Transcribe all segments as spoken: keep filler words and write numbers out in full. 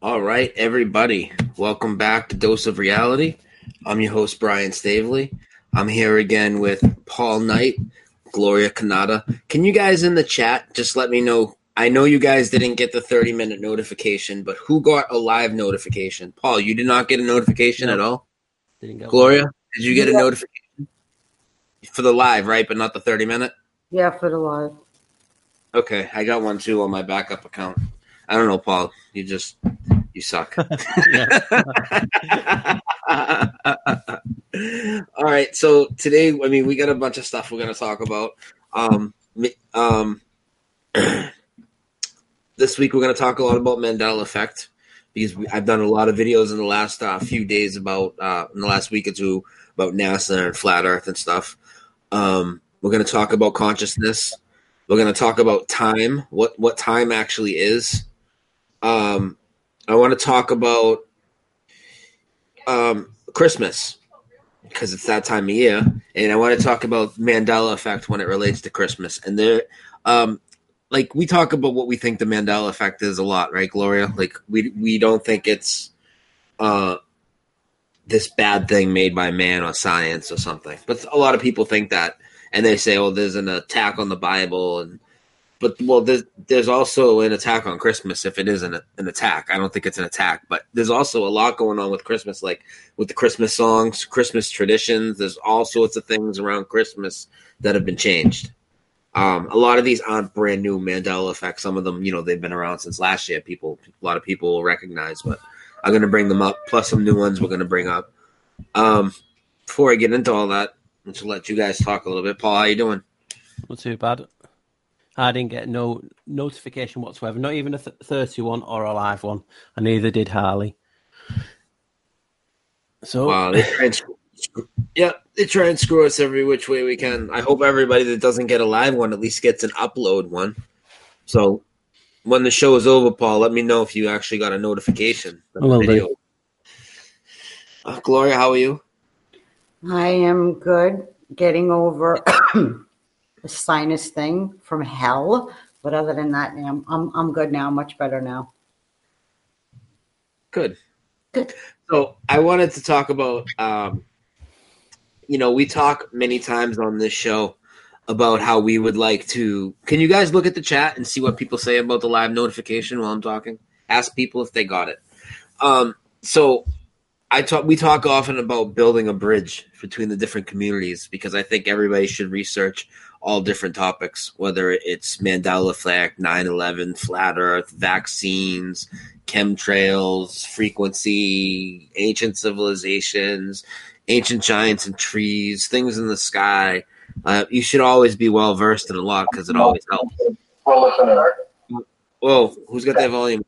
All right, everybody. Welcome back to Dose of Reality. I'm your host, Brian Stavely. I'm here again with Paul Knight, Gloria Canada. Can you guys in the chat just let me know? I know you guys didn't get the thirty minute notification, but who got a live notification? Paul, you did not get a notification No, at all? didn't get Gloria, one. did you get a notification? For the live, right? But not the thirty minute? Yeah, for the live. Okay, I got one too on my backup account. I don't know, Paul. You just, you suck. All right, so today, I mean, we got a bunch of stuff we're going to talk about. Um, um, this week, we're going to talk a lot about Mandela Effect because we, I've done a lot of videos in the last uh, few days about, uh, in the last week or two, about NASA and Flat Earth and stuff. Um, we're going to talk about consciousness. We're going to talk about time, what, what time actually is. Um, I want to talk about um, Christmas because it's that time of year, and I want to talk about Mandela Effect when it relates to Christmas. And there, um, like we talk about what we think the Mandela Effect is a lot, right, Gloria? Like we we don't think it's uh, this bad thing made by man or science or something, but a lot of people think that, and they say, "Oh, there's an attack on the Bible," and But, well, there's, there's also an attack on Christmas if it isn't a, an attack. I don't think it's an attack. But there's also a lot going on with Christmas, like with the Christmas songs, Christmas traditions. There's all sorts of things around Christmas that have been changed. Um, a lot of these aren't brand new Mandela Effect. Some of them, you know, they've been around since last year. People, a lot of people will recognize. But I'm going to bring them up, plus some new ones we're going to bring up. Um, before I get into all that, I'm just let you guys talk a little bit. Paul, how you doing? Not too bad. I didn't get no notification whatsoever, not even a th- thirty-one or a live one, and neither did Harley. So, wow, they try and screw, screw, yeah, they try and screw us every which way we can. I hope everybody that doesn't get a live one at least gets an upload one. So when the show is over, Paul, let me know if you actually got a notification. I will do. Uh, Gloria, how are you? I am good. Getting over a sinus thing from hell, but other than that, I'm I'm I'm good now. Much better now. Good. Good. So I wanted to talk about, um, you know, we talk many times on this show about how we would like to. Can you guys look at the chat and see what people say about the live notification while I'm talking? Ask people if they got it. Um, so I talk. We talk often about building a bridge between the different communities because I think everybody should research all different topics, whether it's Mandela Effect, nine eleven, Flat Earth, vaccines, chemtrails, frequency, ancient civilizations, ancient giants and trees, things in the sky. Uh, you should always be well versed in a lot because it always helps. Whoa, who's got that volume?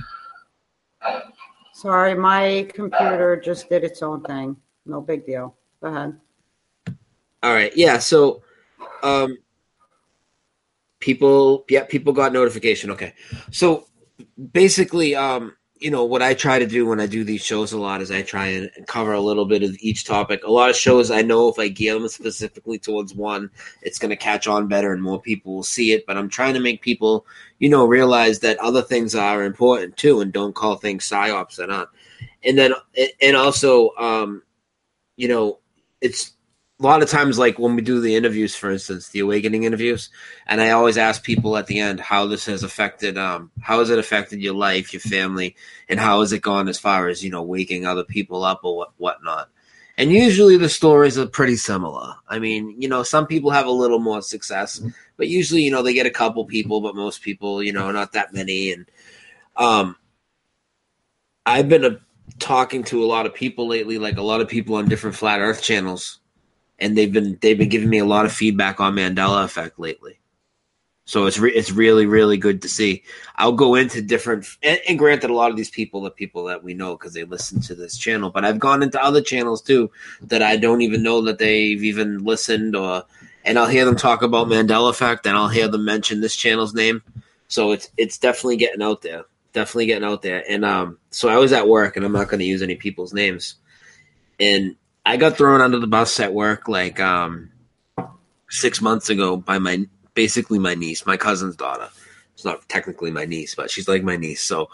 Sorry, my computer just did its own thing. No big deal. Go ahead. All right, yeah. So, um, people, yeah, people got notification. Okay, so basically, um, you know, what I try to do when I do these shows a lot is I try and cover a little bit of each topic. A lot of shows I know if I gear them specifically towards one, it's going to catch on better and more people will see it. But I'm trying to make people, you know, realize that other things are important too, and don't call things psyops that aren't. And then, and also, um, you know, it's a lot of times like when we do the interviews, for instance, the awakening interviews, and I always ask people at the end how this has affected, um, how has it affected your life, your family, and how has it gone as far as, you know, waking other people up or what, whatnot. And usually the stories are pretty similar. I mean, you know, some people have a little more success, but usually, you know, they get a couple people, but most people, you know, not that many. And um, I've been a, talking to a lot of people lately, like a lot of people on different Flat Earth channels. And they've been they've been giving me a lot of feedback on Mandela Effect lately, so it's re- it's really really good to see. I'll go into different and, and granted, a lot of these people are people that we know because they listen to this channel, but I've gone into other channels too that I don't even know that they've even listened, or and I'll hear them talk about Mandela Effect, and I'll hear them mention this channel's name. So it's it's definitely getting out there, definitely getting out there. And um, so I was at work, and I'm not going to use any people's names, and I got thrown under the bus at work like um, six months ago by my basically my niece, my cousin's daughter. It's not technically my niece, but she's like my niece. So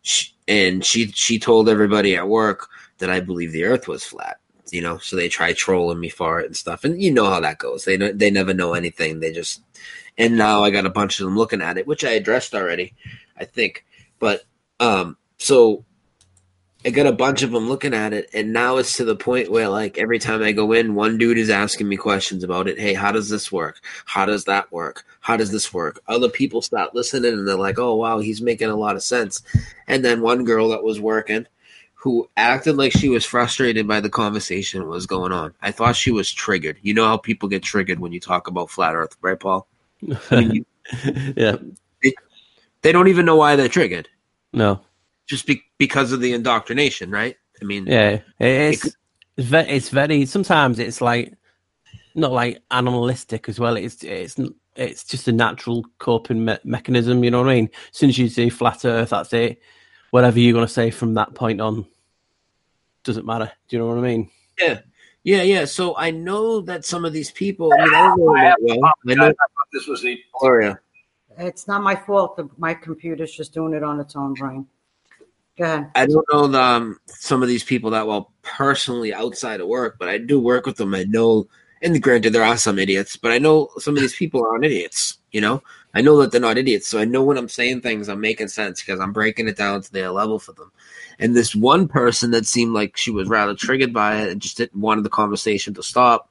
she, and she she told everybody at work that I believe the Earth was flat. You know, so they try trolling me for it and stuff. And you know how that goes. They they never know anything. They just and now I got a bunch of them looking at it, which I addressed already, I think. But um, so I got a bunch of them looking at it, and now it's to the point where, like, every time I go in, one dude is asking me questions about it. Hey, how does this work? How does that work? How does this work? Other people start listening, and they're like, oh, wow, he's making a lot of sense. And then one girl that was working who acted like she was frustrated by the conversation that was going on. I thought she was triggered. You know how people get triggered when you talk about flat Earth, right, Paul? I mean, you, yeah. They, they don't even know why they're triggered. No. Just be, because of the indoctrination, right? I mean, yeah, it's it, it's very, it's very. Sometimes it's like not like animalistic as well. It's it's it's just a natural coping me- mechanism. You know what I mean? As soon as you say flat Earth, that's it. Whatever you're going to say from that point on doesn't matter. Do you know what I mean? Yeah, yeah, yeah. So I know that some of these people. I mean, I don't know that well. I know this was the Gloria. It's not my fault. The, my computer's just doing it on its own, Brian. Go ahead. I don't know the, um, some of these people that well personally outside of work, but I do work with them. I know, and granted, there are some idiots, but I know some of these people aren't idiots. You know, I know that they're not idiots. So I know when I'm saying things, I'm making sense because I'm breaking it down to their level for them. And this one person that seemed like she was rather triggered by it and just didn't want the conversation to stop.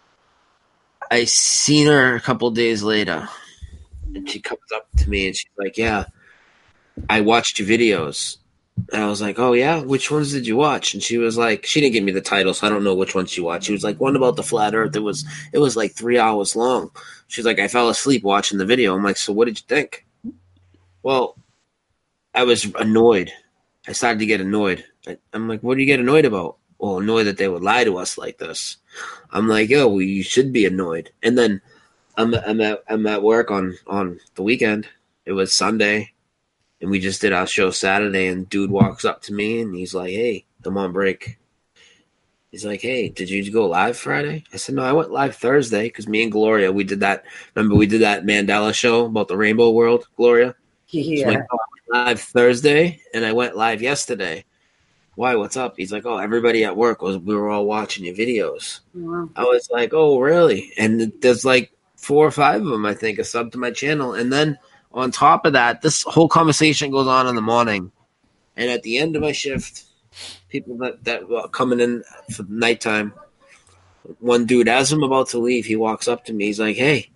I seen her a couple days later, and she comes up to me and she's like, "Yeah, I watched your videos." And I was like, "Oh yeah, which ones did you watch?" And she was like, she didn't give me the title, so I don't know which one she watched. She was like, one about the flat Earth. It was it was like three hours long. She's like, I fell asleep watching the video. I'm like, so what did you think? Well, I was annoyed. I started to get annoyed. I, I'm like, what do you get annoyed about? Well, annoyed that they would lie to us like this. I'm like, yo, well, you should be annoyed. And then I'm I'm at I'm at work on on the weekend. It was Sunday. And we just did our show Saturday, and dude walks up to me, and he's like, hey, I'm on break. He's like, hey, did you go live Friday? I said, no, I went live Thursday because me and Gloria, we did that. Remember, we did that Mandela show about the rainbow world, Gloria? Yeah. So like, oh, I went live Thursday, and I went live yesterday. Why, what's up? He's like, oh, everybody at work, was we were all watching your videos. Wow. I was like, oh, really? And there's like four or five of them, I think, are subbed to my channel. And then on top of that, this whole conversation goes on in the morning. And at the end of my shift, people that, that were coming in for the nighttime, one dude, as I'm about to leave, he walks up to me. He's like, hey,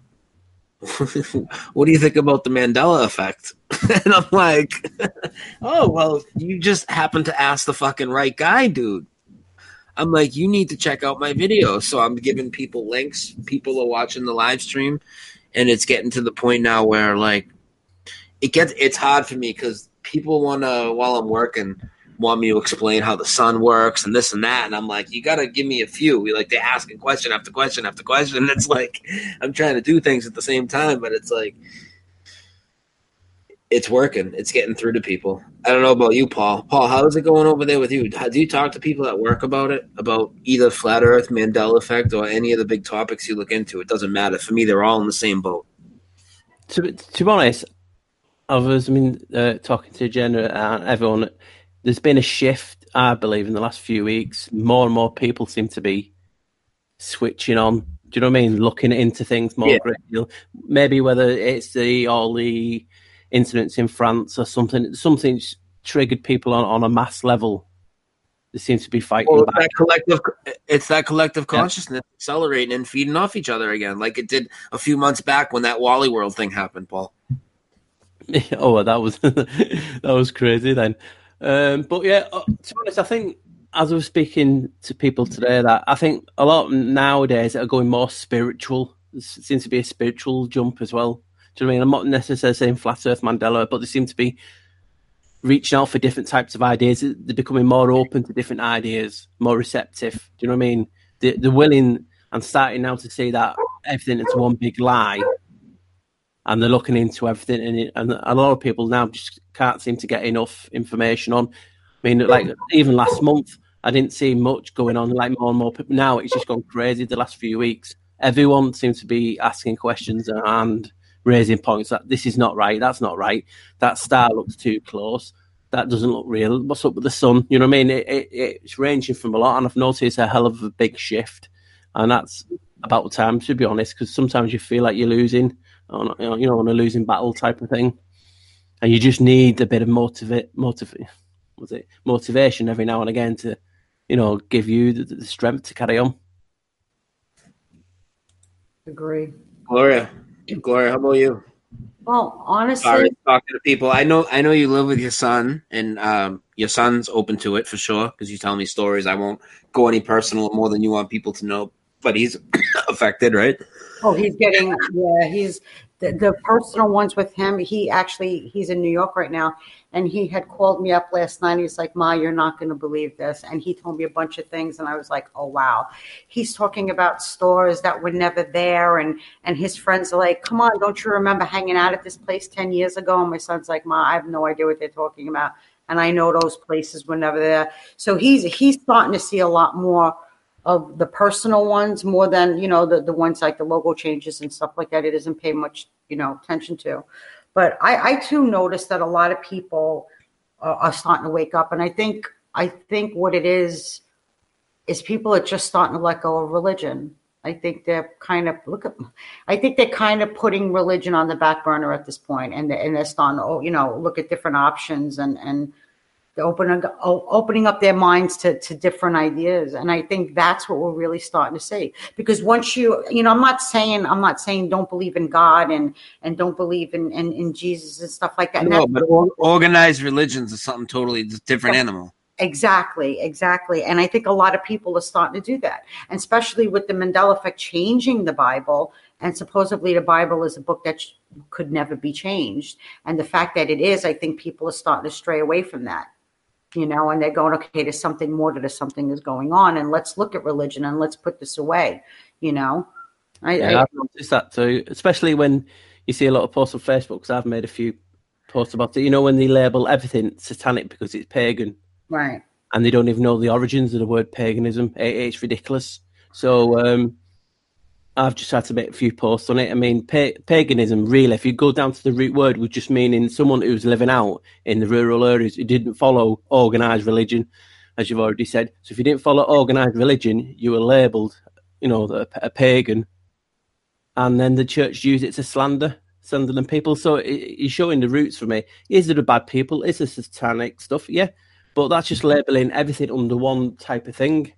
what do you think about the Mandela effect? And I'm like, oh, well, you just happened to ask the fucking right guy, dude. I'm like, you need to check out my videos. So I'm giving people links. People are watching the live stream. And it's getting to the point now where, like, It gets it's hard for me because people want to, while I'm working, want me to explain how the sun works and this and that. And I'm like, you got to give me a few. We like, they're asking question after question after question. And it's like, I'm trying to do things at the same time, but it's like, it's working. It's getting through to people. I don't know about you, Paul. Paul, how is it going over there with you? How, do you talk to people at work about it, about either flat Earth, Mandela effect, or any of the big topics you look into? It doesn't matter. For me, they're all in the same boat. To, to be honest, others, I mean, uh, talking to Jenna and everyone, there's been a shift, I believe, in the last few weeks. More and more people seem to be switching on. Do you know what I mean? Looking into things more. Yeah. Great deal. Maybe whether it's the all the incidents in France or something, something's triggered people on, on a mass level. They seem to be fighting Well, back. that collective, it's that collective Yeah. consciousness accelerating and feeding off each other again, like it did a few months back when that Wally World thing happened, Paul. Oh, that was that was crazy then. Um, but yeah, uh, to be honest, I think as I was speaking to people today, that I think a lot nowadays are going more spiritual. There seems to be a spiritual jump as well. Do you know what I mean? I'm not necessarily saying flat Earth Mandela, but they seem to be reaching out for different types of ideas. They're becoming more open to different ideas, more receptive. Do you know what I mean? They, they're willing and starting now to see that everything is one big lie. And they're looking into everything, and, it, and a lot of people now just can't seem to get enough information on. I mean, like even last month, I didn't see much going on. Like more and more people now, it's just gone crazy. The last few weeks, everyone seems to be asking questions and raising points that this is not right, that's not right, that star looks too close. that doesn't look real. What's up with the sun? You know what I mean? It, it, it's ranging from a lot, and I've noticed a hell of a big shift, and that's about time, to be honest, because sometimes you feel like you're losing, on, you know, on a losing battle type of thing, and you just need a bit of motivate, motivate, was it motivation every now and again to, you know, give you the, the strength to carry on. Agree. Gloria, Gloria, how about you? Well, honestly, Sorry, talking to people. I know, I know you live with your son, and um, your son's open to it for sure because you tell me stories. I won't go any personal more than you want people to know, but he's affected, right? oh, he's getting, yeah, he's the, the personal ones with him. He actually, he's in New York right now, and he had called me up last night. He's like, Ma, you're not going to believe this. And he told me a bunch of things, and I was like, oh, wow. He's talking about stores that were never there, and, and his friends are like, come on, don't you remember hanging out at this place ten years ago? And my son's like, Ma, I have no idea what they're talking about, and I know those places were never there. So he's he's starting to see a lot more of the personal ones more than, you know, the, the ones like the logo changes and stuff like that. It doesn't pay much, you know, attention to. But I, I too noticed that a lot of people are, are starting to wake up. And I think, I think what it is, is people are just starting to let go of religion. I think they're kind of, look at, I think they're kind of putting religion on the back burner at this point, and they're, and they're starting to, you know, look at different options and, and, Opening, opening up their minds to, to different ideas. And I think that's what we're really starting to see. Because once you, you know, I'm not saying, I'm not saying don't believe in God and, and don't believe in, in, in Jesus and stuff like that. No, but organized religions is something totally different animal. Exactly, exactly. And I think a lot of people are starting to do that. And especially with the Mandela effect changing the Bible, and supposedly the Bible is a book that sh- could never be changed. And the fact that it is, I think people are starting to stray away from that. You know, and they're going, okay, there's something more to this, something is going on, and let's look at religion and let's put this away, you know. I, yeah, I, I've noticed that too, especially when you see a lot of posts on Facebook, because I've made a few posts about it, you know, when they label everything satanic because it's pagan. Right. And they don't even know the origins of the word paganism. It, it's ridiculous. So um, I've just had to make a few posts on it. I mean, pa- paganism, really, if you go down to the root word, would just meaning someone who's living out in the rural areas who didn't follow organised religion, as you've already said. So if you didn't follow organised religion, you were labelled, you know, a, a pagan. And then the church used it to slander Sunderland people. So it, you're showing the roots for me. Is there a bad people? Is there satanic stuff? Yeah. But that's just labelling everything under one type of thing.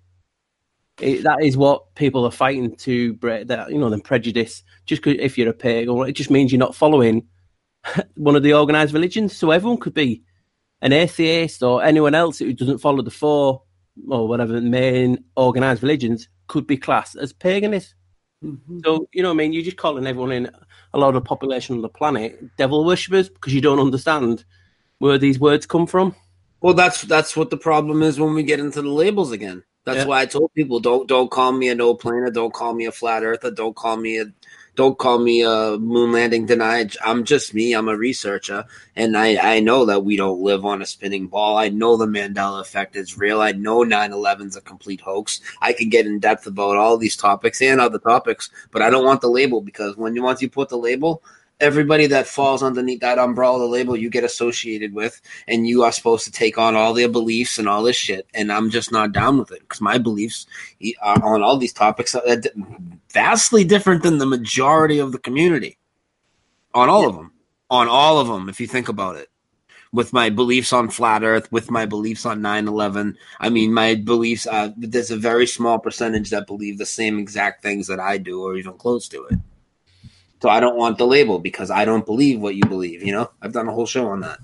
It, that is what people are fighting to break. That, you know, the prejudice. Just cause if you're a pagan, it just means you're not following one of the organised religions. So everyone could be an atheist or anyone else who doesn't follow the four or whatever main organised religions could be classed as paganists. Mm-hmm. So, you know what I mean? You're just calling everyone in a lot of the population on the planet devil worshippers because you don't understand where these words come from. Well, that's that's what the problem is when we get into the labels again. That's yeah. why I told people don't don't call me a no planer, don't call me a flat earther, don't call me a don't call me a moon landing denied. I'm just me. I'm a researcher, and I, I know that we don't live on a spinning ball. I know the Mandela effect is real. I know nine eleven is a complete hoax. I can get in depth about all these topics and other topics, but I don't want the label because when you once you put the label, everybody that falls underneath that umbrella, the label you get associated with, and you are supposed to take on all their beliefs and all this shit. And I'm just not down with it because my beliefs are on all these topics are vastly different than the majority of the community. On all yeah. of them. On all of them, if you think about it. With my beliefs on flat earth, with my beliefs on nine eleven. I mean, my beliefs, uh, there's a very small percentage that believe the same exact things that I do or even close to it. So I don't want the label because I don't believe what you believe, you know? I've done a whole show on that.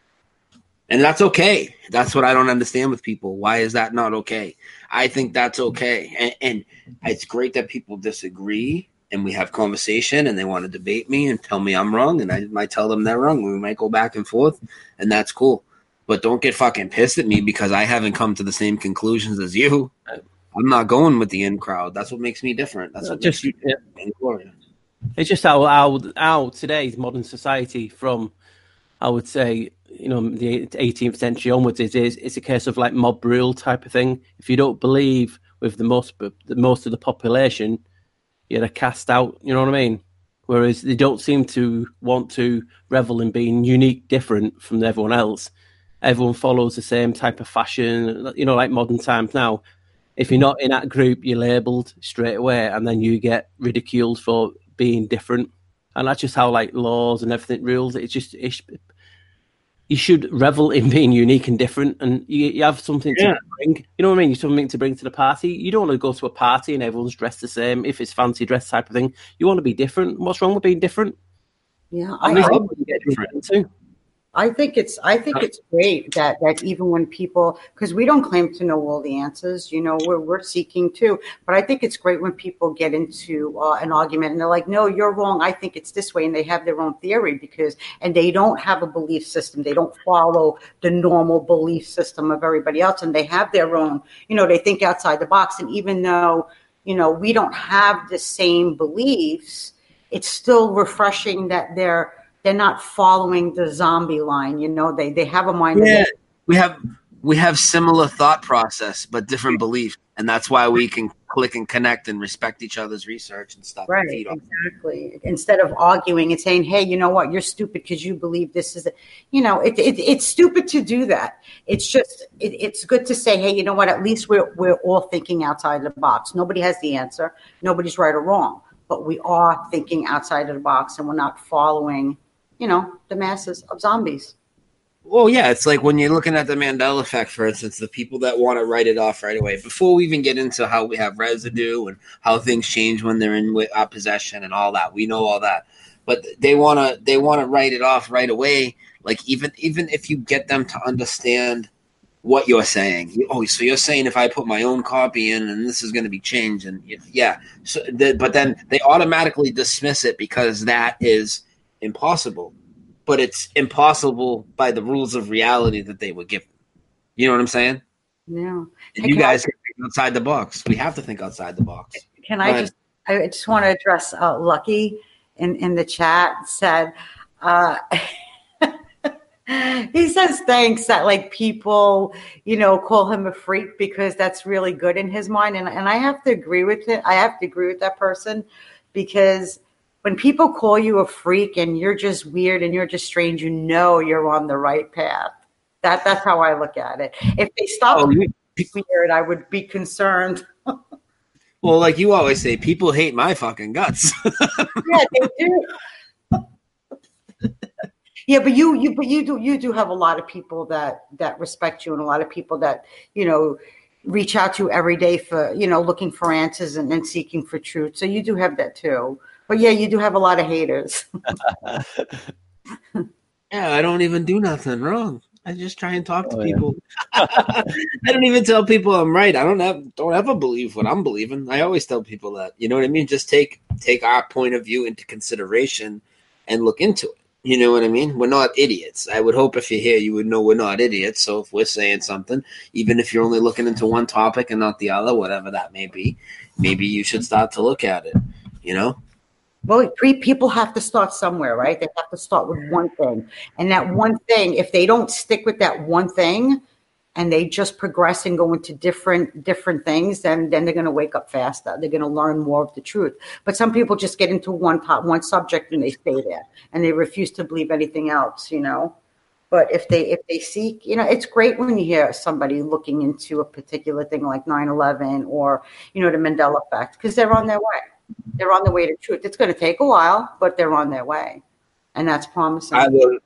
And that's okay. That's what I don't understand with people. Why is that not okay? I think that's okay. And, and it's great that people disagree and we have conversation and they want to debate me and tell me I'm wrong. And I might tell them they're wrong. We might go back and forth and that's cool. But don't get fucking pissed at me because I haven't come to the same conclusions as you. I'm not going with the in crowd. That's what makes me different. That's what just, makes you different and glorious. It's just how, how how today's modern society, from I would say, you know, the eighteenth century onwards, is is it's a case of like mob rule type of thing. If you don't believe with the most the most of the population, you're cast out. You know what I mean? Whereas they don't seem to want to revel in being unique, different from everyone else, everyone follows the same type of fashion, you know, like modern times now. If you're not in that group, you're labelled straight away, and then you get ridiculed for being different. And that's just how like laws and everything rules. It's just it's, you should revel in being unique and different, and you, you have something Yeah. to bring. You know what I mean? You have something to bring to the party. You don't want to go to a party and everyone's dressed the same. If it's fancy dress type of thing, you want to be different. What's wrong with being different? Yeah, At I, least I, you get different too. I think it's I think it's great that that even when people, because we don't claim to know all the answers, you know, we're we're seeking too. But I think it's great when people get into uh, an argument and they're like, "No, you're wrong. I think it's this way," and they have their own theory because and they don't have a belief system. They don't follow the normal belief system of everybody else, and they have their own. You know, they think outside the box. And even though you know we don't have the same beliefs, it's still refreshing that they're. They're not following the zombie line, you know. They they have a mind. Yeah, That we have we have similar thought process, but different beliefs, and that's why we can click and connect and respect each other's research and stuff. right, And feed off. exactly. Instead of arguing and saying, "Hey, you know what? You're stupid because you believe this is," it. you know, it, it it's stupid to do that. It's just it, it's good to say, "Hey, you know what? At least we're we're all thinking outside the box. Nobody has the answer. Nobody's right or wrong, but we are thinking outside of the box, and we're not following." You know, the masses of zombies. Well, yeah, it's like when you're looking at the Mandela effect, for instance, the people that want to write it off right away. Before we even get into how we have residue and how things change when they're in uh, possession and all that, we know all that. But they want to they want to write it off right away. Like even even if you get them to understand what you're saying, you, oh, so you're saying if I put my own copy in and this is going to be changed, and yeah, so the, but then they automatically dismiss it because that is impossible, but it's impossible by the rules of reality that they were given. You know what I'm saying? Yeah. And you guys can think outside the box. We have to think outside the box. Can I just? I just want to address uh, Lucky in in the chat said. Uh, he says thanks that like people, you know, call him a freak because that's really good in his mind, and and I have to agree with it. I have to agree with that person because. When people call you a freak and you're just weird and you're just strange, you know you're on the right path. That that's how I look at it. If they stopped Oh, being weird, I would be concerned. Well, like you always say, people hate my fucking guts. Yeah, they do. Yeah, but you you but you do you do have a lot of people that that respect you and a lot of people that, you know, reach out to you every day for, you know, looking for answers and, and seeking for truth. So you do have that too. But yeah, you do have a lot of haters. Yeah, I don't even do nothing wrong. I just try and talk to Oh, yeah. people. I don't even tell people I'm right. I don't have don't ever believe what I'm believing. I always tell people that. You know what I mean? Just take take our point of view into consideration and look into it. You know what I mean? We're not idiots. I would hope if you're here, you would know we're not idiots. So if we're saying something, even if you're only looking into one topic and not the other, whatever that may be, maybe you should start to look at it. You know? Well, three people have to start somewhere, right? They have to start with one thing. And that one thing, if they don't stick with that one thing and they just progress and go into different different things, then then they're going to wake up faster. They're going to learn more of the truth. But some people just get into one top, one subject and they stay there and they refuse to believe anything else, you know. But if they if they seek, you know, it's great when you hear somebody looking into a particular thing like nine eleven or, you know, the Mandela effect, because they're on their way. They're on their way to truth. It's going to take a while, but they're on their way. And that's promising. I will.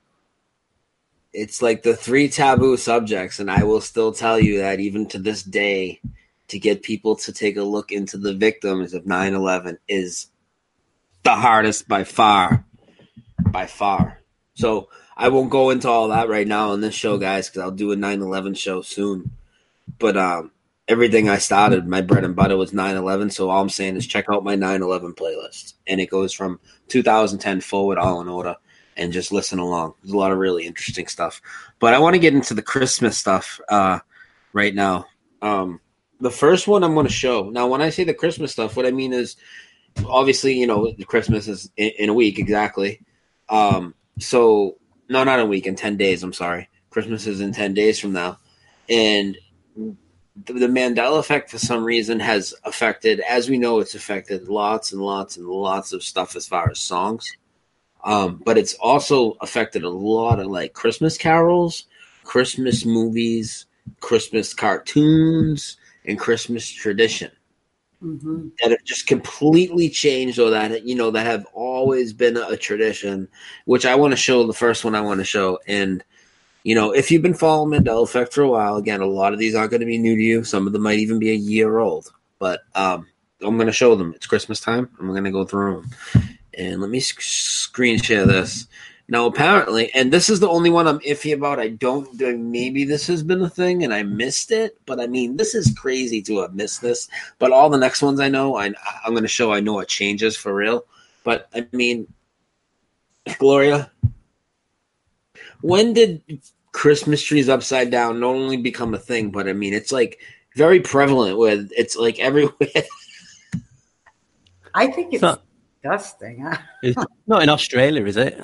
It's like the three taboo subjects, and I will still tell you that even to this day, to get people to take a look into the victims of nine eleven is the hardest by far. By far. So I won't go into all that right now on this show, guys, because I'll do a nine eleven show soon. But um, everything I started, my bread and butter was nine eleven. So all I'm saying is check out my nine eleven playlist. And it goes from two thousand ten forward, all in order. And just listen along. There's a lot of really interesting stuff. But I want to get into the Christmas stuff uh, right now. Um, the first one I'm going to show. Now, when I say the Christmas stuff, what I mean is, obviously, you know, Christmas is in, in a week, exactly. Um, so, no, not a week, in ten days, I'm sorry. Christmas is in ten days from now. And the, the Mandela effect, for some reason, has affected, as we know, it's affected lots and lots and lots of stuff as far as songs. Um, but it's also affected a lot of like Christmas carols, Christmas movies, Christmas cartoons, and Christmas tradition Mm-hmm. that have just completely changed, or that, you know, that have always been a tradition, which I want to show. The first one I want to show. And, you know, if you've been following Mandela Effect for a while, again, a lot of these aren't going to be new to you. Some of them might even be a year old, but um, I'm going to show them. It's Christmas time. I'm going to go through them. And let me sc- screen share this. Now, apparently, and this is the only one I'm iffy about. I don't, maybe this has been a thing and I missed it, but I mean, this is crazy to have missed this. But all the next ones I know, I, I'm going to show I know it changes for real. But I mean, Gloria, when did Christmas trees upside down not only become a thing, but I mean, it's like very prevalent with, it's like everywhere. I think it's, It's not, disgusting. Huh? it's not in Australia, is it?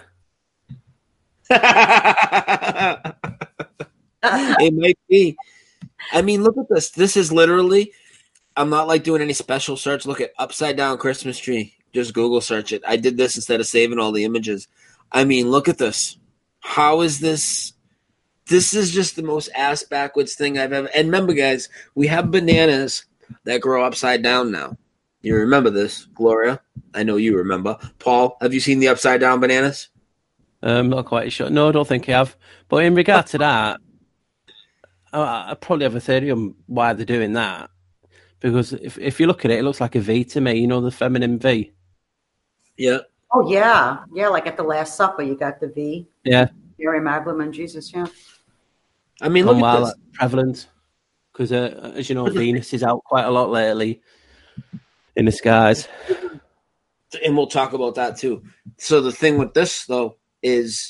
It might be. I mean, look at this. This is literally, I'm not like doing any special search. Look at upside down Christmas tree. Just Google search it. I did this instead of saving all the images. I mean, look at this. How is this? This is just the most ass backwards thing I've ever. And remember, guys, we have bananas that grow upside down now. You remember this, Gloria? I know you remember. Paul, have you seen the upside down bananas? I'm not quite sure. No, I don't think I have. But in regard to that, I, I probably have a theory on why they're doing that. Because if if you look at it, it looks like a V to me. You know, the feminine V. Yeah. Oh, yeah. Yeah, like at the Last Supper, you got the V. Yeah. Mary Magdalene and Jesus, yeah. I mean, look while at this. Prevalent. Because, uh, as you know, Venus is out quite a lot lately in the skies. And we'll talk about that too. So the thing with this, though, is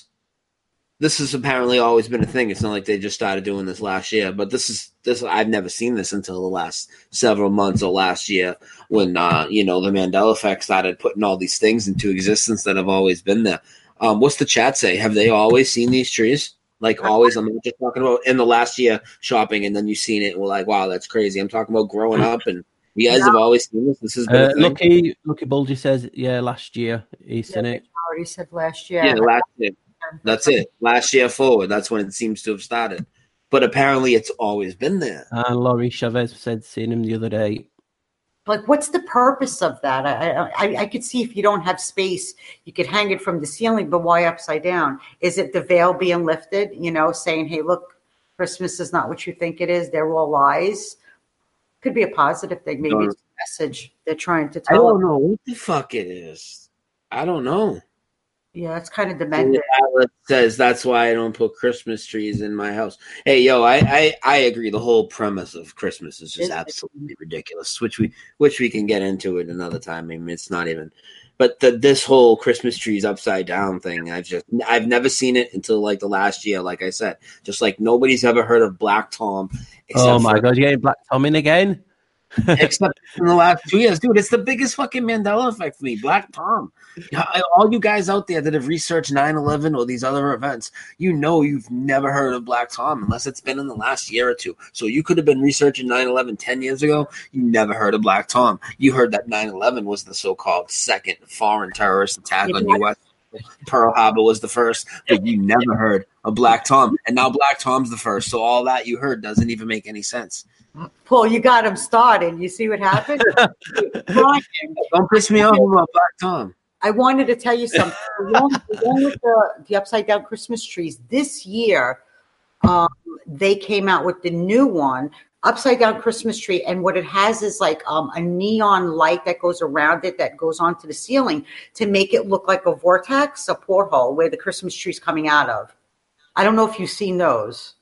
this has apparently always been a thing. It's not like they just started doing this last year, but this is this. I've never seen this until the last several months or last year when uh, you know the Mandela Effect started putting all these things into existence that have always been there. Um, what's the chat say? Have they always seen these trees? Like always? I'm not just talking about in the last year shopping, and then you've seen it and we're like, wow, that's crazy. I'm talking about growing up, and you guys Yeah. have always seen this. This has been Uh, a thing. Lucky, Lucky Bulgy says, yeah, last year he's seen Yeah, it. I already said last year. Yeah, last year. That's it. Last year forward. That's when it seems to have started. But apparently it's always been there. And Laurie Chavez said, seen him the other day. Like, what's the purpose of that? I, I I could see if you don't have space, you could hang it from the ceiling, but why upside down? Is it the veil being lifted, you know, saying, hey, look, Christmas is not what you think it is. They're all lies. Could be a positive thing. Maybe it's a message they're trying to I tell don't us. know what the fuck it is. I don't know. Yeah, it's kind of demented. Alex says that's why I don't put Christmas trees in my house. Hey, yo, I, I, I agree. The whole premise of Christmas is just absolutely ridiculous, which we which we can get into it another time. I mean, it's not even. But the, this whole Christmas trees upside down thing, I've just I've never seen it until like the last year. Like I said, just like nobody's ever heard of Black Tom. Oh my for, God, you're getting Black Tom in again? except in the last two years, dude, it's the biggest fucking Mandela Effect for me. Black Tom. All you guys out there that have researched nine eleven or these other events, you know you've never heard of Black Tom unless it's been in the last year or two. So you could have been researching nine eleven ten years ago. You never heard of Black Tom. You heard that nine eleven was the so-called second foreign terrorist attack on U S Pearl Harbor was the first, but you never heard of Black Tom. And now Black Tom's the first. So all that you heard doesn't even make any sense. Paul, you got him started. You see what happened? Brian, don't piss me off about Black Tom. I wanted to tell you something. Along, along with the, the upside down Christmas trees, this year um, they came out with the new one, upside down Christmas tree, and what it has is like um, a neon light that goes around it that goes onto the ceiling to make it look like a vortex, a porthole where the Christmas tree's coming out of. I don't know if you've seen those.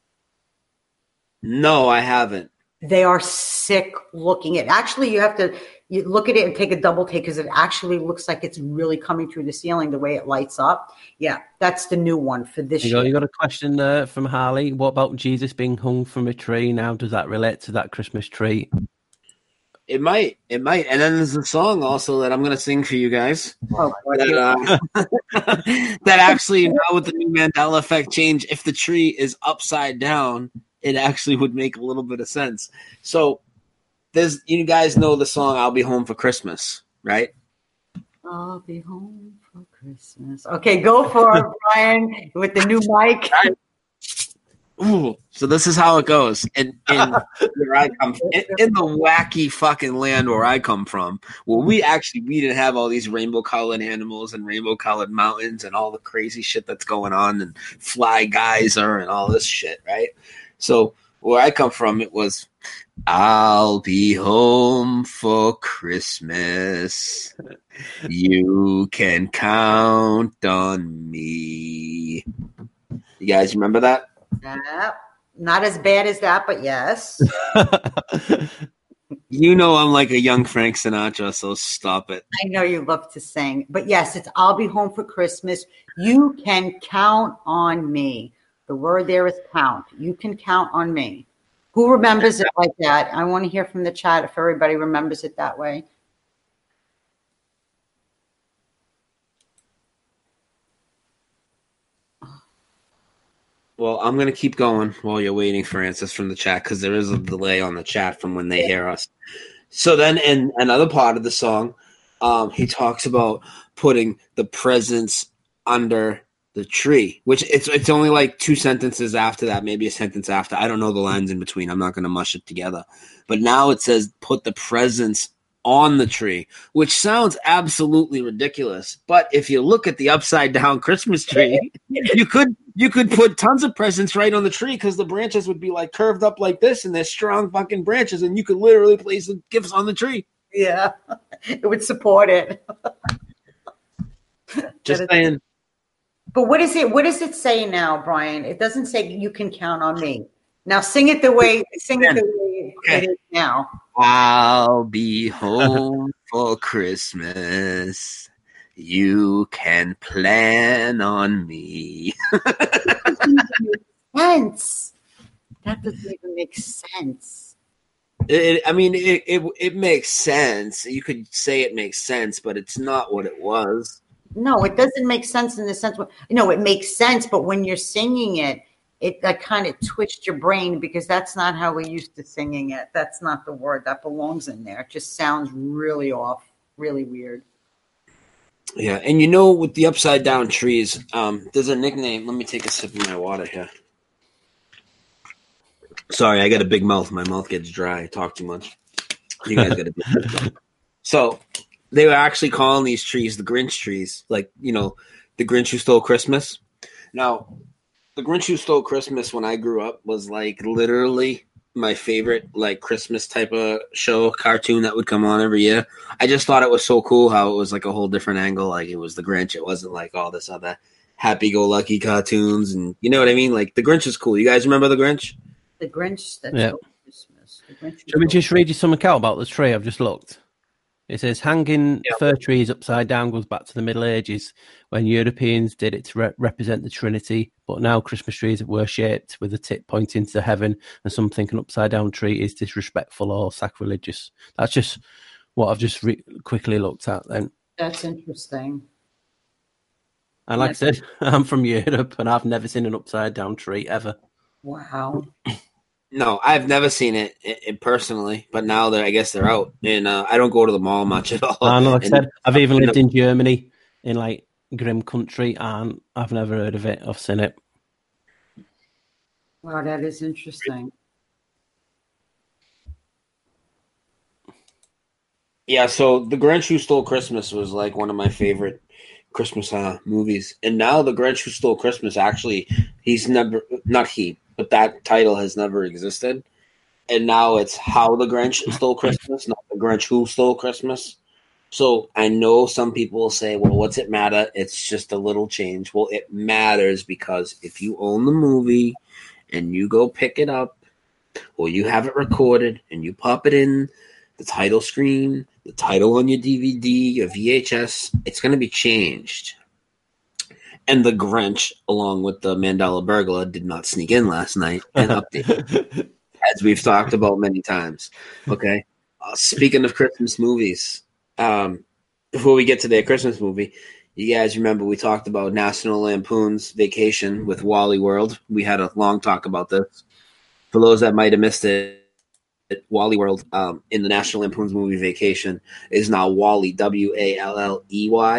No, I haven't. They are sick looking. It actually, you have to you look at it and take a double take because it actually looks like it's really coming through the ceiling the way it lights up. Yeah, that's the new one for this you year. Go, you got a question uh, from Harley. What about Jesus being hung from a tree now? Does that relate to that Christmas tree? It might. It might. And then there's a song also that I'm going to sing for you guys. Oh, that, uh, that actually, now with the new Mandela Effect change, if the tree is upside down, it actually would make a little bit of sense. So there's, you guys know the song I'll Be Home for Christmas, right? I'll be home for Christmas. Okay, go for it, Brian, with the new mic. Ooh, so this is how it goes. And in where I come from, in, in the wacky fucking land where I come from, where we actually we didn't have all these rainbow colored animals and rainbow colored mountains and all the crazy shit that's going on and fly geyser and all this shit, right? So where I come from, it was I'll be home for Christmas. You can count on me. You guys remember that? Uh, not as bad as that, but yes. You know I'm like a young Frank Sinatra, so stop it. I know you love to sing, but yes, it's I'll be home for Christmas. You can count on me. The word there is count. You can count on me. Who remembers it like that? I want to hear from the chat if everybody remembers it that way. Well, I'm going to keep going while you're waiting for answers from the chat because there is a delay on the chat from when they hear us. So then in another part of the song, um, he talks about putting the presents under the tree, which it's it's only like two sentences after that, maybe a sentence after. I don't know the lines in between. I'm not going to mush it together. But now it says put the presents on the tree, which sounds absolutely ridiculous. But if you look at the upside down Christmas tree, you could you could put tons of presents right on the tree because the branches would be like curved up like this and they're strong fucking branches and you could literally place the gifts on the tree. Yeah, it would support it. Just saying. But what is it? What does it say now, Brian? It doesn't say you can count on me. Now sing it the way sing it the way Okay. it is now. I'll be home for Christmas. You can plan on me. That doesn't even make sense. That doesn't even make sense. It, I mean, it, it it makes sense. You could say it makes sense, but it's not what it was. No, it doesn't make sense in the sense where, you know, it makes sense, but when you're singing it, it that kind of twists your brain because that's not how we're used to singing it. That's not the word that belongs in there. It just sounds really off, really weird. Yeah, and you know, with the upside down trees, um, there's a nickname. Let me take a sip of my water here. Sorry, I got a big mouth. My mouth gets dry. I talk too much. You guys got a big mouth. So they were actually calling these trees the Grinch trees, like, you know, the Grinch Who Stole Christmas. Now, the Grinch Who Stole Christmas when I grew up was like literally my favorite like Christmas type of show, cartoon that would come on every year. I just thought it was so cool how it was like a whole different angle. Like it was the Grinch. It wasn't like all this other happy-go-lucky cartoons. And you know what I mean? Like the Grinch is cool. You guys remember the Grinch? The Grinch that Yeah. stole Christmas. The Grinch Shall we just read you something out about the tree? I've just looked. It says hanging Yeah. fir trees upside down goes back to the Middle Ages when Europeans did it to re- represent the Trinity, but now Christmas trees were shaped with a tip pointing to heaven, and some think an upside down tree is disrespectful or sacrilegious. That's just what I've just re- quickly looked at then. That's interesting. And like I said, I'm from Europe and I've never seen an upside down tree ever. Wow. No, I've never seen it, it, it personally, but now that I guess they're out, and uh, I don't go to the mall much at all. And like I And- said, I've even lived in Germany in like grim country and I've never heard of it. I've seen it. Wow, that is interesting. Yeah, so The Grinch Who Stole Christmas was like one of my favorite Christmas uh, movies. And now The Grinch Who Stole Christmas, actually, he's never, not he, but that title has never existed. And now it's How the Grinch Stole Christmas, not The Grinch Who Stole Christmas. So I know some people will say, well, what's it matter? It's just a little change. Well, it matters because if you own the movie and you go pick it up or you have it recorded and you pop it in the title screen, the title on your D V D, your V H S, it's going to be changed. And the Grinch, along with the Mandela Burglar, did not sneak in last night and update, as we've talked about many times. Okay. Uh, speaking of Christmas movies, um, before we get to their Christmas movie, you guys remember we talked about National Lampoon's Vacation with Wally World. We had a long talk about this. For those that might have missed it, Wally World um, in the National Lampoon's movie Vacation is now Wally, W A L L E Y.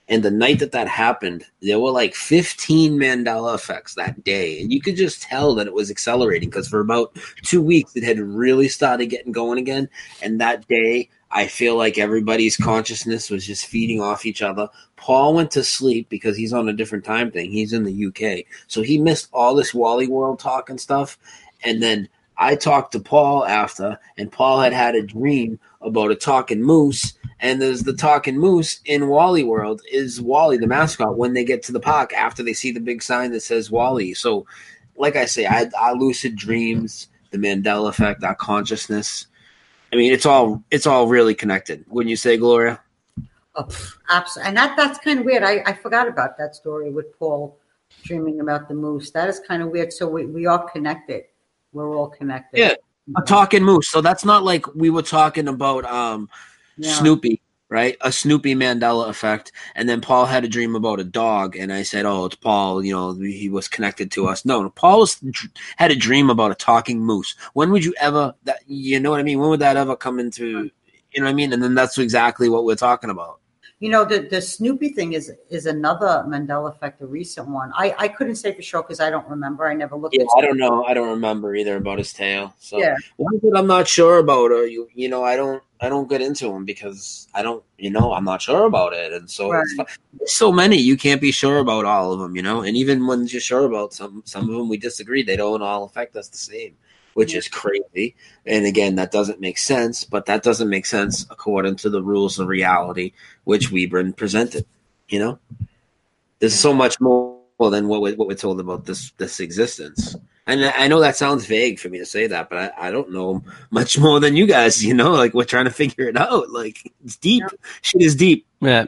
And the night that that happened, there were like fifteen Mandela effects that day. And you could just tell that it was accelerating because for about two weeks, it had really started getting going again. And that day, I feel like everybody's consciousness was just feeding off each other. Paul went to sleep because he's on a different time thing. He's in the U K. So he missed all this Wally World talk and stuff. And then I talked to Paul after, and Paul had had a dream about a talking moose. And there's the talking moose in Wally World is Wally, the mascot, when they get to the park after they see the big sign that says Wally. So, like I say, I, I lucid dreams, the Mandela effect, our consciousness. I mean, it's all it's all really connected. Wouldn't you say, Gloria? Oh, absolutely. And that that's kind of weird. I, I forgot about that story with Paul dreaming about the moose. That is kind of weird. So we, we are connected. We're all connected. Yeah, a talking moose. So that's not like we were talking about um, yeah. Snoopy, right? A Snoopy Mandela effect. And then Paul had a dream about a dog. And I said, oh, it's Paul. You know, he was connected to us. No, Paul was, had a dream about a talking moose. When would you ever, that, you know what I mean? When would that ever come into, you know what I mean? And then that's exactly what we're talking about. You know, the, the Snoopy thing is is another Mandela effect, a recent one. I, I couldn't say for sure because I don't remember. I never looked yeah, at I don't know. I don't remember either about his tail. So yeah. One thing I'm not sure about, or you you know, I don't I don't get into him because I don't, you know, I'm not sure about it. And so right. it's, there's so many, you can't be sure about all of them, you know. And even when you're sure about some, some of them we disagree. They don't all affect us the same, which yeah. is crazy. And again, that doesn't make sense, but that doesn't make sense according to the rules of reality, which we've been presented, you know. There's so much more than what, we, what we're told about this this existence. And I know that sounds vague for me to say that, but I, I don't know much more than you guys, you know, like we're trying to figure it out. Like it's deep. Yeah. Shit is deep. Yeah.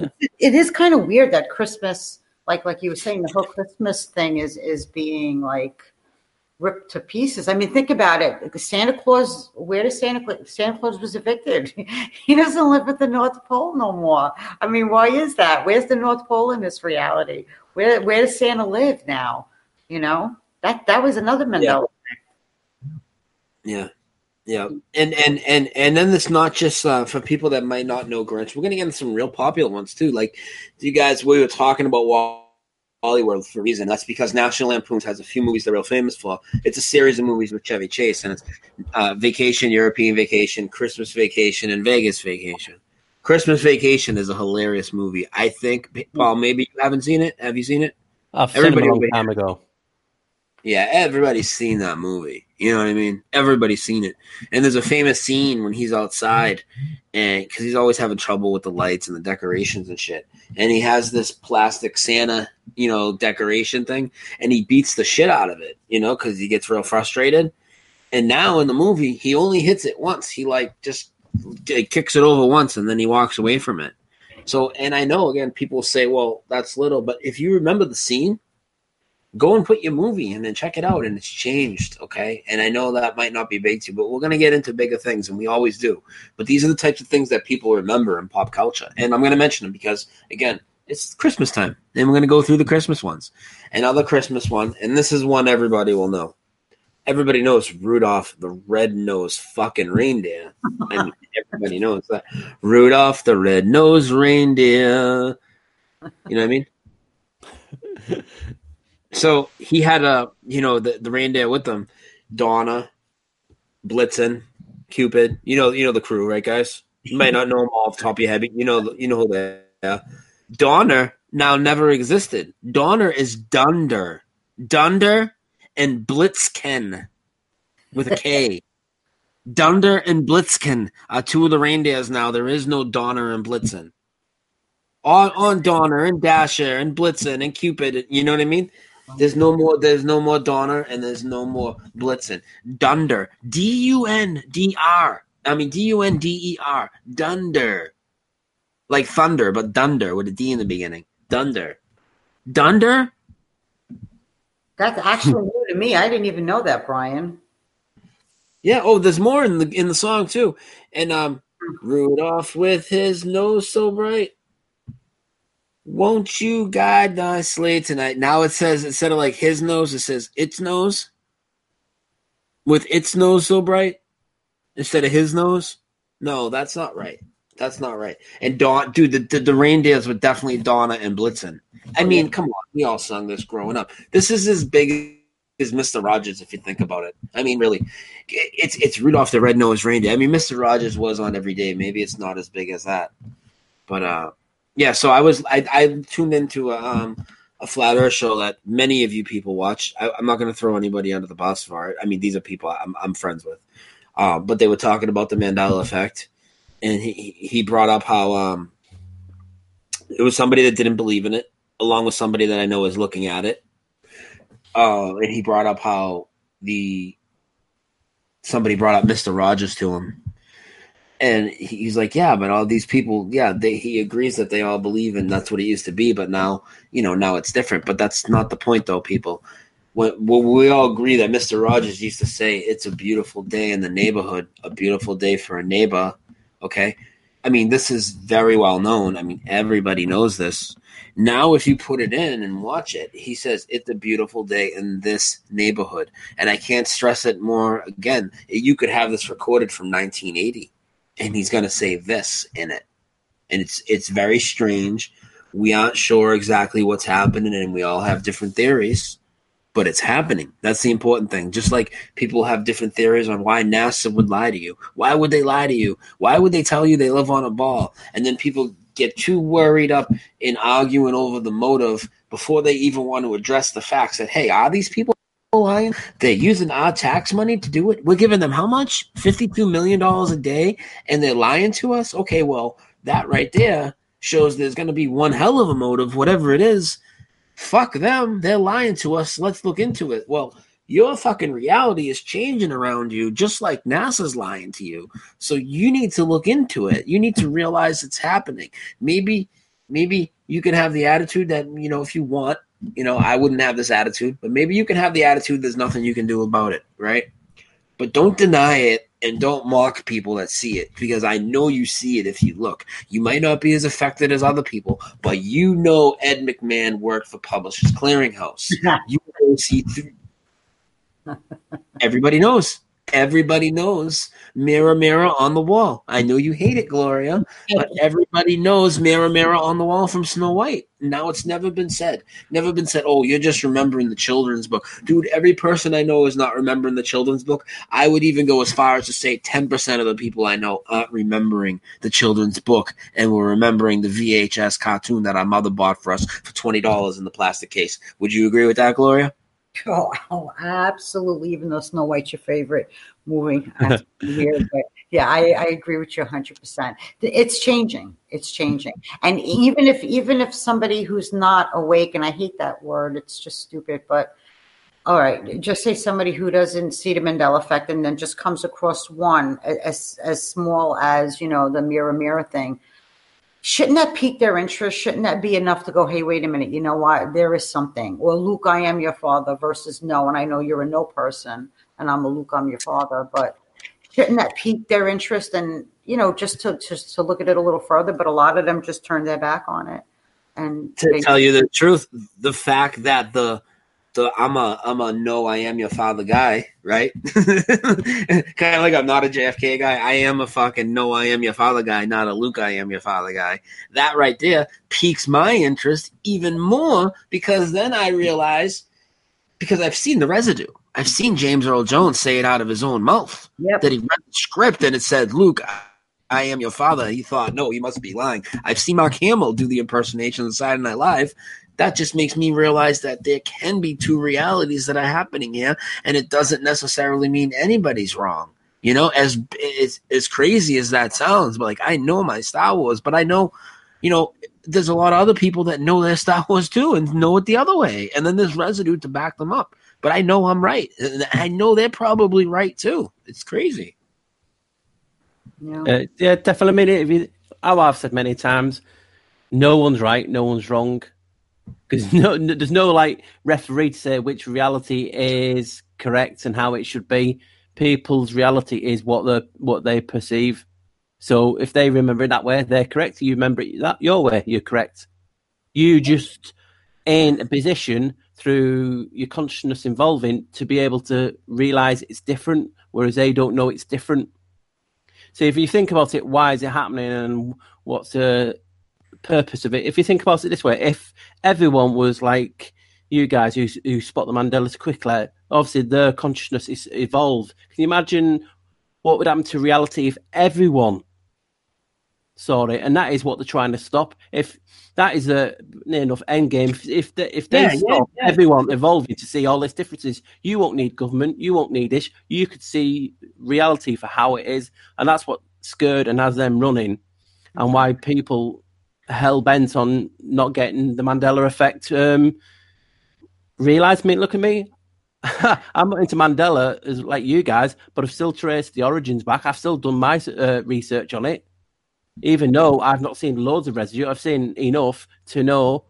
It is kind of weird that Christmas, like like you were saying, the whole Christmas thing is is being like ripped to pieces. I mean, think about it. Santa Claus, where does Santa Claus, Santa Claus was evicted. He doesn't live at the North Pole no more. I mean, why is that? Where's the North Pole in this reality? Where where does Santa live now? You know? That that was another Mandela effect. Yeah. yeah, yeah, and and and and then it's not just uh, for people that might not know Grinch. We're gonna get into some real popular ones too. Like you guys, we were talking about Wally World for a reason. That's because National Lampoon's has a few movies they're real famous for. It's a series of movies with Chevy Chase, and it's uh, Vacation, European Vacation, Christmas Vacation, and Vegas Vacation. Christmas Vacation is a hilarious movie. I think, Paul, maybe you haven't seen it. Have you seen it? I've seen it a long time ago. Yeah, everybody's seen that movie. You know what I mean? Everybody's seen it. And there's a famous scene when he's outside, and because he's always having trouble with the lights and the decorations and shit. And he has this plastic Santa, you know, decoration thing, and he beats the shit out of it, you know, because he gets real frustrated. And now in the movie, he only hits it once. He like just kicks it over once, and then he walks away from it. So, and I know again, people say, "Well, that's little," but if you remember the scene, go and put your movie in and check it out, and it's changed, okay? And I know that might not be big to you, but we're going to get into bigger things, and we always do. But these are the types of things that people remember in pop culture. And I'm going to mention them because, again, it's Christmas time, and we're going to go through the Christmas ones. Another Christmas one, and this is one everybody will know. Everybody knows Rudolph the Red-Nosed fucking Reindeer. And everybody knows that. Rudolph the Red-Nosed Reindeer. You know what I mean? So he had a, you know, the, the reindeer with them, Donna, Blitzen, Cupid. You know, you know the crew, right, guys? You might not know them all off the top of your head, but you know, you know who they are. Donner now never existed. Donner is Dunder, Dunder, and Blitzken with a K. Dunder and Blitzken are two of the reindeers now. There is no Donner and Blitzen. On on Donner and Dasher and Blitzen and Cupid. You know what I mean? There's no more. There's no more Donner, and there's no more Blitzen. Dunder, D U N D R. I mean D U N D E R. Dunder, like thunder, but Dunder with a D in the beginning. Dunder, Dunder. That's actually new to me. I didn't even know that, Brian. Yeah. Oh, there's more in the in the song too. And um, Rudolph with his nose so bright. Won't you guide thy sleigh tonight? Now it says, instead of like his nose, it says its nose. With its nose so bright instead of his nose. No, that's not right. That's not right. And Dawn, dude, the, the, the reindeers were definitely Donna and Blitzen. I mean, yeah. Come on. We all sung this growing up. This is as big as Mister Rogers, if you think about it. I mean, really, it's it's Rudolph the Red-Nosed Reindeer. I mean, Mister Rogers was on every day. Maybe it's not as big as that. But, uh, yeah, so I was I, I tuned into a, um, a Flat Earth show that many of you people watch. I, I'm not going to throw anybody under the bus for it. I mean, these are people I'm, I'm friends with. Uh, but they were talking about the Mandela effect. And he, he brought up how um, it was somebody that didn't believe in it, along with somebody that I know is looking at it. Uh, and he brought up how the somebody brought up Mister Rogers to him. And he's like, yeah, but all these people, yeah, they, he agrees that they all believe in that's what it used to be. But now, you know, now it's different. But that's not the point, though, people. When, when we all agree that Mister Rogers used to say it's a beautiful day in the neighborhood, a beautiful day for a neighbor. Okay. I mean, this is very well known. I mean, everybody knows this. Now, if you put it in and watch it, he says it's a beautiful day in this neighborhood. And I can't stress it more. Again, you could have this recorded from nineteen eighty and he's going to say this in it. And it's, it's very strange. We aren't sure exactly what's happening and we all have different theories. But it's happening. That's the important thing. Just like people have different theories on why NASA would lie to you. Why would they lie to you? Why would they tell you they live on a ball? And then people get too worried up in arguing over the motive before they even want to address the facts that, hey, are these people lying? They're using our tax money to do it. We're giving them how much? fifty-two million dollars a day, and they're lying to us? Okay, well, that right there shows there's going to be one hell of a motive, whatever it is. Fuck them. They're lying to us. Let's look into it. Well, your fucking reality is changing around you just like NASA's lying to you. So you need to look into it. You need to realize it's happening. Maybe maybe you can have the attitude that, you know, if you want, you know, I wouldn't have this attitude, but maybe you can have the attitude there's nothing you can do about it, right? But don't deny it. And don't mock people that see it, because I know you see it if you look. You might not be as affected as other people, but you know Ed McMahon worked for Publishers Clearinghouse. You know he th- Everybody knows. Everybody knows Mirror, Mirror on the Wall. I know you hate it, Gloria, but everybody knows Mirror, Mirror on the Wall from Snow White. Now it's never been said. Never been said, oh, you're just remembering the children's book. Dude, every person I know is not remembering the children's book. I would even go as far as to say ten percent of the people I know aren't remembering the children's book and were remembering the V H S cartoon that our mother bought for us for twenty dollars in the plastic case. Would you agree with that, Gloria? Oh, oh, absolutely. Even though Snow White's your favorite movie. Weird, but yeah, I, I agree with you one hundred percent. It's changing. It's changing. And even if even if somebody who's not awake, and I hate that word, it's just stupid, but all right, just say somebody who doesn't see the Mandela effect and then just comes across one as as small as, you know, the mirror, mirror thing. Shouldn't that pique their interest? Shouldn't that be enough to go, hey, wait a minute, you know what? There is something. Or Luke, I am your father versus no, and I know you're a no person, and I'm a Luke, I'm your father. But shouldn't that pique their interest and, you know, just to just to look at it a little further? But a lot of them just turn their back on it. And to they, tell you the truth, the fact that the the I'm a I'm a no, I am your father guy, right? Kind of like I'm not a J F K guy. I am a fucking no, I am your father guy, not a Luke, I am your father guy. That right there piques my interest even more, because then I realize, because I've seen the residue. I've seen James Earl Jones say it out of his own mouth. Yep. That he read the script and it said, Luke, I am your father. He thought, no, he must be lying. I've seen Mark Hamill do the impersonation on Saturday Night Live. That just makes me realize that there can be two realities that are happening here, and it doesn't necessarily mean anybody's wrong. You know, as as, as crazy as that sounds, but like, I know my Star Wars, but I know, you know, there's a lot of other people that know their Star Wars too and know it the other way, and then there's residue to back them up. But I know I'm right. I know they're probably right too. It's crazy. Yeah, uh, yeah, definitely. I mean, if you, how I've said many times, no one's right, no one's wrong. Because no, no, there's no like referee to say which reality is correct and how it should be. People's reality is what they what they perceive. So if they remember it that way, they're correct. You remember it that your way, you're correct. You just in a position through your consciousness involving to be able to realize it's different, whereas they don't know it's different. So if you think about it, why is it happening and what's the purpose of it? If you think about it this way, if everyone was like you guys who, who spot the Mandelas quickly, obviously their consciousness is evolved. Can you imagine what would happen to reality if everyone saw it? And that is what they're trying to stop. If that is a near enough end game, if, if they, if they Yeah, stop yeah, yeah. everyone evolving to see all these differences, you won't need government, you won't need this. You could see reality for how it is, and that's what scared and has them running, and why people are hell bent on not getting the Mandela effect. Um, realize me, look at me. I'm not into Mandela as like you guys, but I've still traced the origins back. I've still done my uh, research on it. Even though I've not seen loads of residue, I've seen enough to know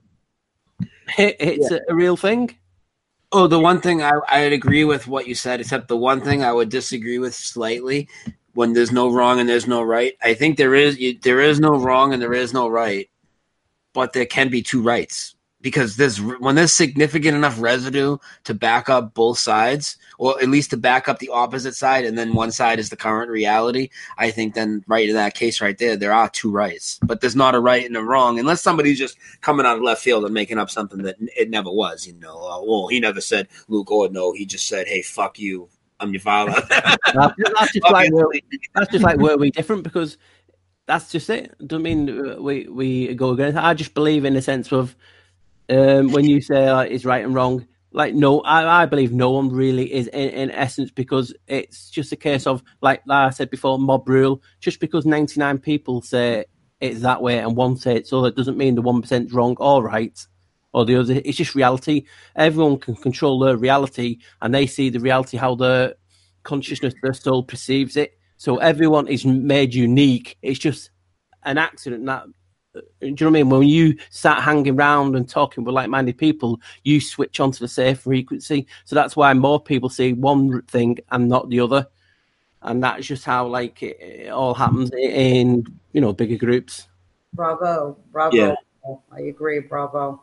it, it's yeah. a, a real thing. Oh, the one thing I, I'd agree with what you said, except the one thing I would disagree with slightly, when there's no wrong and there's no right. I think there is there is no wrong and there is no right, but there can be two rights. Because there's when there's significant enough residue to back up both sides, or at least to back up the opposite side, and then one side is the current reality, I think then right in that case right there, there are two rights. But there's not a right and a wrong, unless somebody's just coming out of left field and making up something that it never was, you know. Uh, well, he never said Luke Ordno. He just said, hey, fuck you, I'm your father. that's, that's, just like, that's just like, were we different? Because that's just it. Don't mean we, we go against. I just believe in the sense of, Um, when you say like, it's right and wrong, like no, I, I believe no one really is in, in essence, because it's just a case of like, like I said before, mob rule. Just because ninety-nine people say it's that way and one say it's so, that doesn't mean the one percent wrong or right or the other. It's just reality. Everyone can control their reality, and they see the reality how their consciousness, their soul perceives it. So everyone is made unique. It's just an accident that. Do you know what I mean? When you start hanging around and talking with like-minded people, you switch onto the safe frequency. So that's why more people see one thing and not the other, and that's just how like it, it all happens in you know bigger groups. Bravo, bravo! Yeah. I agree. Bravo.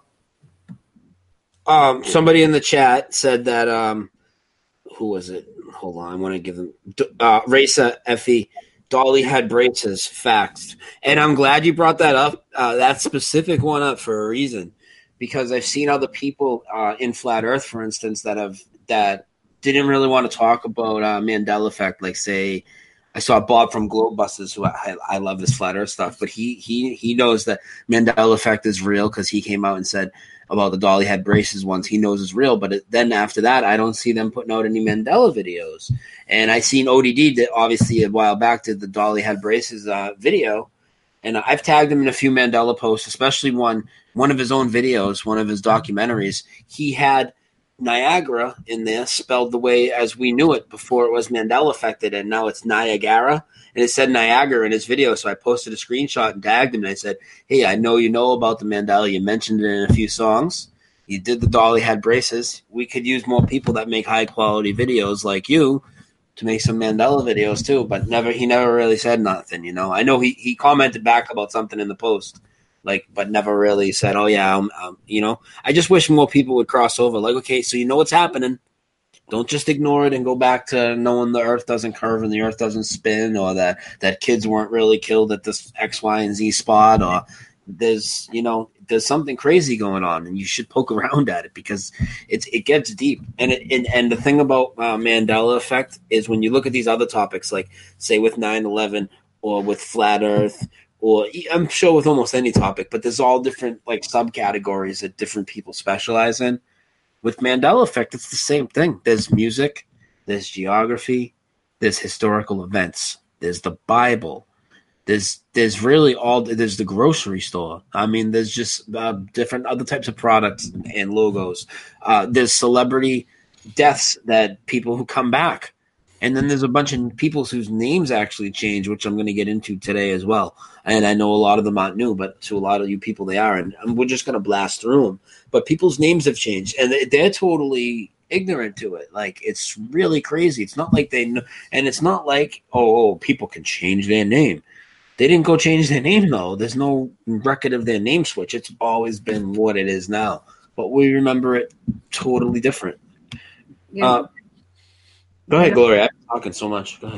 Um, somebody in the chat said that. Um, who was it? Hold on, I want to give them. Uh, Raisa Effie. Dolly had braces, facts. And I'm glad you brought that up, uh, that specific one up for a reason, because I've seen other people uh, in Flat Earth, for instance, that have that didn't really want to talk about uh, Mandela effect. Like, say, I saw Bob from Globebusters, who I, I love this Flat Earth stuff, but he he he knows that Mandela effect is real because he came out and said about the Dolly had braces once. He knows it's real, but it, then after that, I don't see them putting out any Mandela videos. And I seen O D D that obviously a while back did the Dolly had braces uh, video, and I've tagged him in a few Mandela posts, especially one one of his own videos, one of his documentaries. He had Niagara in there spelled the way as we knew it before it was Mandela affected, and now it's Niagara, and it said Niagara in his video. So I posted a screenshot and tagged him, and I said, hey, I know you know about the Mandela. You mentioned it in a few songs. You did the Dolly had braces. We could use more people that make high quality videos like you to make some Mandela videos too, but never he never really said nothing, you know. I know he, he commented back about something in the post, like, but never really said, oh yeah, um, um, you know. I just wish more people would cross over. Like, okay, so you know what's happening. Don't just ignore it and go back to knowing the earth doesn't curve and the earth doesn't spin, or that, that kids weren't really killed at this X, Y, and Z spot, or there's, you know, there's something crazy going on, and you should poke around at it because it's it gets deep. And it, and, and the thing about uh, Mandela effect is when you look at these other topics, like say with nine eleven or with flat Earth, or I'm sure with almost any topic, but there's all different like subcategories that different people specialize in. With Mandela effect, it's the same thing. There's music, there's geography, there's historical events, there's the Bible. There's there's really all there's the grocery store. I mean, there's just uh, different other types of products and logos. Uh, there's celebrity deaths that people who come back, and then there's a bunch of people whose names actually change, which I'm going to get into today as well. And I know a lot of them aren't new, but to a lot of you people they are, and we're just going to blast through them. But people's names have changed, and they're totally ignorant to it. Like, it's really crazy. It's not like they know, and it's not like oh, oh people can change their name. They didn't go change their name, though. There's no record of their name switch. It's always been what it is now. But we remember it totally different. Yeah. Uh, go ahead, Gloria. I'm talking so much. Go ahead.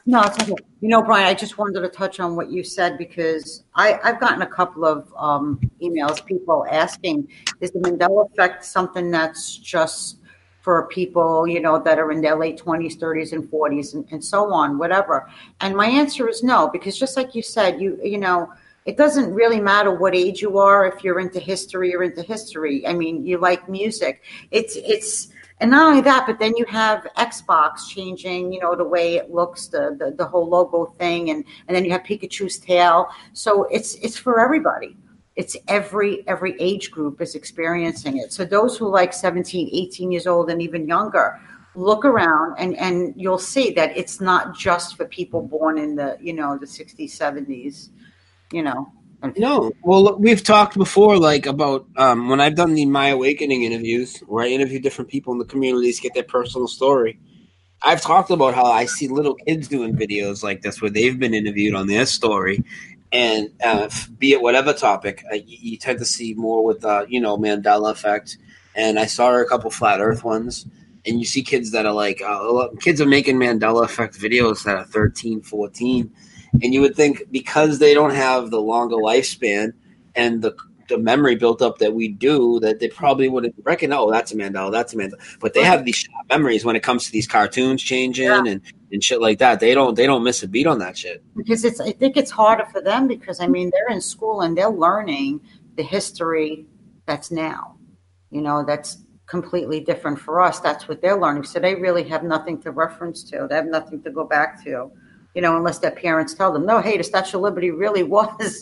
No, it's okay. You know, Brian, I just wanted to touch on what you said because I, I've gotten a couple of um, emails, people asking, is the Mandela effect something that's just for people, you know, that are in their late twenties, thirties, and forties, and, and so on, whatever? And my answer is no, because just like you said, you you know, it doesn't really matter what age you are. If you're into history, you're into history. I mean, you like music. It's it's and not only that, but then you have Xbox changing, you know, the way it looks, the the, the whole logo thing, and and then you have Pikachu's tail. So it's it's for everybody. It's every every age group is experiencing it. So those who like seventeen, eighteen years old and even younger, look around and and you'll see that it's not just for people born in the, you know, the sixties, seventies, you know. No, well, look, we've talked before, like about um, when I've done the My Awakening interviews, where I interview different people in the communities, get their personal story. I've talked about how I see little kids doing videos like this, where they've been interviewed on their story, and uh, be it whatever topic, uh, you, you tend to see more with, uh, you know, Mandela effect. And I saw a couple flat Earth ones, and you see kids that are like, uh, kids are making Mandela effect videos that are thirteen, fourteen. And you would think because they don't have the longer lifespan and the the memory built up that we do, that they probably wouldn't reckon, oh, that's a Mandela, that's a Mandela. But they have these sharp memories when it comes to these cartoons changing yeah. and, and shit like that. They don't they don't miss a beat on that shit. Because it's I think it's harder for them because, I mean, they're in school and they're learning the history that's now. You know, that's completely different for us. That's what they're learning. So they really have nothing to reference to. They have nothing to go back to. You know, unless their parents tell them, no, hey, the Statue of Liberty really was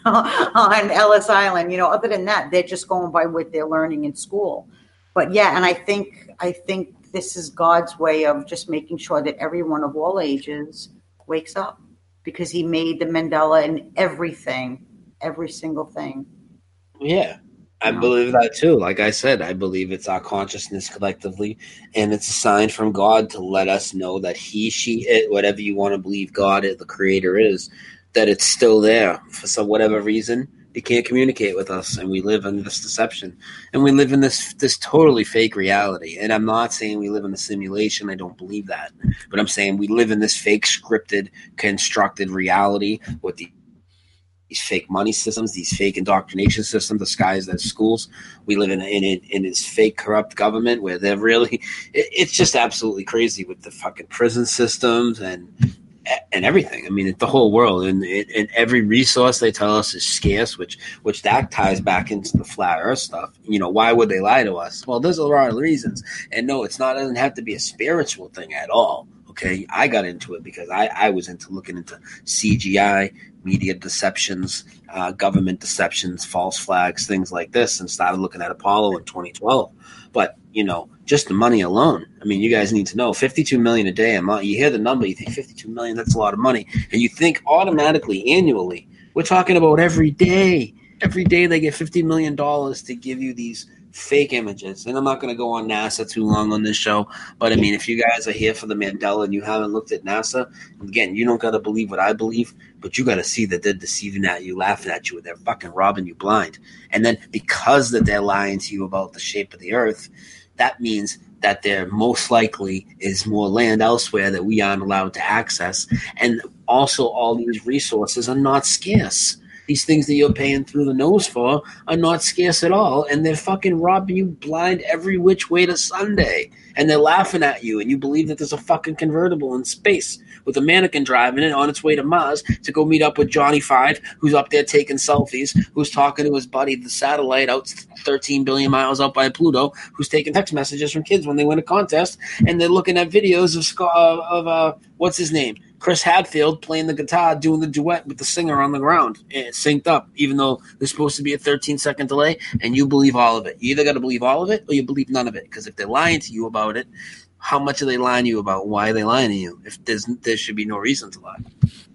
on Ellis Island. You know, other than that, they're just going by what they're learning in school. But yeah, and I think I think this is God's way of just making sure that everyone of all ages wakes up, because he made the Mandela in everything, every single thing. Yeah. I believe that too. Like I said, I believe it's our consciousness collectively, and it's a sign from God to let us know that he, she, it, whatever you want to believe God is, the creator is, that it's still there. For some whatever reason, they can't communicate with us, and we live in this deception. And we live in this this totally fake reality. And I'm not saying we live in a simulation. I don't believe that. But I'm saying we live in this fake, scripted, constructed reality with the these fake money systems, these fake indoctrination systems disguised as schools. We live in in, in this fake corrupt government where they're really, it, it's just absolutely crazy with the fucking prison systems and and everything. I mean, it's the whole world, and, and every resource they tell us is scarce, which which that ties back into the flat Earth stuff. You know, why would they lie to us? Well, there's a lot of reasons, and no, it's not. It doesn't have to be a spiritual thing at all. Okay, I got into it because I, I was into looking into C G I, media deceptions, uh, government deceptions, false flags, things like this, and started looking at Apollo in twenty twelve. But, you know, just the money alone. I mean, you guys need to know fifty-two million dollars a day a month. You hear the number, you think fifty-two million dollars, that's a lot of money. And you think automatically, annually, we're talking about every day. Every day they get fifty million dollars to give you these fake images. And I'm not going to go on NASA too long on this show, but I mean, if you guys are here for the Mandela and you haven't looked at NASA, again, you don't got to believe what I believe, but you got to see that they're deceiving at you, laughing at you, and they're fucking robbing you blind. And then because that they're lying to you about the shape of the earth, that means that there most likely is more land elsewhere that we aren't allowed to access. And also all these resources are not scarce. These things that you're paying through the nose for are not scarce at all, and they're fucking robbing you blind every which way to Sunday. And they're laughing at you, and you believe that there's a fucking convertible in space with a mannequin driving it on its way to Mars to go meet up with Johnny Five, who's up there taking selfies, who's talking to his buddy, the satellite out thirteen billion miles out by Pluto, who's taking text messages from kids when they win a contest, and they're looking at videos of, of uh, what's his name? Chris Hadfield playing the guitar, doing the duet with the singer on the ground. And it's synced up, even though there's supposed to be a thirteen-second delay, and you believe all of it. You either got to believe all of it or you believe none of it. Because if they're lying to you about it, how much are they lying to you about? Why are they lying to you? If there's, there should be no reason to lie.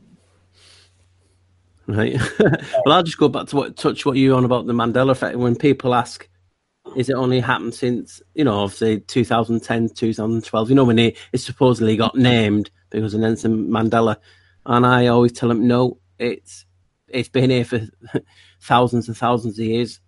Right. Well, I'll just go back to what touch what you on about the Mandela effect. When people ask, is it only happened since, you know, obviously two thousand ten, two thousand twelve, you know, when it, it supposedly got named because of Nelson Mandela. And I always tell them, no, it's it's been here for thousands and thousands of years.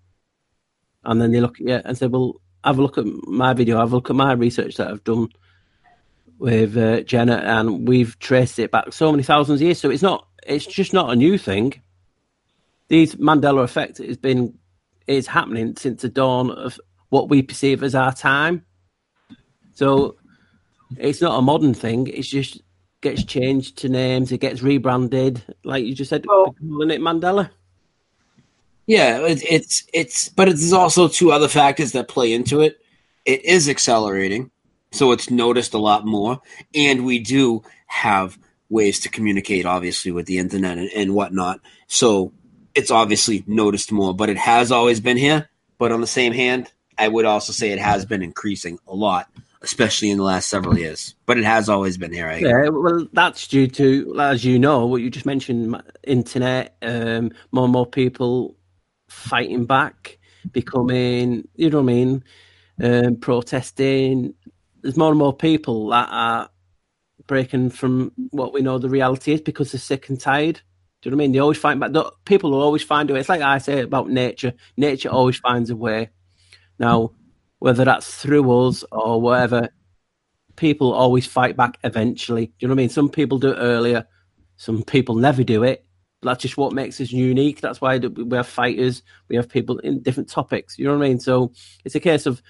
And then they look at you and say, well, have a look at my video, have a look at my research that I've done. with uh, Jenna, and we've traced it back so many thousands of years. So it's not, it's just not a new thing. These Mandela effect has been is happening since the dawn of what we perceive as our time. So it's not a modern thing. It's just gets changed to names. It gets rebranded, like you just said, Well, calling it Mandela. Yeah, it, it's it's, but there's also two other factors that play into it. It is accelerating, so it's noticed a lot more, and we do have ways to communicate, obviously, with the internet and, and whatnot. So it's obviously noticed more, but it has always been here. But on the same hand, I would also say it has been increasing a lot, especially in the last several years. But it has always been here. I Yeah, well, that's due to, as you know, what you just mentioned, internet, um, more and more people fighting back, becoming, you know what I mean, um, protesting. There's more and more people that are breaking from what we know the reality is because they're sick and tired. Do you know what I mean? They always find back. People will always find a way. It's like I say about nature. Nature always finds a way. Now, whether that's through us or whatever, people always fight back eventually. Do you know what I mean? Some people do it earlier. Some people never do it. That's just what makes us unique. That's why we have fighters. We have people in different topics. You know what I mean? So it's a case of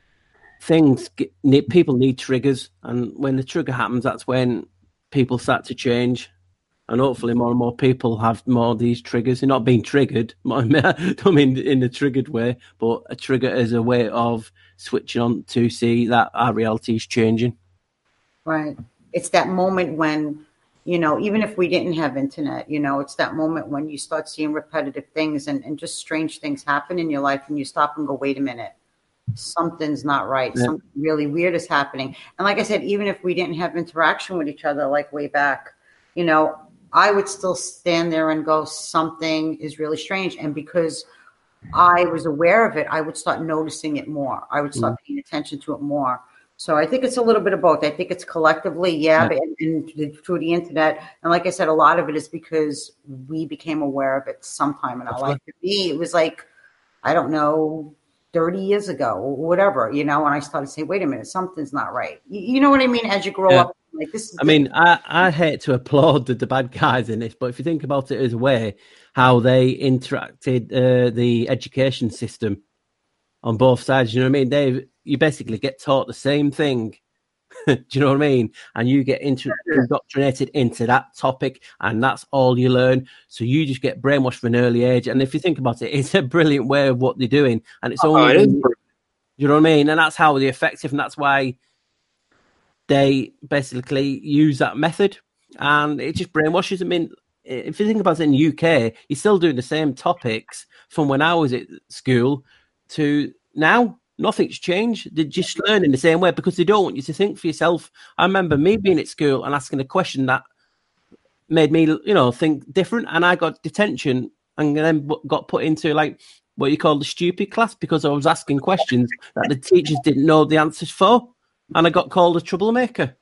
things. Get, people need triggers. And when the trigger happens, that's when people start to change. And hopefully more and more people have more of these triggers. They're not being triggered. I don't mean in a triggered way, but a trigger is a way of switching on to see that our reality is changing. Right. It's that moment when, you know, even if we didn't have internet, you know, it's that moment when you start seeing repetitive things and, and just strange things happen in your life and you stop and go, wait a minute, something's not right. Yeah. Something really weird is happening. And like I said, even if we didn't have interaction with each other, like way back, you know, I would still stand there and go, something is really strange. And because I was aware of it, I would start noticing it more. I would start mm. paying attention to it more. So I think it's a little bit of both. I think it's collectively, yeah, yeah. But and, and through the internet. And like I said, a lot of it is because we became aware of it sometime in our life. For me, it was like, I don't know, thirty years ago or whatever, you know, when I started saying, wait a minute, something's not right. You, you know what I mean? As you grow yeah. up. Like this is I mean, I, I hate to applaud the, the bad guys in this, but if you think about it as a way, how they interacted uh, the education system on both sides, you know what I mean? They you basically get taught the same thing. Do you know what I mean? And you get into, indoctrinated into that topic, and that's all you learn. So you just get brainwashed from an early age. And if you think about it, it's a brilliant way of what they're doing, and it's only, oh, it is. You know what I mean? And that's how they're effective, and that's why they basically use that method, and it just brainwashes. I mean, if you think about it, in the U K, you're still doing the same topics from when I was at school to now. Nothing's changed. They're just learning the same way because they don't want you to think for yourself. I remember me being at school and asking a question that made me, you know, think different, and I got detention and then got put into like what you call the stupid class because I was asking questions that the teachers didn't know the answers for. And I got called a troublemaker.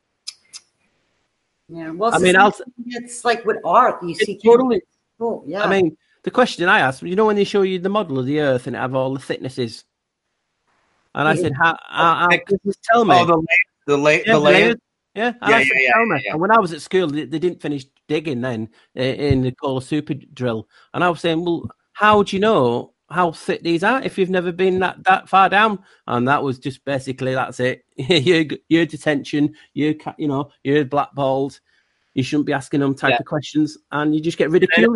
Yeah, well, I mean, I'll, it's like with art, you see. Totally. Oh, yeah. I mean, the question I asked, you know, when they show you the model of the Earth and it have all the thicknesses, and I yeah. said, "How? how, how just tell me." Oh, the la- the, la- yeah, the layer. Yeah, and yeah, I said, yeah, tell yeah, me. yeah. And when I was at school, they, they didn't finish digging then in the Cola Super drill, and I was saying, "Well, how do you know how thick these are if you've never been that, that far down?" And that was just basically that's it. you're, you're detention. You're you know you're blackballed. You shouldn't be asking them type yeah. of questions, and you just get ridiculed.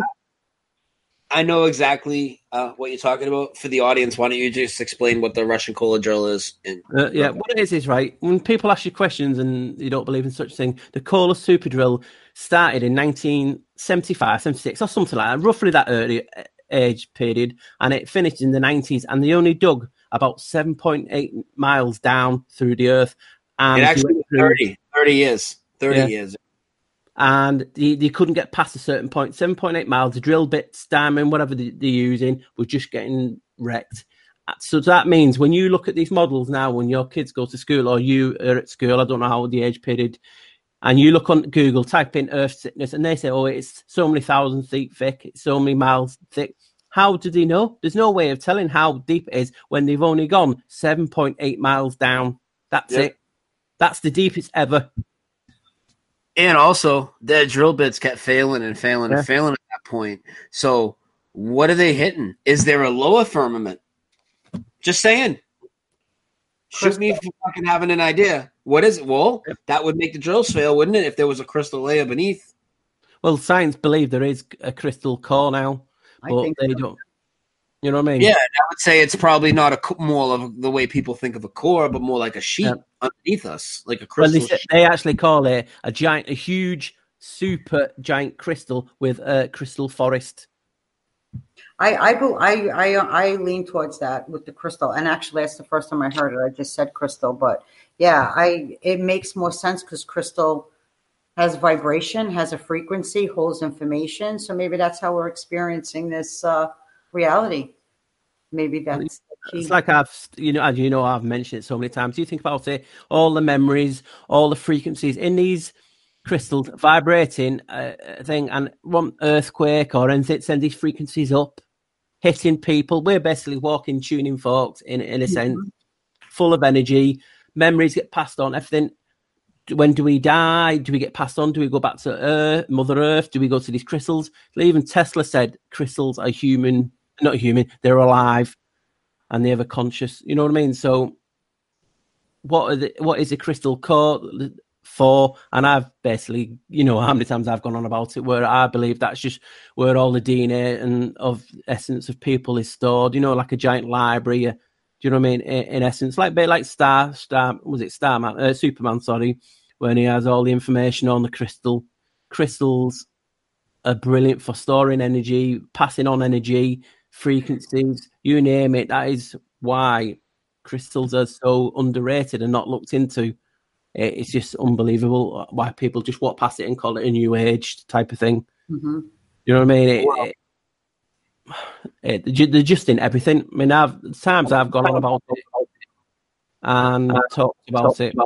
I know exactly uh, what you're talking about. For the audience, why don't you just explain what the Russian cola drill is? And- uh, yeah, what it is is, right, when people ask you questions and you don't believe in such a thing, the Cola Super Drill started in nineteen seventy-five, seventy-six or something like that, roughly that early age period, and it finished in the nineties, and they only dug about seven point eight miles down through the earth. And it actually was thirty, thirty years, thirty yeah. years. And they, they couldn't get past a certain point, seven point eight miles. The drill bits, diamond, whatever they, they're using, was just getting wrecked. So that means when you look at these models now, when your kids go to school or you are at school, I don't know how the age period, and you look on Google, type in Earth thickness, and they say, oh, it's so many thousand feet thick, it's so many miles thick. How do they know? There's no way of telling how deep it is when they've only gone seven point eight miles down. That's yep. it. That's the deepest ever. And also, their drill bits kept failing and failing Yeah. and failing at that point. So, what are they hitting? Is there a lower firmament? Just saying. Shoot me for fucking having an idea. What is it? Well, that would make the drills fail, wouldn't it? If there was a crystal layer beneath. Well, science believe there is a crystal core now, I but think they so. don't. You know what I mean? Yeah, I would say it's probably not a co- more of the way people think of a core, but more like a sheet Yeah. underneath us, like a Well, they, crystal. say- they actually call it a giant, a huge, super giant crystal with a crystal forest. I I, bel- I I I lean towards that with the crystal, and actually, that's the first time I heard it. I just said crystal, but yeah, I it makes more sense because crystal has vibration, has a frequency, holds information. So maybe that's how we're experiencing this uh, reality. Maybe that's the key. It's like I've, you know, as you know, I've mentioned it so many times. You think about it, all the memories, all the frequencies in these crystals vibrating uh, thing, and one earthquake or anything send these frequencies up, hitting people. We're basically walking, tuning forks in in a sense, full of energy. Memories get passed on. Everything. When do we die? Do we get passed on? Do we go back to Earth, Mother Earth? Do we go to these crystals? Even Tesla said crystals are human, not human. They're alive, and they have a conscious. You know what I mean? So, what are the, what is a crystal core for? And I've basically, you know, how many times I've gone on about it, where I believe that's just where all the D N A and of essence of people is stored. You know, like a giant library. Do you know what I mean? In, in essence, like like Star Star was it Starman, uh, Superman? Sorry, when he has all the information on the crystal. Crystals are brilliant for storing energy, passing on energy, frequencies, you name it. That is why crystals are so underrated and not looked into. It's just unbelievable why people just walk past it and call it a new age type of thing. Mm-hmm. You know what I mean? It, Wow. it, it, they're just in everything. I mean, I've times I've gone on about it and talked about it.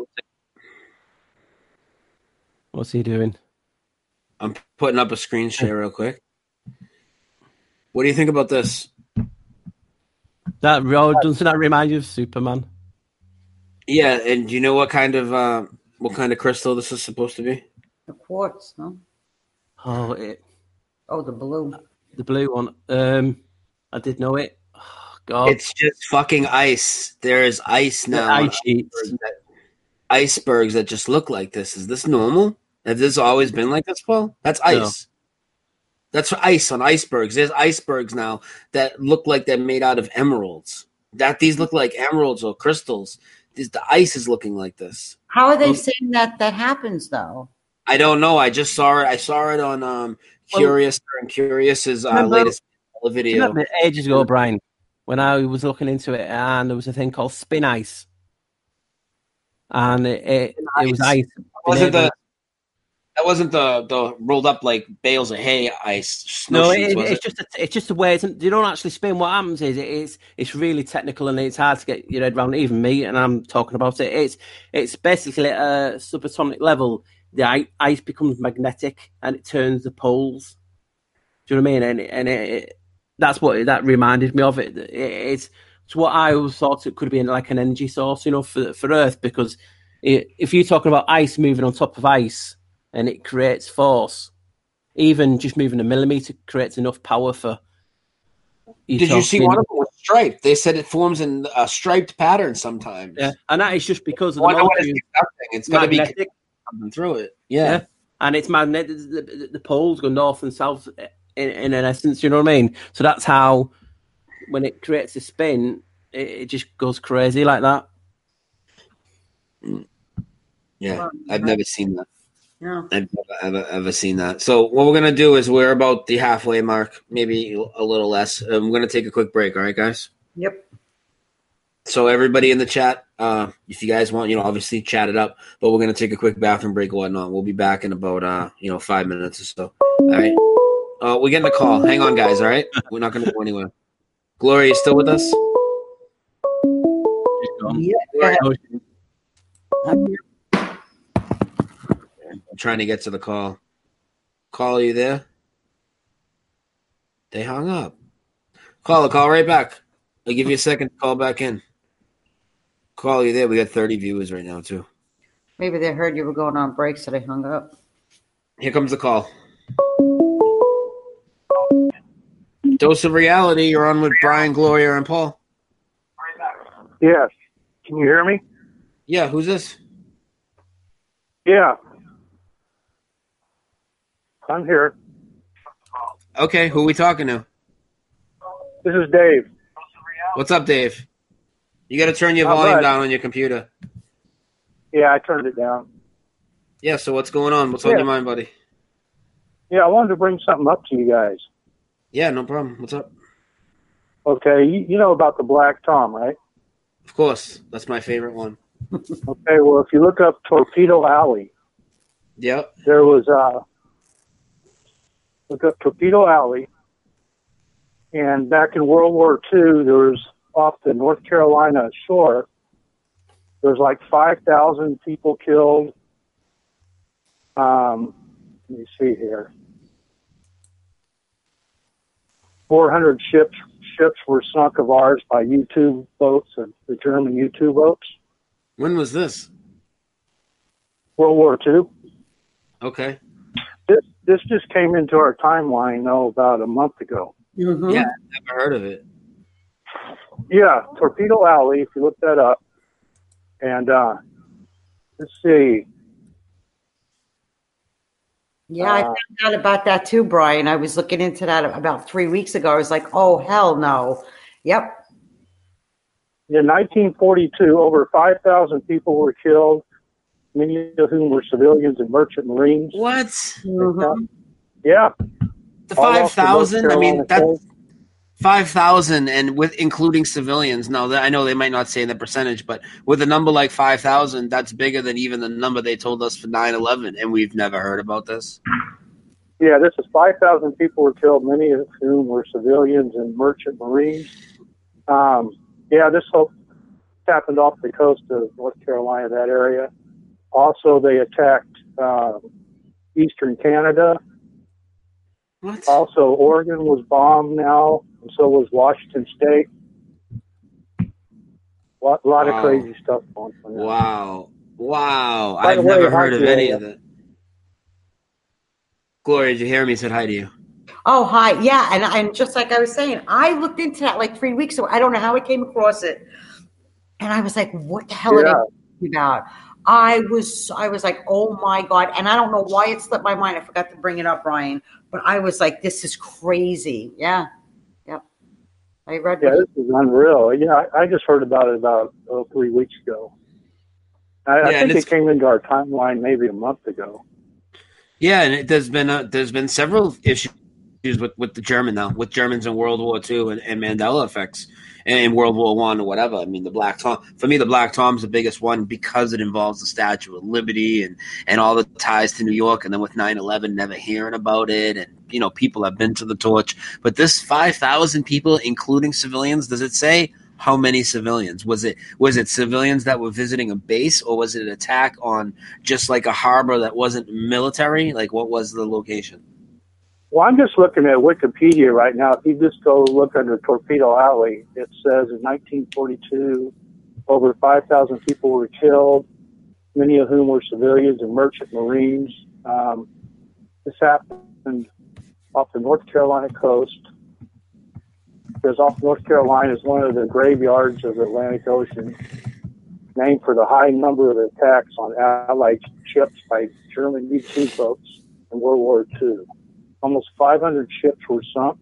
What's he doing? I'm putting up a screen share real quick. What do you think about this? That doesn't that remind you of Superman? Yeah, and do you know what kind of uh, what kind of crystal this is supposed to be? The quartz, no? Oh, it, Oh, the blue. the blue one. Um, I did know it. Oh, God, It's just fucking ice. There is ice the now. on ice sheets. icebergs that, icebergs that just look like this. Is this normal? Has this always been like this, Paul? That's ice. That's ice on icebergs. There's icebergs now that look like they're made out of emeralds. That these look like emeralds or crystals. This, the ice is looking like this. How are they Well- saying that that happens though? I don't know. I just saw it. I saw it on um, Curious and Curious's uh, Remember- latest Do you video. remember ages ago, Brian, when I was looking into it, and there was a thing called spin ice, and it it, it was ice. That wasn't the that wasn't the the rolled up like bales of hay ice snow No, sheets, it, was it's it? just a, it's just a way. It's, you don't actually spin. What happens is it is it's really technical and it's hard to get your head around. Even me, and I'm talking about it. It's it's basically at a subatomic level. The i- ice becomes magnetic and it turns the poles. Do you know what I mean? And and it, it, that's what that reminded me of. It, it it's it's what I always thought it could be like an energy source, you know, for for Earth. Because it, if you're talking about ice moving on top of ice and it creates force. Even just moving a millimeter creates enough power for. Did you see one of them was striped? They said it forms in a striped pattern sometimes. Yeah, and that is just because of I the wonder what it's molecule. accepting. It's got to be Magnetic. coming through it. Yeah. Yeah, and it's magnetic. The, the, the poles go north and south in, in an essence. You know what I mean? So that's how when it creates a spin, it, it just goes crazy like that. Yeah, I've never seen that. Yeah. I've never ever, ever seen that. So what we're gonna do is we're about the halfway mark, maybe a little less. Um, we're gonna take a quick break. All right, guys. Yep. So everybody in the chat, uh, if you guys want, you know, obviously chat it up. But we're gonna take a quick bathroom break and whatnot. We'll be back in about uh, you know, five minutes or so. All right. Uh, we're getting a call. Hang on, guys. All right. We're not gonna go anywhere. Gloria, you still with us? Yeah. I'm here. I'm trying to get to the call. Call, are you there? They hung up. Call, call right back. I'll give you a second to call back in. Call, are you there? We got thirty viewers right now, too. Maybe they heard you were going on break, so they hung up. Here comes the call. Dose of Reality. You're on with Brian, Gloria, and Paul. Yes. Can you hear me? Yeah, who's this? Yeah. I'm here. Okay, who are we talking to? This is Dave. What's up, Dave? You got to turn your Not volume much. down on your computer. Yeah, I turned it down. Yeah, so what's going on? What's on Yeah. your mind, buddy? Yeah, I wanted to bring something up to you guys. Yeah, no problem. What's up? Okay, you, you know about the Black Tom, right? Of course. That's my favorite one. Okay, well, if you look up Torpedo Alley, Yep. there was, uh, look up Torpedo Alley, and back in World War Two, there was off the North Carolina shore, there was like five thousand people killed. Um, let me see here. four hundred ships ships were sunk of ours by U two boats, and the German U two boats. When was this? World War Two. Okay. This this just came into our timeline, though, about a month ago. Mm-hmm. Yeah, I've never heard of it. Yeah, Torpedo Alley, if you look that up. And uh, let's see. Yeah, I Uh, found out about that too, Brian. I was looking into that about three weeks ago. I was like, oh, hell no. Yep. In nineteen forty-two, over five thousand people were killed, many of whom were civilians and merchant marines. What? Mhm. Yeah. The all five off the North thousand? I mean, Carolina that's coast. five thousand, and with including civilians. Now, that- I know they might not say the percentage, but with a number like five thousand, that's bigger than even the number they told us for nine eleven, and we've never heard about this. Yeah, this is five thousand people were killed, many of whom were civilians and merchant marines. Um, yeah, this whole happened off the coast of North Carolina, that area. Also, they attacked um, eastern Canada. What? Also, Oregon was bombed now, and so was Washington State. A lot, lot Wow. of crazy stuff going on. now. Wow. Wow. By the I've way, never hi, heard of any Gloria. of it. Gloria, did you hear me? Said hi to you. Oh, hi. Yeah. And, and just like I was saying, I looked into that like three weeks ago. I don't know how I came across it. And I was like, what the hell are Yeah. they talking about? I was, I was like, oh my God. And I don't know why it slipped my mind. I forgot to bring it up, Brian, but I was like, this is crazy. Yeah. Yep. I read. Yeah, what- this is unreal. Yeah, I, I just heard about it about oh, three weeks ago. I, I Yeah, and think it's- it came into our timeline maybe a month ago. Yeah, and it, there's been a, there's been several issues with, with the German now, with Germans in World War Two and, and Mandela effects in World War One or whatever. I mean, the Black Tom, for me, the Black Tom's the biggest one because it involves the Statue of Liberty and, and all the ties to New York. And then with nine eleven, never hearing about it. And, you know, people have been to the torch. But this five thousand people, including civilians, does it say how many civilians? Was it was it civilians that were visiting a base, or was it an attack on just like a harbor that wasn't military? Like, what was the location? Well, I'm just looking at Wikipedia right now. If you just go look under Torpedo Alley, it says in nineteen forty-two, over five thousand people were killed, many of whom were civilians and merchant marines. Um, this happened off the North Carolina coast. Because off North Carolina is one of the graveyards of the Atlantic Ocean, named for the high number of attacks on Allied ships by German U two boats in World War Two. Almost five hundred ships were sunk.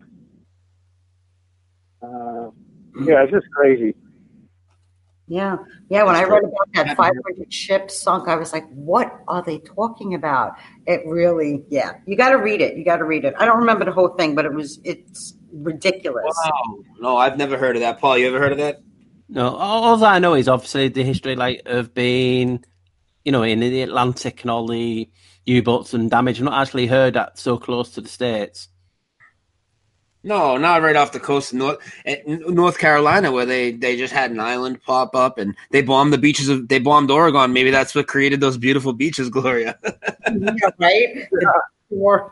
Uh, yeah, it's just crazy. Yeah. Yeah. When I read about that five hundred ships sunk, I was like, what are they talking about? It really, yeah. You got to read it. You got to read it. I don't remember the whole thing, but it was, it's ridiculous. Wow. No, I've never heard of that. Paul, you ever heard of that? No, all, all I know is obviously the history, like of being, you know, in the Atlantic and all the U-boats and damage. I've not actually heard that so close to the States. No, not right off the coast of North eh, North Carolina, where they, they just had an island pop up and they bombed the beaches of they bombed Oregon. Maybe that's what created those beautiful beaches, Gloria. Yeah, right? War.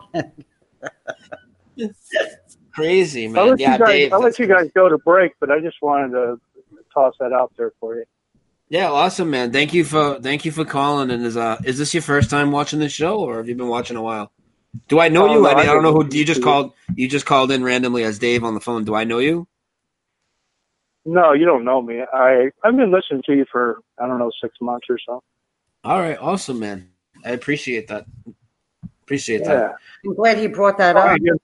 Crazy, I'll man. let, Yeah, you guys, Dave. I'll let you guys go to break, but I just wanted to toss that out there for you. Yeah, awesome, man. Thank you for thank you for calling. And is uh is this your first time watching this show, or have you been watching a while? Do I know Oh, you? no, I, mean, I I don't know who didn't. you just called. You just called in randomly as Dave on the phone. Do I know you? No, you don't know me. I I've been listening to you for I don't know six months or so. All right, awesome, man. I appreciate that. Appreciate Yeah. that. I'm glad he brought that Oh, up. yeah.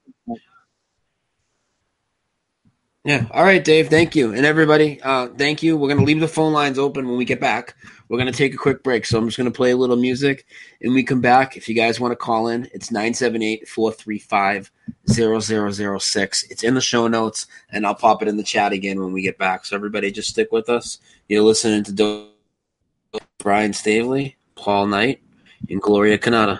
Yeah. All right, Dave. Thank you, and everybody. Uh, thank you. We're gonna leave the phone lines open when we get back. We're gonna take a quick break, so I'm just gonna play a little music, and we come back. If you guys want to call in, it's nine seven eight, four three five, zero zero zero six. It's in the show notes, and I'll pop it in the chat again when we get back. So everybody, just stick with us. You're listening to Do- Brian Stavely, Paul Knight, and Gloria Canada.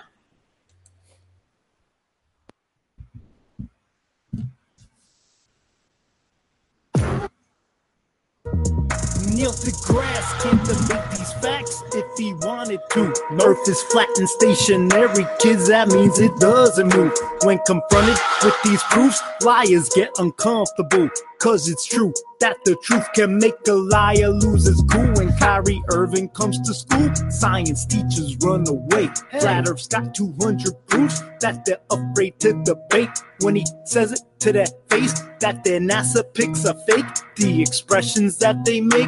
Neil deGrasse can't debate these facts if he wanted to. Earth is flat and stationary, kids, that means it doesn't move. When confronted with these proofs, liars get uncomfortable. Cause it's true that the truth can make a liar lose his cool. When Kyrie Irving comes to school, science teachers run away. Flat Earth's got two hundred proofs that they're afraid to debate. When he says it to their face, that their NASA pics are fake. The expressions that they make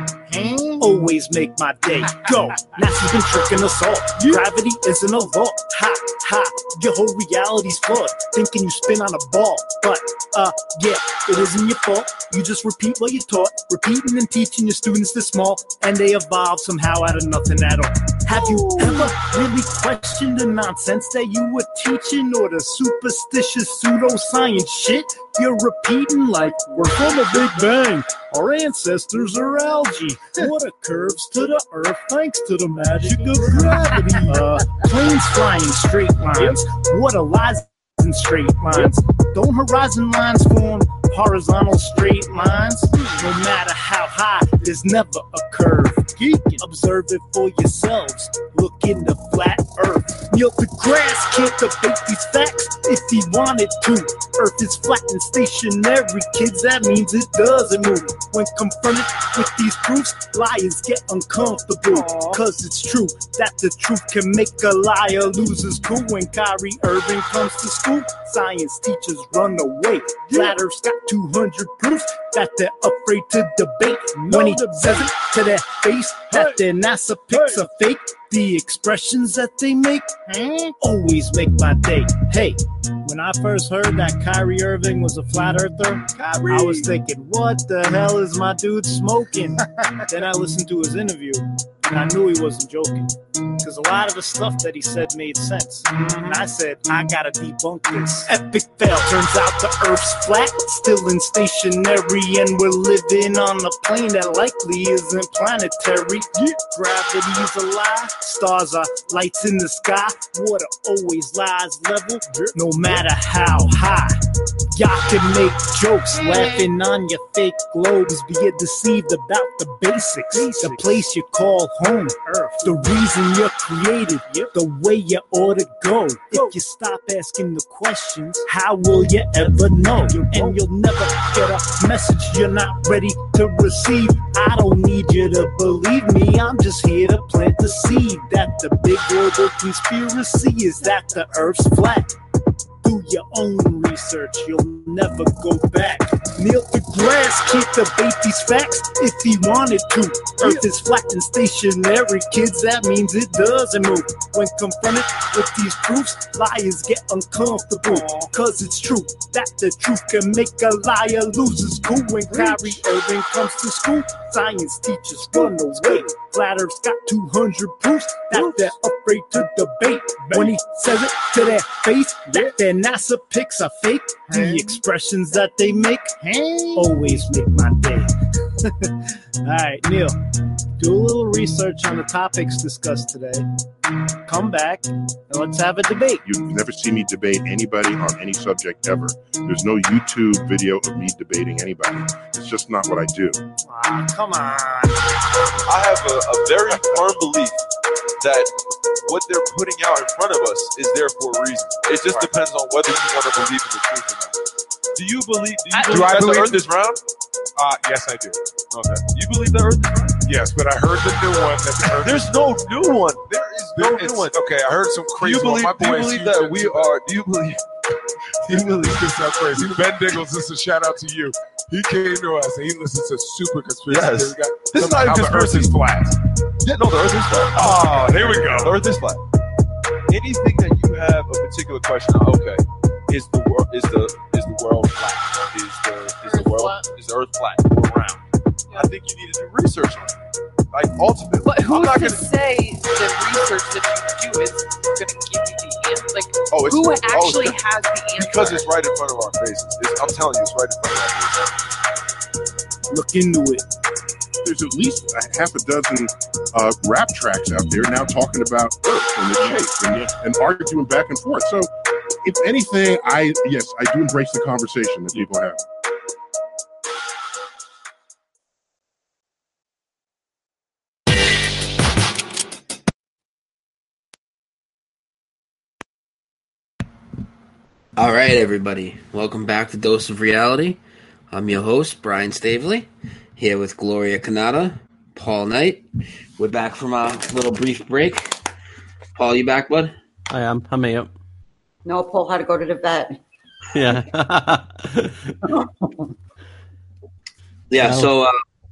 always make my day. Go, NASA's been tricking us all. Gravity isn't a law. Ha, ha, your whole reality's flawed. Thinking you spin on a ball. But, uh, yeah, it isn't your fault. You just repeat what you taught. Repeating and teaching your students this small. And they evolve somehow out of nothing at all. Have you ever really questioned the nonsense that you were teaching? Or the superstitious pseudoscience shit you're repeating? Like, we're from the Big Bang. Our ancestors are algae. Water curves to the earth thanks to the magic of gravity. Uh, planes flying straight lines. Water lies in straight lines. Don't horizon lines form horizontal straight lines? No matter how high, there's never a curve. Observe it for yourselves. Look in the flat earth. Neil deGrasse can't debate these facts if he wanted to. Earth is flat and stationary, kids, that means it doesn't move. When confronted with these proofs, liars get uncomfortable. Cause it's true that the truth can make a liar lose his cool. When Kyrie Irving comes to school, science teachers run away. Flat Earth's got two hundred proofs that they're afraid to debate. When he says it to their face, that their NASA pics are fake. The expressions that they make always make my day. Hey, when I first heard that Kyrie Irving was a flat earther, Kyrie. I was thinking, what the hell is my dude smoking? Then I listened to his interview, and I knew he wasn't joking. Because a lot of the stuff that he said made sense. And I said, I gotta debunk this. Epic fail. Turns out the Earth's flat, still in stationary, and we're living on a plane that likely isn't planetary. Yeah. Gravity's a lie. Stars are lights in the sky. Water always lies level, no matter how high. Y'all can make jokes, laughing on your fake globes, but you're deceived about the basics. The place you call home, Earth. The reason you're created, the way you ought to go. If you stop asking the questions, how will you ever know? And you'll never get a message you're not ready to receive. I don't need you to believe me, I'm just here to plant the seed that the big global conspiracy is that the Earth's flat. Do your own research, you'll never go back. Neil deGrasse can't debate these facts if he wanted to. Earth is flat and stationary, kids, that means it doesn't move. When confronted with these proofs, liars get uncomfortable. Cause it's true that the truth can make a liar lose his cool. When Kyrie Irving comes to school, science teachers run away. Flat Earth's got two hundred proofs that they're afraid to debate. When he says it to their face, that their NASA pics are fake. The expressions that they make always make my day. Alright, Neil, do a little research on the topics discussed today. Come back and let's have a debate. You've never seen me debate anybody on any subject ever. There's no YouTube video of me debating anybody. It's just not what I do. Ah, come on. I have a, a very firm belief that what they're putting out in front of us is there for a reason. It just depends on whether you want to believe in the truth or not. Do you believe, do you believe do I that believe the earth is round? Uh, yes, I do. Okay. You believe the earth is round? Yes, but I heard the new one. That There's no new one. There is no it's, new one. Okay, I heard some Do crazy you believe, one. My do you boy believe is that huge we into- are? Do you believe? He listens to crazy. Ben Diggles, this is a shout out to you. He came to us and he listens to super conspiracy Yes. theory guy. This is not How a the Earth conspiracy. is flat. Yeah, no, the Earth is flat. Oh, here we The go. Earth is flat. Anything that you have a particular question on, okay, is the world is the is the world flat? Is the is the Earth world flat? is the Earth flat or round? I think you need to do research on it. Like ultimately, But I'm who's not to gonna. say the research that you do is going to give you the answer? Like, Oh, it's who oh, actually it's- has the answer? Because it's right in front of our faces. It's, I'm telling you, it's right in front of our faces. Look into it. There's at least a half a dozen uh, rap tracks out there now talking about Earth and the shape and, and arguing back and forth. So, if anything, I yes, I do embrace the conversation that people have. All right, everybody. Welcome back to Dose of Reality. I'm your host, Brian Stavely, here with Gloria Canada, Paul Knight. We're back from a little brief break. Paul, you back, bud? I am. I'm here. No, Paul had to go to the vet. Yeah. Yeah, Wow. so uh,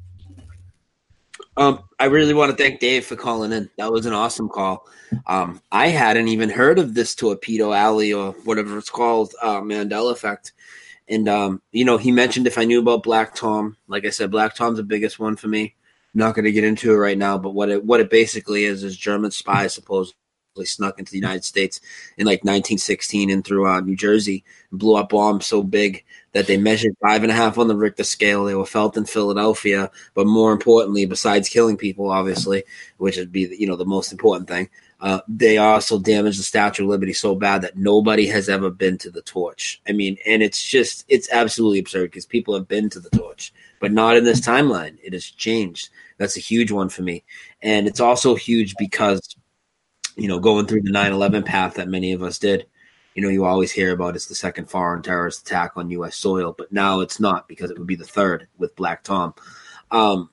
um, I really want to thank Dave for calling in. That was an awesome call. Um, I hadn't even heard of this Torpedo Alley or whatever it's called, uh, Mandela Effect. And, um, you know, he mentioned if I knew about Black Tom. Like I said, Black Tom's the biggest one for me. Not going to get into it right now, but what it what it basically is is German spies supposedly snuck into the United States in like nineteen sixteen and through uh, New Jersey and blew up bombs so big that they measured five and a half on the Richter scale. They were felt in Philadelphia, but more importantly, besides killing people, obviously, which would be you know the most important thing, uh, they also damaged the Statue of Liberty so bad that nobody has ever been to the torch. I mean, and it's just it's absolutely absurd because people have been to the torch, but not in this timeline. It has changed. That's a huge one for me, and it's also huge because you know going through the nine eleven path that many of us did. You know, you always hear about it's the second foreign terrorist attack on U S soil, but now it's not because it would be the third with Black Tom. Um,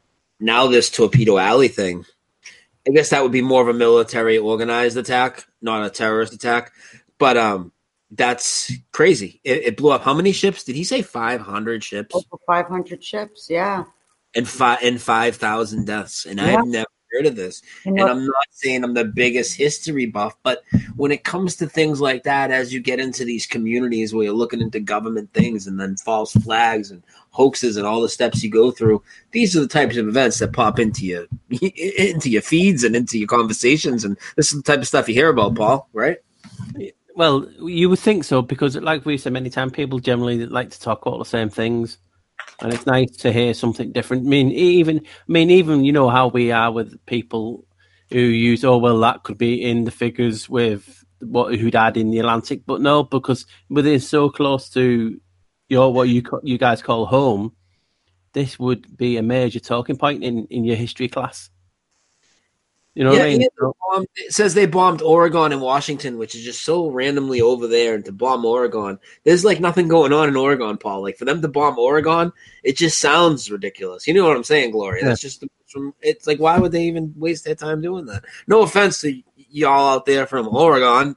now this Torpedo Alley thing, I guess that would be more of a military organized attack, not a terrorist attack. But um, that's crazy. It, it blew up. How many ships? Did he say five hundred ships? Over five hundred ships, yeah. And five and five thousand deaths. And Yeah. I've never heard of this. And And look- I'm not saying I'm the biggest history buff, but when it comes to things like that, as you get into these communities where you're looking into government things and then false flags and hoaxes and all the steps you go through, these are the types of events that pop into your into your feeds and into your conversations. And this is the type of stuff you hear about, Paul, right? Well, you would think so because, like we said many times, people generally like to talk about the same things, and it's nice to hear something different. I mean, even I mean, even you know how we are with people who use, oh well, that could be in the figures with what who died in the Atlantic, but no, because within so close to your what you ca- you guys call home, this would be a major talking point in, in your history class. You know yeah, what I mean? yeah, they bombed- it says they bombed Oregon and Washington, which is just so randomly over there. And to bomb Oregon, there's like nothing going on in Oregon, Paul. Like for them to bomb Oregon, it just sounds ridiculous. You know what I'm saying, Gloria? Yeah. That's just from. It's like why would they even waste their time doing that? No offense to y'all out there from Oregon,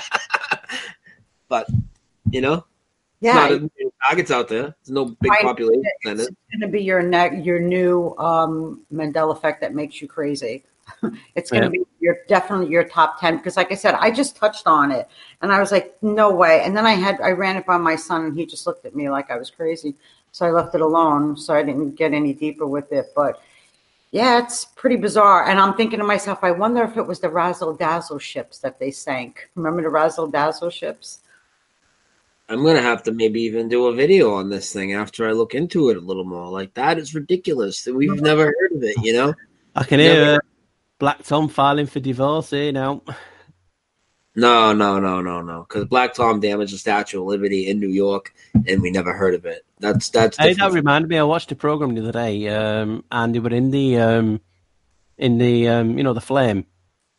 but you know, Yeah, not a million targets out there. There's no big Right. population in it's it. going to be your ne- your new um, Mandela effect that makes you crazy. It's going to Yeah. be your definitely your top ten because, like I said, I just touched on it and I was like, no way. And then I had I ran it by my son and he just looked at me like I was crazy, so I left it alone. So I didn't get any deeper with it, but. Yeah, it's pretty bizarre. And I'm thinking to myself, I wonder if it was the Razzle Dazzle ships that they sank. Remember the Razzle Dazzle ships? I'm gonna have to maybe even do a video on this thing after I look into it a little more. Like that is ridiculous. We've never heard of it, you know. I can hear Never- uh, Black Tom filing for divorce here now. No, no, no, no, no. Because Black Tom damaged the Statue of Liberty in New York, and we never heard of it. That's that's. Hey, that different. reminded me. I watched a program the other day, um, and they were in the um, in the um, you know the flame.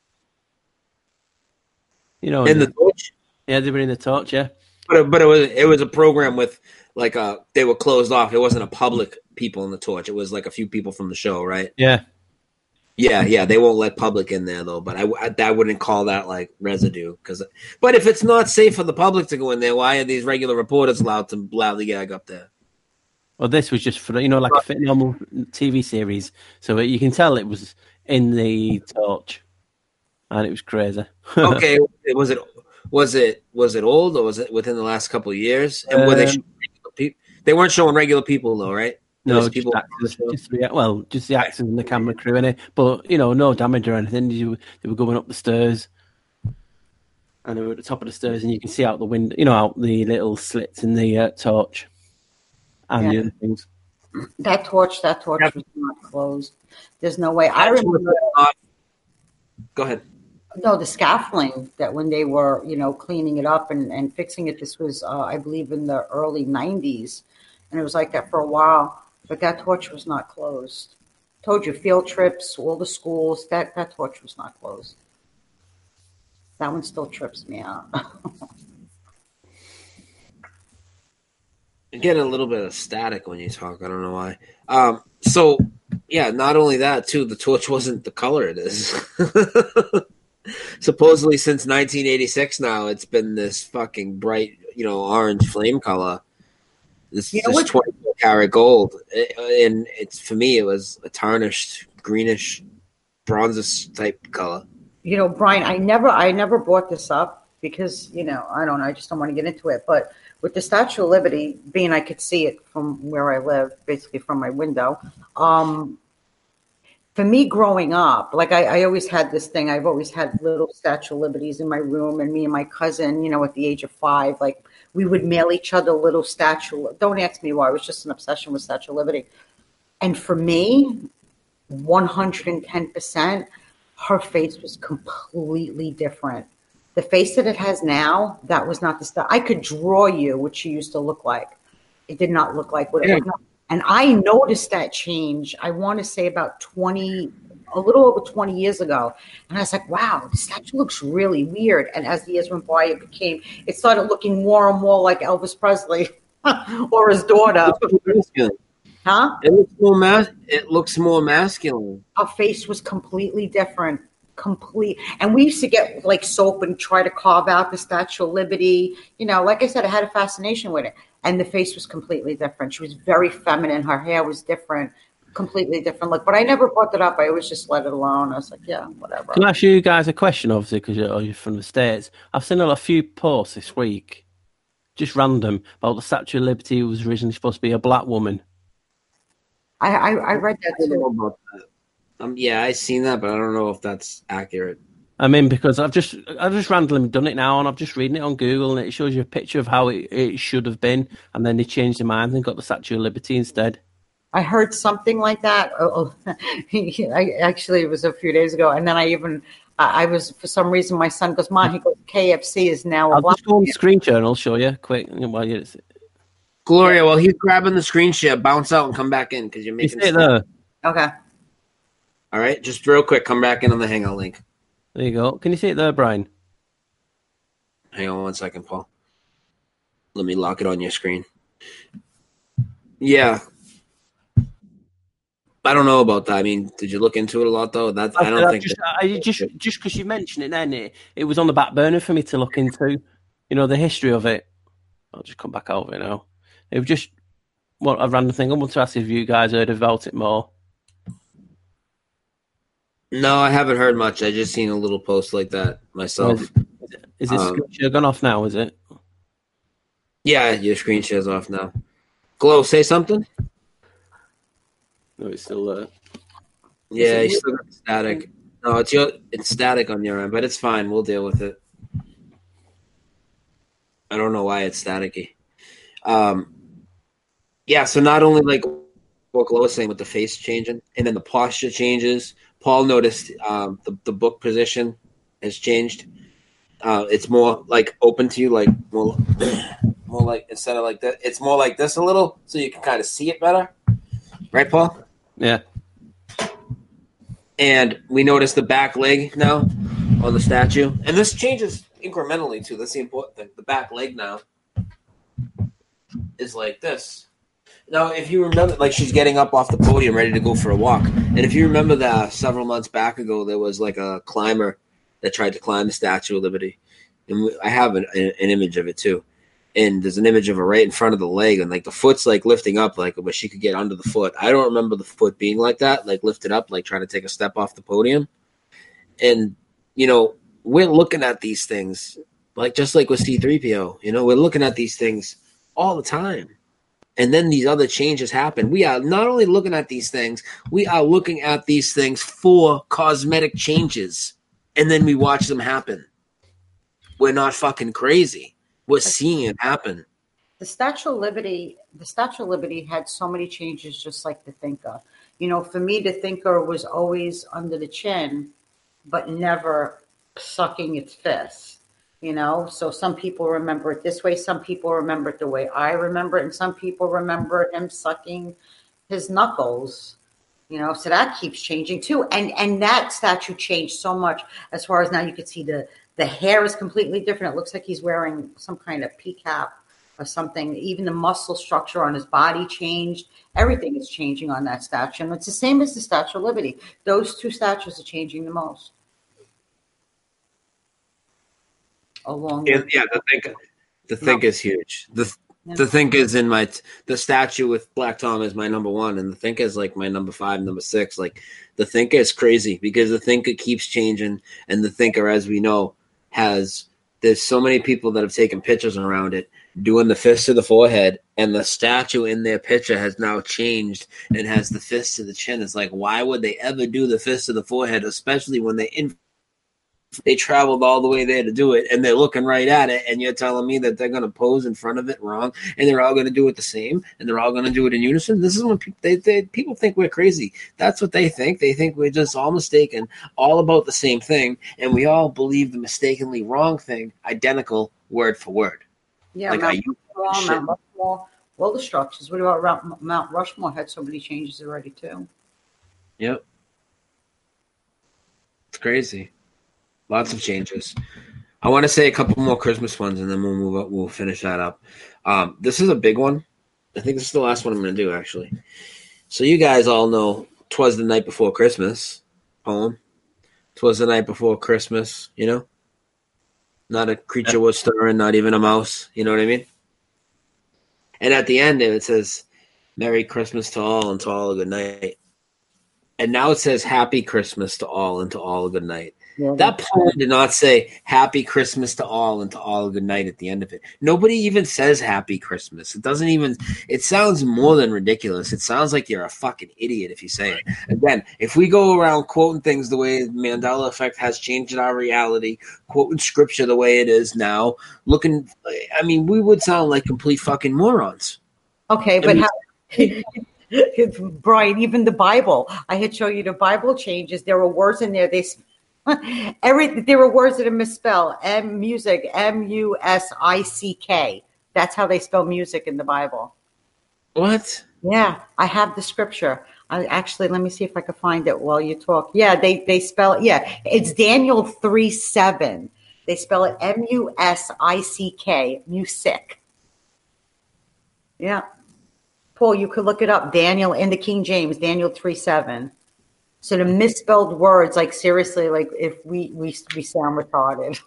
You know, in the torch, yeah, they were in the torch. Yeah, but it, but it was it was a program with like uh they were closed off. It wasn't a public people in the torch. It was like a few people from the show, right? Yeah. Yeah, yeah. They won't let public in there though, but I, I, I wouldn't call that like residue. Because, but if it's not safe for the public to go in there, why are these regular reporters allowed to loudly gag up there? Well, this was just for, you know, like a fit normal T V series, so you can tell it was in the torch, and it was crazy. Okay, was it was it was it old or was it within the last couple of years? And were they Um, showing regular people? They weren't showing regular people though, right? There No, was just people. actors, just the, well, just the actors and the camera crew in it. But you know, no damage or anything. You, they were going up the stairs, and they were at the top of the stairs, and you can see out the window, you know, out the little slits in the uh, torch, and Yeah. the other things. That torch, that torch was not closed. There's no way. I remember. Go ahead. No, the scaffolding that when they were, you know, cleaning it up and, and fixing it, this was, uh, I believe, in the early nineties. And it was like that for a while. But that torch was not closed. Told you, field trips, all the schools, that, that torch was not closed. That one still trips me out. You get a little bit of static when you talk. I don't know why. Um, so, yeah, not only that, too, the torch wasn't the color it is. Supposedly since nineteen eighty-six now, it's been this fucking bright, you know, orange flame color. This You know this what- twenty-four karat gold. It- and it's for me, it was a tarnished, greenish, bronze type color. You know, Brian, I never, I never brought this up because, you know, I don't know, I just don't want to get into it. But with the Statue of Liberty, being I could see it from where I live, basically from my window. Um, for me, growing up, like I, I always had this thing. I've always had little Statue of Liberties in my room, and me and my cousin, you know, at the age of five, like we would mail each other little statue. Don't ask me why. It was just an obsession with Statue of Liberty. And for me, one hundred ten percent, her face was completely different. The face that it has now, that was not the stuff. I could draw you what she used to look like. It did not look like what it Yeah. looked like. And I noticed that change, I want to say about twenty, a little over twenty years ago. And I was like, wow, the statue looks really weird. And as the years went by, it became, it started looking more and more like Elvis Presley or his daughter. Huh? It looks more mas- It looks more masculine. Her face was completely different. Complete. And we used to get like soap and try to carve out the Statue of Liberty. You know, like I said, I had a fascination with it. And the face was completely different. She was very feminine. Her hair was different, completely different look. But I never brought that up. I always just let it alone. I was like, yeah, whatever. Can I ask you guys a question, obviously, because you're, you're from the States? I've seen a few posts this week, just random, about the Statue of Liberty was originally supposed to be a black woman. I, I, I read that I don't know too. about that. Um, yeah, I seen that, but I don't know if that's accurate. I mean, because I've just I've just randomly done it now, and I've just reading it on Google, and it shows you a picture of how it, it should have been, and then they changed their mind and got the Statue of Liberty instead. I heard something like that. Oh, oh, I, actually, it was a few days ago. And then I even, I I was, for some reason, my son goes, Mom, he goes, K F C is now a I'll black just go on the screen share and I'll show you quick. While you Gloria, while he's grabbing the screen share, bounce out and come back in because you're you making see it stuff. there. Okay. All right, just real quick, come back in on the Hangout link. There you go. Can you see it there, Brian? Hang on one second, Paul. Let me lock it on your screen. Yeah. I don't know about that. I mean, did you look into it a lot, though? That's, I don't I think... just, that- I just just because you mentioned it, then it, it was on the back burner for me to look into. You know, the history of it. I'll just come back over it now. It was just what a random thing. I want to ask if you guys heard about it more. No, I haven't heard much. I just seen a little post like that myself. Is this Um, screen share gone off now? Is it? Yeah, your screen share's off now. Glow, say something? No, it's still there. Yeah, Is you it still got static. No, it's your it's static on your end, but it's fine. We'll deal with it. I don't know why it's staticky. Um, yeah, so not only like what Glow was saying with the face changing, and then the posture changes. Paul noticed um, the the book position has changed. Uh, it's more like open to you, like more, more like instead of like that, it's more like this a little, so you can kind of see it better, right, Paul? Yeah. And we notice the back leg now on the statue. And this changes incrementally, too. That's the important thing. The back leg now is like this. Now, if you remember, like she's getting up off the podium, ready to go for a walk, and if you remember that several months back ago, there was like a climber that tried to climb the Statue of Liberty, and I have an, an image of it too. And there's an image of her right in front of the leg, and like the foot's like lifting up, like but she could get under the foot. I don't remember the foot being like that, like lifted up, like trying to take a step off the podium. And you know, we're looking at these things, like just like with C three P O. You know, we're looking at these things all the time, and then these other changes happen. We are not only looking at these things, we are looking at these things for cosmetic changes, and then we watch them happen. We're not fucking crazy. We're seeing it happen. The Statue of Liberty, the Statue of Liberty had so many changes, just like the Thinker. You know, for me, the Thinker was always under the chin, but never sucking its fist. You know, so some people remember it this way, some people remember it the way I remember it, and some people remember him sucking his knuckles. You know, so that keeps changing too. And and that statue changed so much as far as now you could see the the hair is completely different. It looks like he's wearing some kind of P cap or something. Even the muscle structure on his body changed. Everything is changing on that statue. And it's the same as the Statue of Liberty. Those two statues are changing the most. Along Yeah, with yeah the think the think is huge. The the think is in my the statue with Black Tom is my number one, and the think is like my number five, number six. Like the thinker is crazy because the thinker keeps changing, and the thinker, as we know, has there's so many people that have taken pictures around it doing the fist to the forehead, and the statue in their picture has now changed and has the fist to the chin. It's like, why would they ever do the fist to the forehead, especially when they in they traveled all the way there to do it, and they're looking right at it, and you're telling me that they're going to pose in front of it wrong, and they're all going to do it the same, and they're all going to do it in unison? This is when people, they, they, people think we're crazy. That's what they think. They think we're just all mistaken, all about the same thing, and we all believe the mistakenly wrong thing, identical word for word. Yeah, like, Mount, are you Rushmore, Mount Rushmore, all the structures. What about Mount Rushmore? Had so many changes already too. Yep, it's crazy. Lots of changes. I want to say a couple more Christmas ones, and then we'll move up. We'll finish that up. Um, this is a big one. I think this is the last one I'm going to do, actually. So you guys all know "'Twas the Night Before Christmas" poem. "'Twas the night before Christmas," you know? Not a creature was stirring, not even a mouse. You know what I mean? And at the end, it says, "Merry Christmas to all, and to all a good night." And now it says, "Happy Christmas to all, and to all a good night." Yeah, that poem did not say "Happy Christmas to all, and to all a good night" at the end of it. Nobody even says "Happy Christmas." It doesn't even, it sounds more than ridiculous. It sounds like you're a fucking idiot if you say it. Again, if we go around quoting things the way Mandela Effect has changed our reality, quoting scripture the way it is now, looking, I mean, we would sound like complete fucking morons. Okay, but I mean, how, Brian, even the Bible, I had shown you the Bible changes. There were words in there, they Every there were words that are misspelled. M music, M U S I C K. That's how they spell music in the Bible. What? Yeah, I have the scripture. I actually let me see if I can find it while you talk. Yeah, they they spell it. Yeah, it's Daniel three seven. They spell it M U S I C K. Music. Yeah, Paul, you could look it up. Daniel in the King James, Daniel three seven. So the misspelled words, like seriously, like if we we, we sound retarded.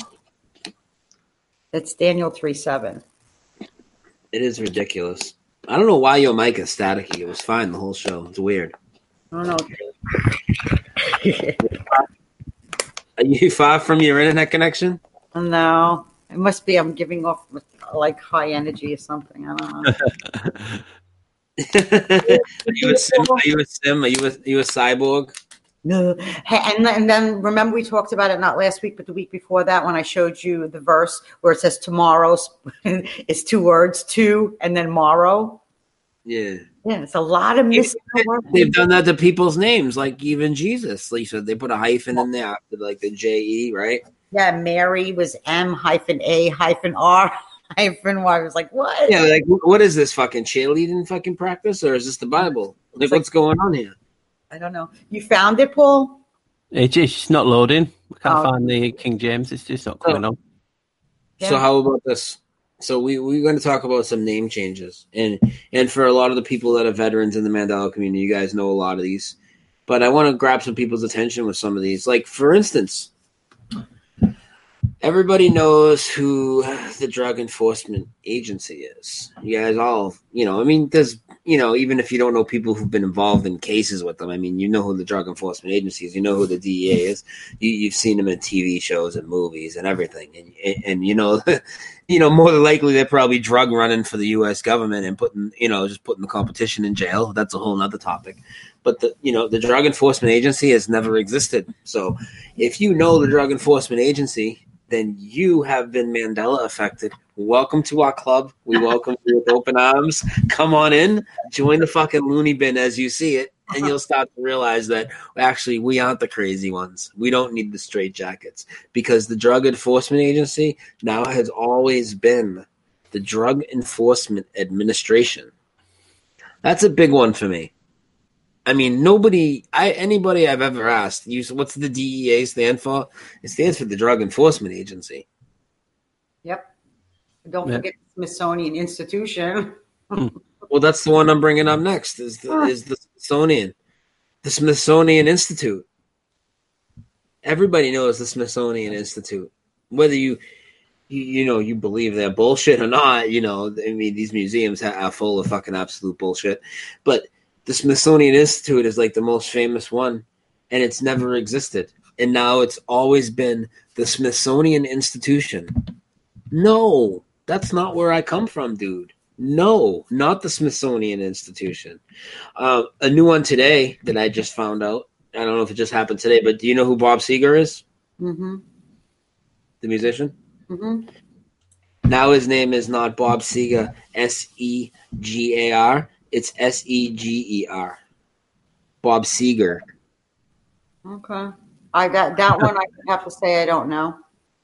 That's Daniel three seven. It is ridiculous. I don't know why your mic is staticky. It was fine the whole show. It's weird. I don't know. Are you far from your internet connection? No. It must be I'm giving off like high energy or something. I don't know. Are you a sim? Are you a sim? Are you a, are you a cyborg? No. And, and then remember we talked about it not last week, but the week before that when I showed you the verse where it says tomorrow is two words, two and then morrow. Yeah. Yeah, it's a lot of misspelled words. They've done that to people's names, like even Jesus. Lisa, they put a hyphen in there after like the J E, right? Yeah, Mary was M hyphen A hyphen R. Hyphen Y. I was like, what? Yeah, like what is this fucking cheerleading fucking practice, or is this the Bible? Like, like what's going on here? I don't know. You found it, Paul? It's just not loading. We can't oh. find the King James. It's just not coming oh. on. Yeah. So how about this? So we we're going to talk about some name changes, and and for a lot of the people that are veterans in the Mandela community, you guys know a lot of these, but I want to grab some people's attention with some of these. Like for instance, everybody knows who the Drug Enforcement Agency is. You guys all, you know, I mean, there's, you know, even if you don't know people who've been involved in cases with them, I mean, you know who the Drug Enforcement Agency is. You know who the D E A is. You, you've seen them in T V shows and movies and everything. And, and, and you know, you know, more than likely they're probably drug running for the U S government and putting, you know, just putting the competition in jail. That's a whole nother topic. But the, you know, the Drug Enforcement Agency has never existed. So if you know the Drug Enforcement Agency, then you have been Mandela affected. Welcome to our club. We welcome you with open arms. Come on in, join the fucking loony bin as you see it, and you'll start to realize that actually we aren't the crazy ones. We don't need the straitjackets, because the Drug Enforcement Agency now has always been the Drug Enforcement Administration. That's a big one for me. I mean, nobody, I anybody I've ever asked, you, what's the D E A stand for? It stands for the Drug Enforcement Agency. Yep. Don't Yeah. forget the Smithsonian Institution. Well, that's the one I'm bringing up next. Is the, is the Smithsonian, the Smithsonian Institute. Everybody knows the Smithsonian Institute, whether you, you, you know, you believe they're bullshit or not. You know, I mean, these museums are full of fucking absolute bullshit, but the Smithsonian Institute is like the most famous one, and it's never existed. And now it's always been the Smithsonian Institution. No, that's not where I come from, dude. No, not the Smithsonian Institution. Uh, a new one today that I just found out. I don't know if it just happened today, but do you know who Bob Seger is? Mm-hmm. The musician? Mm-hmm. Now his name is not Bob Seger, S E G A R. It's S E G E R. Bob Seger. Okay. I got that one. I have to say I don't know.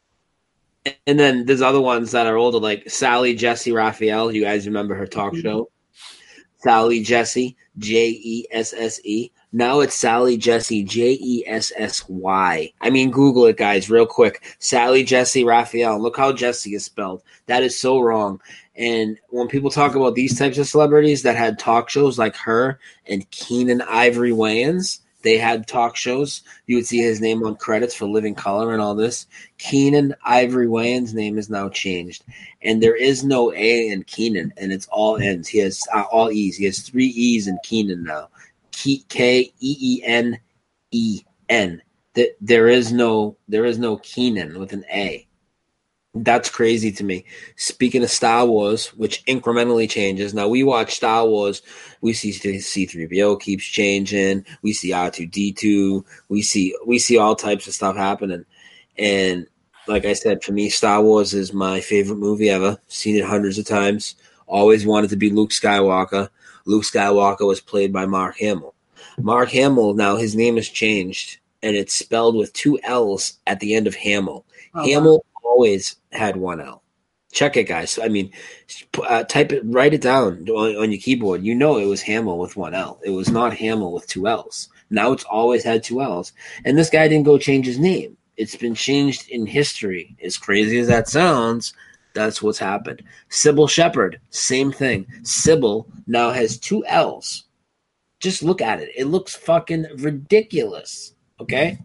And then there's other ones that are older, like Sally Jesse Raphael. You guys remember her talk show? Sally Jesse, J E S S E. Now it's Sally Jesse, J E S S Y. I mean, Google it, guys, real quick. Sally Jesse Raphael. Look how Jesse is spelled. That is so wrong. And when people talk about these types of celebrities that had talk shows like her and Keenan Ivory Wayans, they had talk shows. You would see his name on credits for Living Color and all this. Keenan Ivory Wayans' name is now changed. And there is no A in Keenan, and it's all N's. He has uh, all E's. He has three E's in Keenan now. K E E N E N. There is no, there is no Keenan with an A. That's crazy to me. Speaking of Star Wars, which incrementally changes. Now, we watch Star Wars. We see C three P O keeps changing. We see R two D two. We see we see all types of stuff happening. And like I said, for me, Star Wars is my favorite movie ever. Seen it hundreds of times. Always wanted to be Luke Skywalker. Luke Skywalker was played by Mark Hamill. Mark Hamill, now his name has changed, and it's spelled with two L's at the end of Hamill. Oh, Hamill wow. always had one L. Check it, guys. I mean, uh, type it, write it down on, on your keyboard. You know it was Hamill with one L. It was not Hamill with two L's. Now it's always had two L's. And this guy didn't go change his name. It's been changed in history. As crazy as that sounds, that's what's happened. Sybil Shepherd, same thing. Sybil now has two L's. Just look at it. It looks fucking ridiculous. Okay?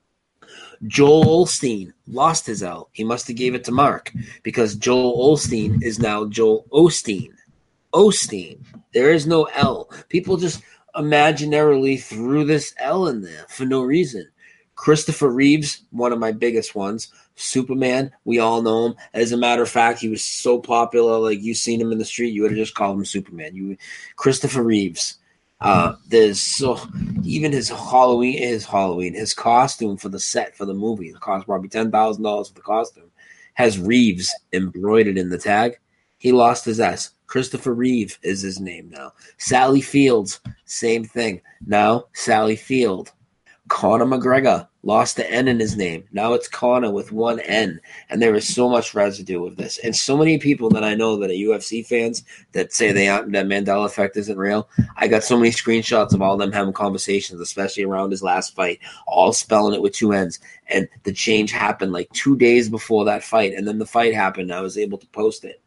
Joel Osteen lost his L. He must have gave it to Mark because Joel Osteen is now Joel Osteen. Osteen. There is no L. People just imaginarily threw this L in there for no reason. Christopher Reeves, one of my biggest ones. Superman, we all know him. As a matter of fact, he was so popular, like you seen him in the street, you would have just called him Superman. You, Christopher Reeves. Uh, there's so even his Halloween, his Halloween, his costume for the set for the movie, it cost probably ten thousand dollars for the costume, has Reeves embroidered in the tag. He lost his S. Christopher Reeve is his name now. Sally Fields, same thing. Now Sally Field. Conor McGregor lost the N in his name. Now it's Conor with one N. And there is so much residue of this. And so many people that I know that are U F C fans that say they aren't, that Mandela effect isn't real. I got so many screenshots of all of them having conversations, especially around his last fight, all spelling it with two N's. And the change happened like two days before that fight. And then the fight happened. And I was able to post it.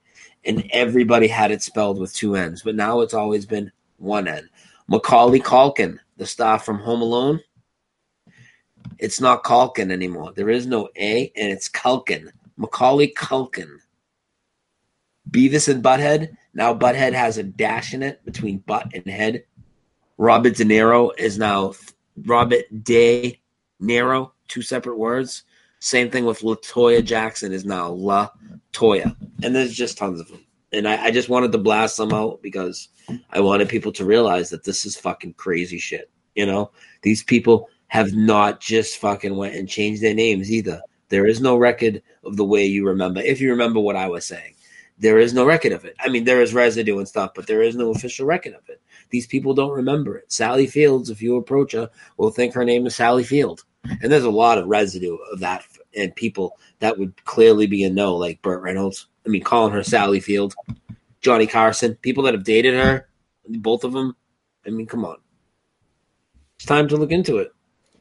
and everybody had it spelled with two N's, but now it's always been one N. Macaulay Culkin, the star from Home Alone, it's not Culkin anymore. There is no A, and it's Culkin. Macaulay Culkin. Beavis and Butthead, now Butthead has a dash in it between butt and head. Robert De Niro is now Robert De Niro, two separate words. Same thing with LaToya Jackson is now La Toya. And there's just tons of them. And I, I just wanted to blast them out because I wanted people to realize that this is fucking crazy shit. You know, these people have not just fucking went and changed their names either. There is no record of the way you remember. If you remember what I was saying, there is no record of it. I mean, there is residue and stuff, but there is no official record of it. These people don't remember it. Sally Fields, if you approach her, will think her name is Sally Field. And there's a lot of residue of that and people that would clearly be a no, like Burt Reynolds. I mean, calling her Sally Field, Johnny Carson, people that have dated her, both of them. I mean, come on. It's time to look into it.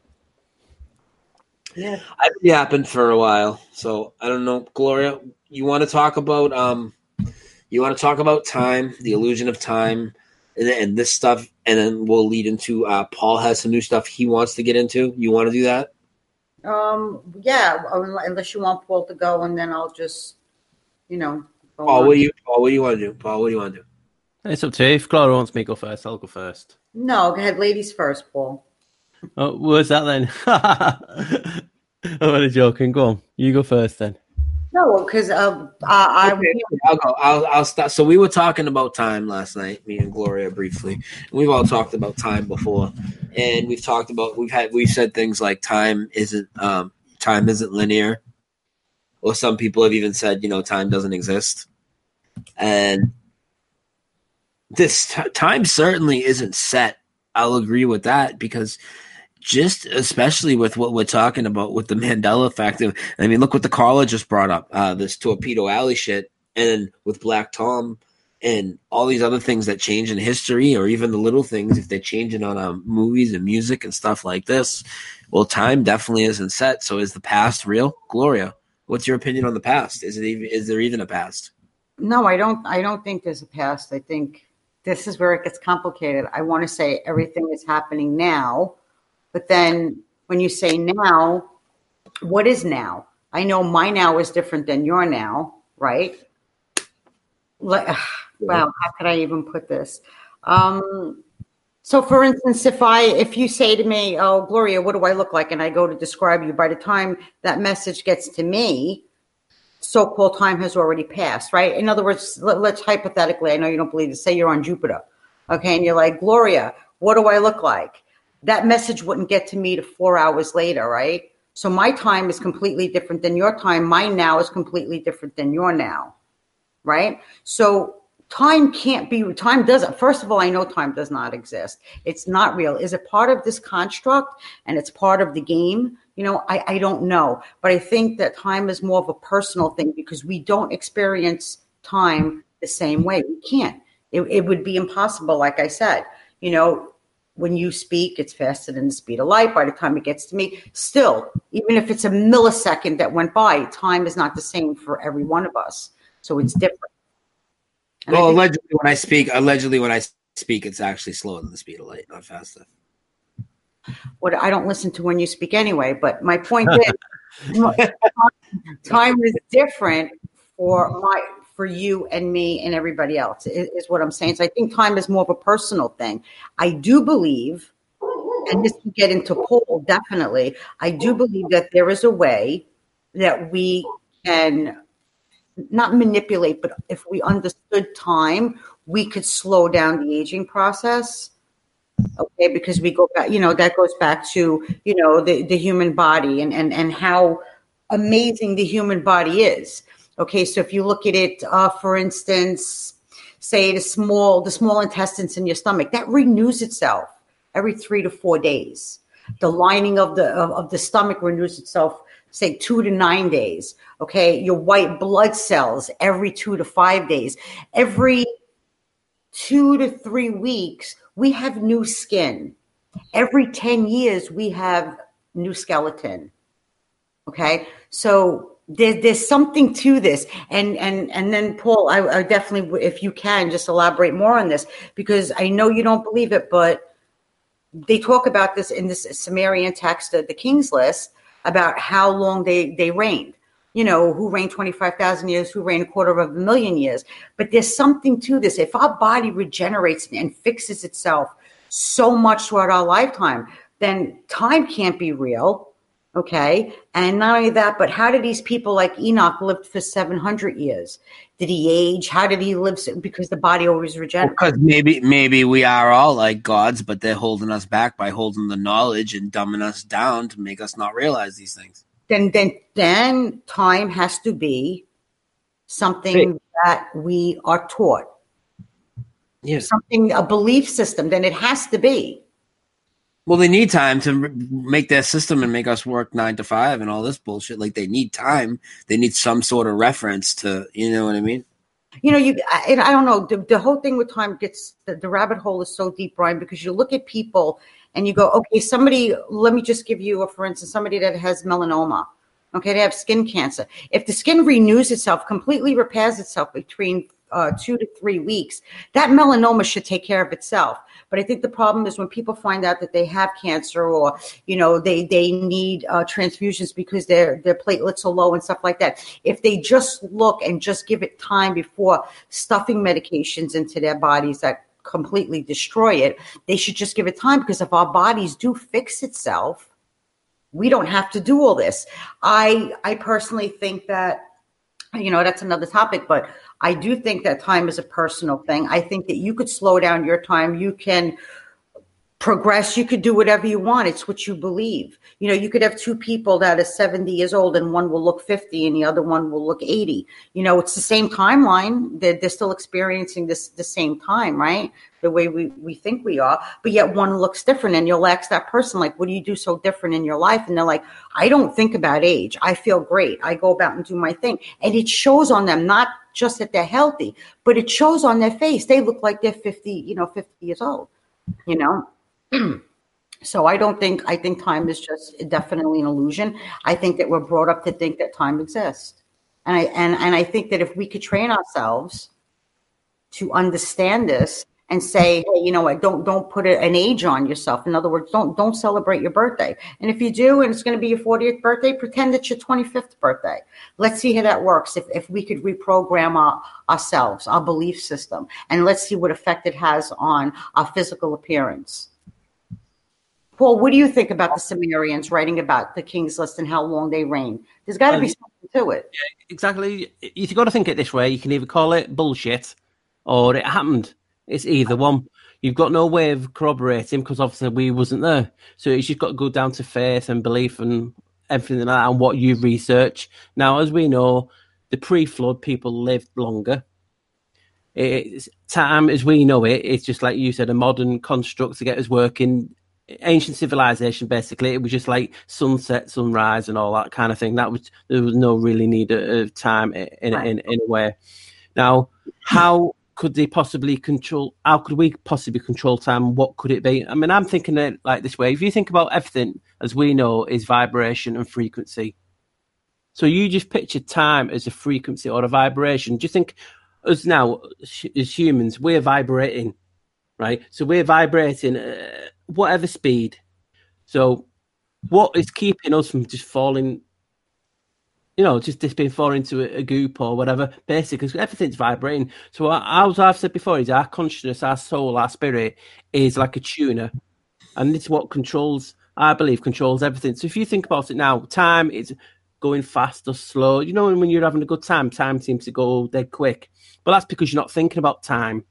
Yeah. I've been yapping for a while, so I don't know. Gloria, you want to talk about um, you want to talk about time, the illusion of time, and, and this stuff, and then we'll lead into uh, Paul has some new stuff he wants to get into. You want to do that? Um. Yeah. Unless you want Paul to go, and then I'll just, you know. Go Paul, on. what do you? Paul, what do you want to do? Paul, what do you want to do? It's up to you. If Clara wants me to go first, I'll go first. No, go ahead, ladies first, Paul. Oh, what's that then? I'm only joking. Go on. You go first then. No, because uh, I, Okay, I'll go. I'll, I'll start. So we were talking about time last night, me and Gloria briefly. And we've all talked about time before, and we've talked about we've had we've said things like time isn't um, time isn't linear, or some people have even said you know time doesn't exist, and this t- time certainly isn't set. I'll agree with that because. Just especially with what we're talking about with the Mandela effect. I mean, look what the caller just brought up, uh, this Torpedo Alley shit, and with Black Tom and all these other things that change in history, or even the little things, if they're changing on um, movies and music and stuff like this. Well, time definitely isn't set. So is the past real? Gloria, what's your opinion on the past? Is it even, is there even a past? No, I don't. I don't think there's a past. I think this is where it gets complicated. I want to say everything is happening now. But then when you say now, what is now? I know my now is different than your now, right? Like, wow, how could I even put this? Um, so for instance, if I if you say to me, oh, Gloria, what do I look like? And I go to describe you, by the time that message gets to me, so-called time has already passed, right? In other words, let, let's hypothetically, I know you don't believe this, say you're on Jupiter, okay? And you're like, Gloria, what do I look like? That message wouldn't get to me to four hours later, right? So my time is completely different than your time. My now is completely different than your now, right? So time can't be, time doesn't, first of all, I know time does not exist. It's not real. Is it part of this construct and it's part of the game? You know, I, I don't know. But I think that time is more of a personal thing because we don't experience time the same way. We can't. It, it would be impossible, like I said. You know, when you speak, it's faster than the speed of light. By the time it gets to me, still, even if it's a millisecond that went by, time is not the same for every one of us. So it's different. And well, think- allegedly, when I speak, allegedly when I speak, it's actually slower than the speed of light, not faster. What I don't listen to when you speak anyway. But my point is, time is different for my. for you and me and everybody else is, is what I'm saying. So I think time is more of a personal thing. I do believe, and this will get into Paul, definitely, I do believe that there is a way that we can not manipulate, but if we understood time, we could slow down the aging process. Okay, because we go back, you know, that goes back to, you know, the, the human body and, and, and how amazing the human body is. Okay, so if you look at it, uh, for instance, say the small the small intestines in your stomach, that renews itself every three to four days. The lining of the of, of the stomach renews itself, say two to nine days. Okay, your white blood cells every two to five days. Every two to three weeks, we have new skin. Every ten years, we have new skeleton. Okay, so there, there's something to this. And and and then, Paul, I, I definitely, if you can, just elaborate more on this, because I know you don't believe it, but they talk about this in this Sumerian text, the, the King's List, about how long they, they reigned. You know, who reigned twenty-five thousand years, who reigned a quarter of a million years. But there's something to this. If our body regenerates and fixes itself so much throughout our lifetime, then time can't be real, okay? And not only that, but how did these people like Enoch live for seven hundred years? Did he age? How did he live? Because the body always regenerates. Because maybe maybe we are all like gods, but they're holding us back by holding the knowledge and dumbing us down to make us not realize these things. Then, then, then time has to be something that we are taught. Yes. Something, a belief system. Then it has to be. Well, they need time to make their system and make us work nine to five and all this bullshit. Like, they need time. They need some sort of reference to, you know what I mean? You know, you. I, I don't know. The, the whole thing with time gets the, the rabbit hole is so deep, Brian, because you look at people and you go, okay, somebody. Let me just give you a, for instance, somebody that has melanoma. Okay, they have skin cancer. If the skin renews itself, completely repairs itself between uh, two to three weeks, that melanoma should take care of itself. But I think the problem is when people find out that they have cancer, or, you know, they, they need uh, transfusions because their, their platelets are low and stuff like that. If they just look and just give it time before stuffing medications into their bodies that completely destroy it, they should just give it time, because if our bodies do fix itself, we don't have to do all this. I I personally think that, you know, that's another topic, but I do think that time is a personal thing. I think that you could slow down your time. You can progress. You could do whatever you want. It's what you believe. You know, you could have two people that are seventy years old and one will look fifty and the other one will look eighty. You know, it's the same timeline. They're, they're still experiencing this the same time, right? The way we, we think we are, but yet one looks different, and you'll ask that person, like, what do you do so different in your life? And they're like, I don't think about age. I feel great. I go about and do my thing. And it shows on them, not just that they're healthy, but it shows on their face. They look like they're fifty, you know, fifty years old, you know? So I don't think, I think time is just definitely an illusion. I think that we're brought up to think that time exists. And I, and, and I think that if we could train ourselves to understand this and say, hey, you know what, don't, don't put an age on yourself. In other words, don't, don't celebrate your birthday. And if you do, and it's going to be your fortieth birthday, pretend it's your twenty-fifth birthday. Let's see how that works. If, if we could reprogram our, ourselves, our belief system, and let's see what effect it has on our physical appearance. Paul, what do you think about the Sumerians writing about the King's List and how long they reigned? There's got to be something to it. Yeah, exactly. You've got to think it this way. You can either call it bullshit or it happened. It's either one. You've got no way of corroborating, because obviously we wasn't there. So it's just got to go down to faith and belief and everything like that, and what you research. Now, as we know, the pre-flood people lived longer. It's time, as we know it, it's just like you said, a modern construct to get us working. Ancient civilization, basically, it was just like sunset, sunrise, and all that kind of thing. That was there was no really need of time in in, in, in a way. Now, how could they possibly control? How could we possibly control time? What could it be? I mean, I'm thinking it like this way. If you think about everything, as we know, is vibration and frequency. So you just picture time as a frequency or a vibration. Do you think us now, as humans, we're vibrating, right? So we're vibrating uh, whatever speed. So what is keeping us from just falling, you know, just, just being falling into a, a goop or whatever, basically, because everything's vibrating. So as I've said before, is our consciousness, our soul, our spirit is like a tuner. And it's what controls, I believe, controls everything. So if you think about it now, time is going fast or slow. You know, when you're having a good time, time seems to go dead quick. But that's because you're not thinking about time.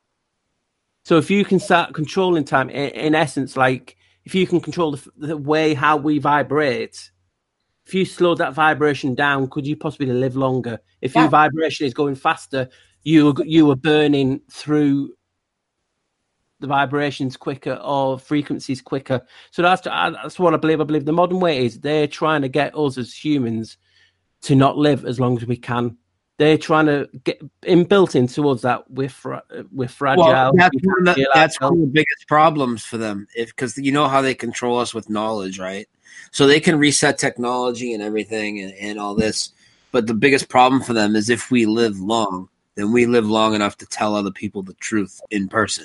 So if you can start controlling time, in, in essence, like if you can control the, the way how we vibrate, if you slow that vibration down, could you possibly live longer? If yeah. your vibration is going faster, you you are burning through the vibrations quicker or frequencies quicker. So that's that's what I believe. I believe the modern way is they're trying to get us as humans to not live as long as we can. They're trying to get inbuilt into us that we're fra- we're fragile. Well, that's we one of the, that's one of the biggest problems for them, if because you know how they control us with knowledge, right? So they can reset technology and everything and, and all this, But the biggest problem for them is if we live long, then we live long enough to tell other people the truth in person.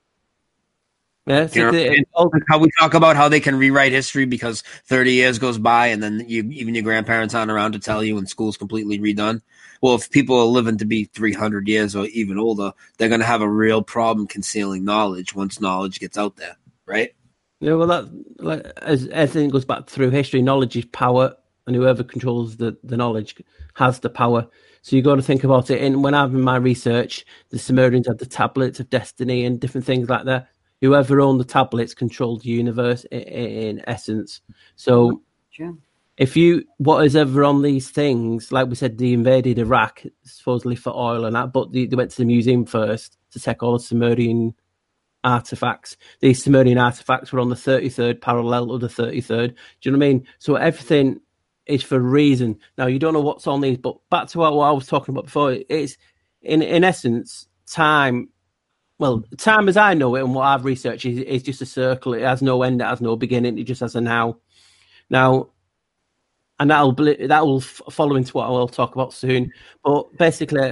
Yeah, so you know, the, how we talk about how they can rewrite history because thirty years goes by and then you, even your grandparents aren't around to tell you and school's completely redone. Well, if people are living to be three hundred years or even older, they're going to have a real problem concealing knowledge once knowledge gets out there, right? Yeah, well, that like as everything goes back through history, knowledge is power, and whoever controls the, the knowledge has the power. So you got to think about it. And when I've done my research, the Sumerians had the tablets of destiny and different things like that. Whoever owned the tablets controlled the universe in, in essence. So Sure. if you, what is ever on these things, like we said, they invaded Iraq supposedly for oil and that, but they, they went to the museum first to take all the Sumerian artifacts. These Sumerian artifacts were on the thirty-third parallel of the thirty-third. Do you know what I mean? So everything is for a reason. Now, you don't know what's on these, but back to what, what I was talking about before, it's in, in essence, time. Well, time as I know it and what I've researched is, is just a circle. It has no end, it has no beginning, it just has a now. Now, and that'll that will follow into what I'll talk about soon. But basically,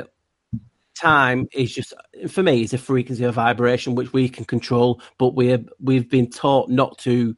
time is just, for me, it's a frequency of vibration which we can control, but we're we've been taught not to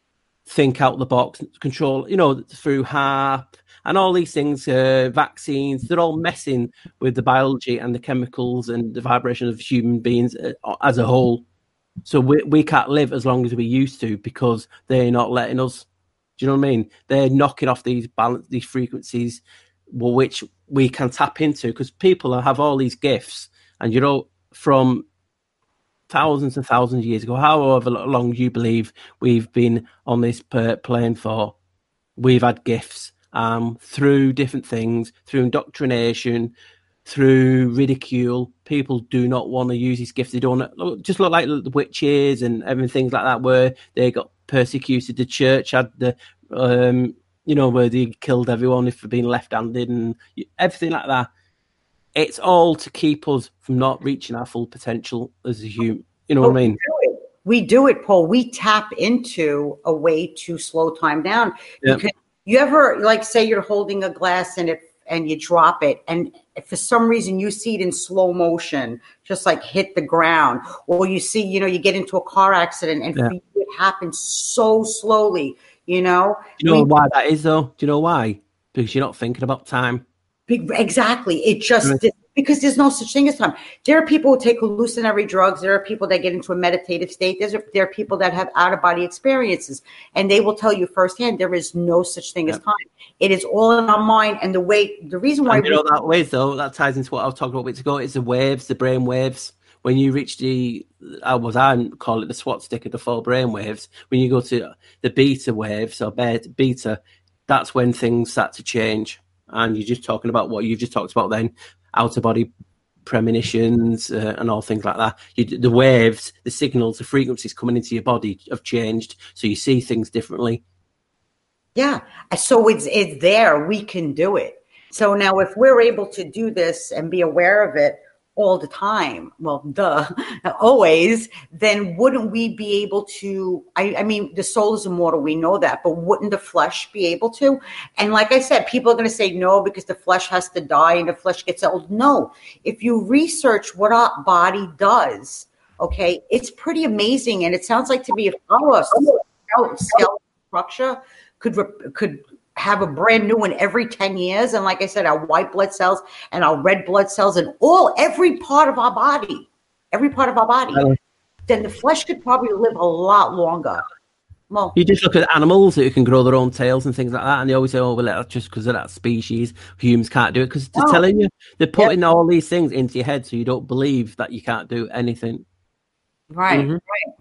think out the box, control, you know, through HAARP and all these things, uh, vaccines, they're all messing with the biology and the chemicals and the vibration of human beings uh, as a whole. So we we can't live as long as we used to because they're not letting us. Do you know what I mean? They're knocking off these balance, these frequencies, which we can tap into because people have all these gifts. And, you know, from thousands and thousands of years ago, however long you believe we've been on this plane for, we've had gifts um, through different things, through indoctrination, through ridicule. People do not want to use these gifts. They don't look, just look like the witches and everything like that, where they got persecuted. The church had the, um, you know, where they killed everyone if they're being left-handed and everything like that. It's all to keep us from not reaching our full potential as a human. You know Oh, what I mean? We do it, we do it, Paul. We tap into a way to slow time down. Yeah. Because you ever, like, say you're holding a glass and it and you drop it, and if for some reason you see it in slow motion, just like hit the ground, or you see, you know, you get into a car accident and Yeah. for you it happens so slowly, you know. Do you know We- why that is, though? Do you know why? Because you're not thinking about time. Big- Exactly. It just Right. because there's no such thing as time. There are people who take hallucinatory drugs. There are people that get into a meditative state. There's a, there are people that have out of body experiences, and they will tell you firsthand there is no such thing as Yep. time. It is all in our mind, and the way the reason why And you we know that waves, though, that ties into what I was talking about weeks ago. It's the waves, the brain waves. When you reach the, I was I call it the SWAT stick of the four brain waves. When you go to the beta waves or beta, that's when things start to change. And you're just talking about what you've just talked about then, outer body premonitions uh, and all things like that. You, the waves, the signals, the frequencies coming into your body have changed, so you see things differently. Yeah. So it's it's there. We can do it. So now if we're able to do this and be aware of it all the time, well, duh, always, then wouldn't we be able to, I, I mean, the soul is immortal, we know that, but wouldn't the flesh be able to? And like I said, people are going to say no, because the flesh has to die and the flesh gets old. No, if you research what our body does, okay, it's pretty amazing. And it sounds like to me, if our skeletal structure could, could have a brand new one every ten years. And like I said, our white blood cells and our red blood cells and all, every part of our body, every part of our body, then the flesh could probably live a lot longer. Well, You just look at animals who can grow their own tails and things like that, and they always say, oh, well, that's just because of that species. Humans can't do it, because they're No. telling you, they're putting all these things into your head so you don't believe that you can't do anything. right, Mhm. right.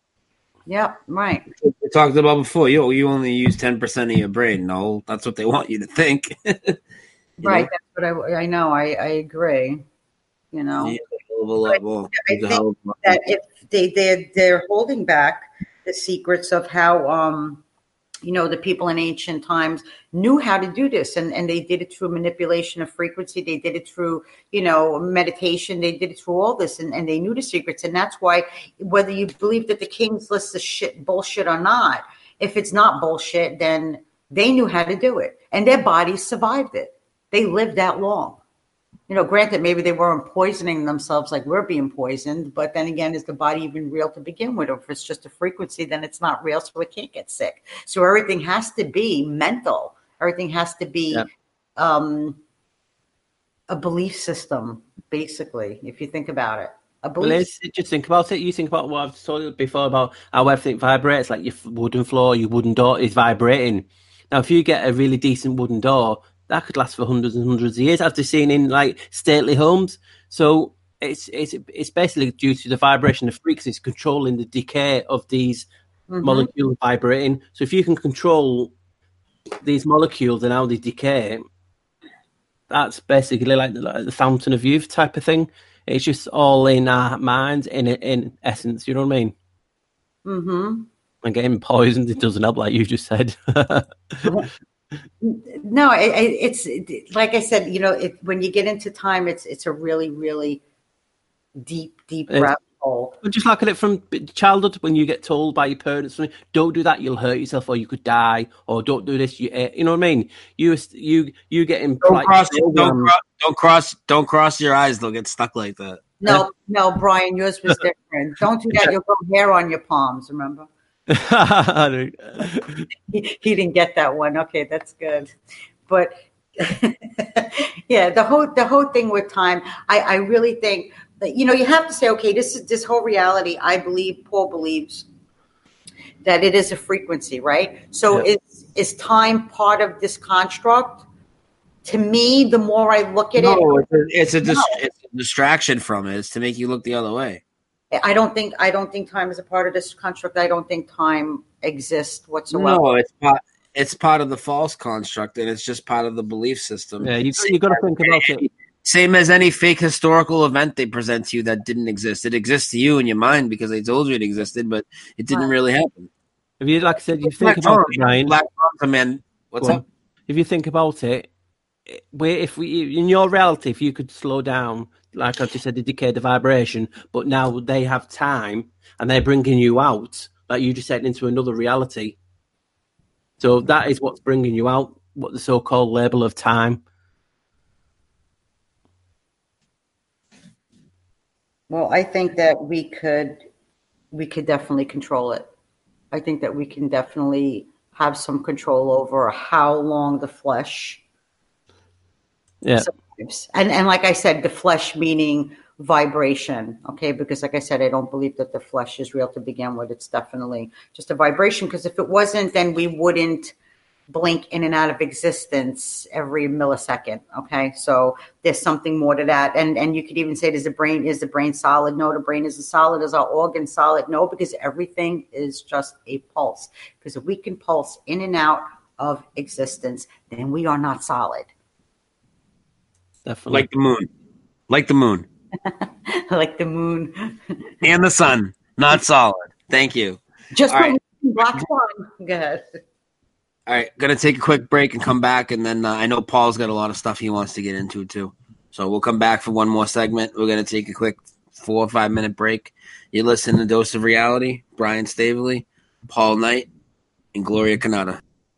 Yep, right. We talked about before. Yo, you only use ten percent of your brain. No, that's what they want you to think. You Right. know? That's what I, I know. I, I agree. You know, You use a hell of a lot more. I Use a think hell of a lot that more. if they, they're, they're holding back the secrets of how, um, you know, the people in ancient times knew how to do this, and, and they did it through manipulation of frequency. They did it through, you know, meditation. They did it through all this, and, and they knew the secrets. And that's why, whether you believe that the King's List is shit, bullshit or not, if it's not bullshit, then they knew how to do it, and their bodies survived it. they lived that long. You know, granted, maybe they weren't poisoning themselves like we're being poisoned, but then again, is the body even real to begin with? Or if it's just a frequency, then it's not real, so it can't get sick. So everything has to be mental. Everything has to be yeah. um, a belief system, basically, if you think about it. A belief well, it's, just think about it. You think about what I've told you before about how everything vibrates, like your wooden floor, your wooden door is vibrating. Now, if you get a really decent wooden door, that could last for hundreds and hundreds of years, as they're seen in like stately homes. So it's it's it's basically due to the vibration of frequencies controlling the decay of these mm-hmm. molecules vibrating. So if you can control these molecules and how they decay, that's basically like the, like the fountain of youth type of thing. It's just all in our minds, in in essence. You know what I mean? Mm-hmm. And getting poisoned, it doesn't help, like you just said. No, it, it's it, like I said. You know, it, when you get into time, it's it's a really, really deep, deep rabbit hole. But just look at it from childhood, when you get told by your parents, "Don't do that, you'll hurt yourself, or you could die," or "Don't do this, you," you know what I mean? You you you getting don't like, cross, don't cross, don't cross, don't cross your eyes. They'll get stuck like that. No, no, Brian, yours was different. Don't do that. You'll grow hair on your palms. Remember? he, he didn't get that one. Okay, that's good. But yeah, the whole the whole thing with time, I, I really think that, you know, you have to say, okay, this is this whole reality. I believe Paul believes that it is a frequency, right? So yeah. is is time part of this construct? To me, the more I look at no, it, it's a, it's, a no. dist- it's a distraction from it. It's to make you look the other way. I don't think I don't think time is a part of this construct. I don't think time exists whatsoever. No, it's part, it's part of the false construct, and it's just part of the belief system. Yeah, you you got to think about it. Same as any fake historical event they present to you that didn't exist. It exists to you in your mind because they told you it existed, but it didn't right. really happen. If you, like I said, you Black think about Tom, it, Ryan. Black Tom, man. What's up? If you think about it, where if we in your reality, if you could slow down, like I just said, the decay, the vibration, but now they have time and they're bringing you out, like you just said, into another reality. So that is what's bringing you out, what the so-called label of time. Well, I think that we could, we could definitely control it. I think that we can definitely have some control over how long the flesh yeah. survives. And and like I said, the flesh meaning vibration, okay? Because like I said, I don't believe that the flesh is real to begin with. It's definitely just a vibration, because if it wasn't, then we wouldn't blink in and out of existence every millisecond, okay? So there's something more to that. And and you could even say, does the brain, is the brain solid? No, the brain isn't solid. Is our organ solid? No, because everything is just a pulse. Because if we can pulse in and out of existence, then we are not solid. Definitely. Like the moon. Like the moon. Like the moon. And the sun. Not solid. Thank you. Just All right. Black Swan. Go ahead. All right. Going to take a quick break and come back. And then uh, I know Paul's got a lot of stuff he wants to get into too. So we'll come back for one more segment. We're going to take a quick four or five minute break. You listen to Dose of Reality. Brian Staveley, Paul Knight, and Gloria Canada.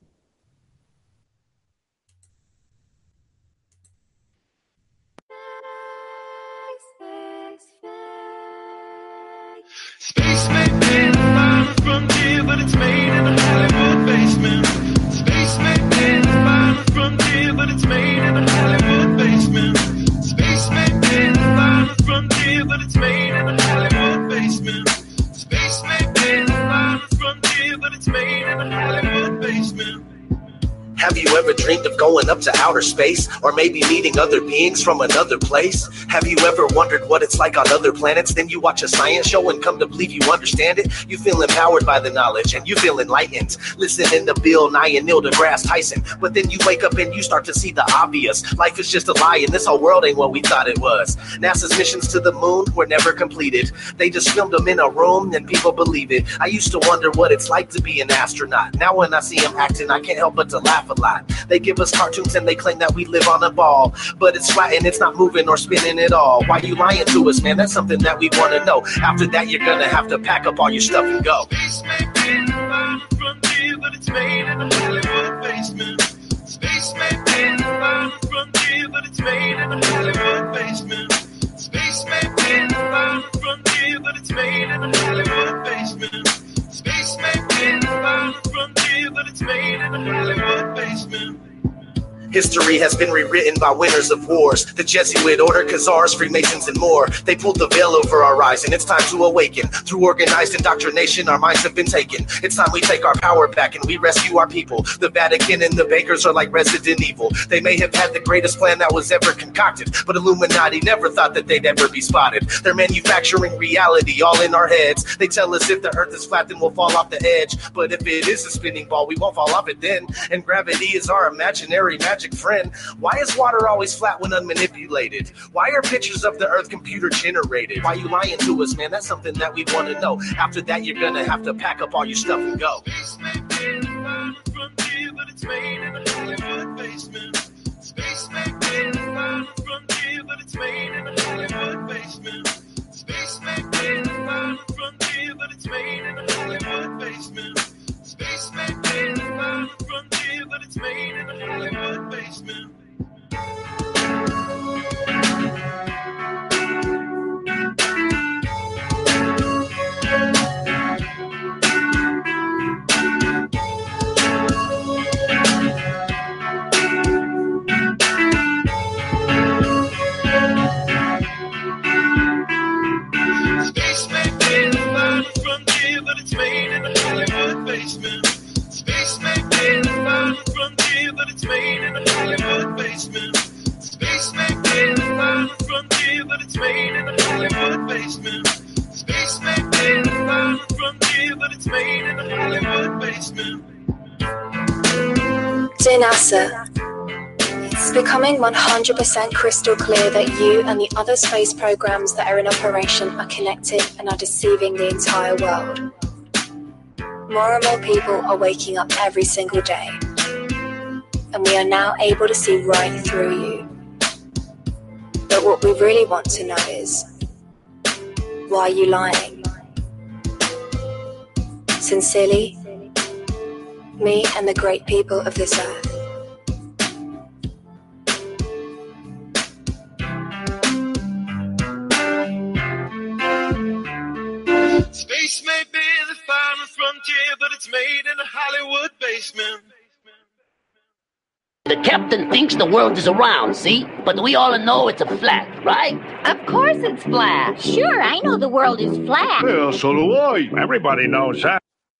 Space may be the final frontier, but it's made in a Hollywood basement. Space may be the final frontier, but it's made in a Hollywood basement. Space may be the final frontier, but it's made in a Hollywood basement. Space may be the final frontier, but it's made in a Hollywood basement. Have you ever dreamed of going up to outer space, or maybe meeting other beings from another place? Have you ever wondered what it's like on other planets? Then you watch a science show and come to believe you understand it. You feel empowered by the knowledge and you feel enlightened, listening to Bill Nye and Neil deGrasse Tyson. But then you wake up and you start to see the obvious. Life is just a lie and this whole world ain't what we thought it was. NASA's missions to the moon were never completed. They just filmed them in a room and people believe it. I used to wonder what it's like to be an astronaut. Now when I see them acting, I can't help but to laugh a lot. They give us cartoons and they claim that we live on a ball, but it's flat and it's not moving or spinning at all. Why you lying to us, man? That's something that we want to know. After that, you're gonna have to pack up all your stuff and go. Space may be the final frontier, but it's made in a Hollywood basement. Space may be the final frontier, History has been rewritten by winners of wars. The Jesuit order, Khazars, Freemasons, and more. They pulled the veil over our eyes, and it's time to awaken. Through organized indoctrination, our minds have been taken. It's time we take our power back and we rescue our people. The Vatican and the Bakers are like Resident Evil. They may have had the greatest plan that was ever concocted, but Illuminati never thought that they'd ever be spotted. They're manufacturing reality all in our heads. They tell us if the earth is flat, then we'll fall off the edge. But if it is a spinning ball, we won't fall off it then. And gravity is our imaginary magic friend. Why is water always flat when unmanipulated? Why are pictures of the earth computer generated? Why you lying to us, man? That's something that we want to know. After that, you're gonna have to pack up all your stuff and go. Space may be the final frontier, but it's made in a Hollywood basement. Space may be the final frontier, but it's made in a Hollywood basement. Space may be the final frontier, but it's made in a Hollywood basement. Space may be the final frontier, but it's made in a Hollywood basement. Space may be the final frontier, but it's made in a Hollywood basement. Space may be the final frontier, but it's made in a Hollywood basement. Space may be the final frontier, but it's made in a Hollywood basement. Space may be the final frontier, but it's made in a Hollywood basement. Dear NASA, it's becoming one hundred percent crystal clear that you and the other space programs that are in operation are connected and are deceiving the entire world. More and more people are waking up every single day, and we are now able to see right through you. But what we really want to know is, why are you lying? Sincerely, me and the great people of this earth. Space may be the final frontier, but it's made in a Hollywood basement. The captain thinks the world is round, see? But we all know it's a flat, right? Of course it's flat. Sure, I know the world is flat. Yeah, so do I. Everybody knows that.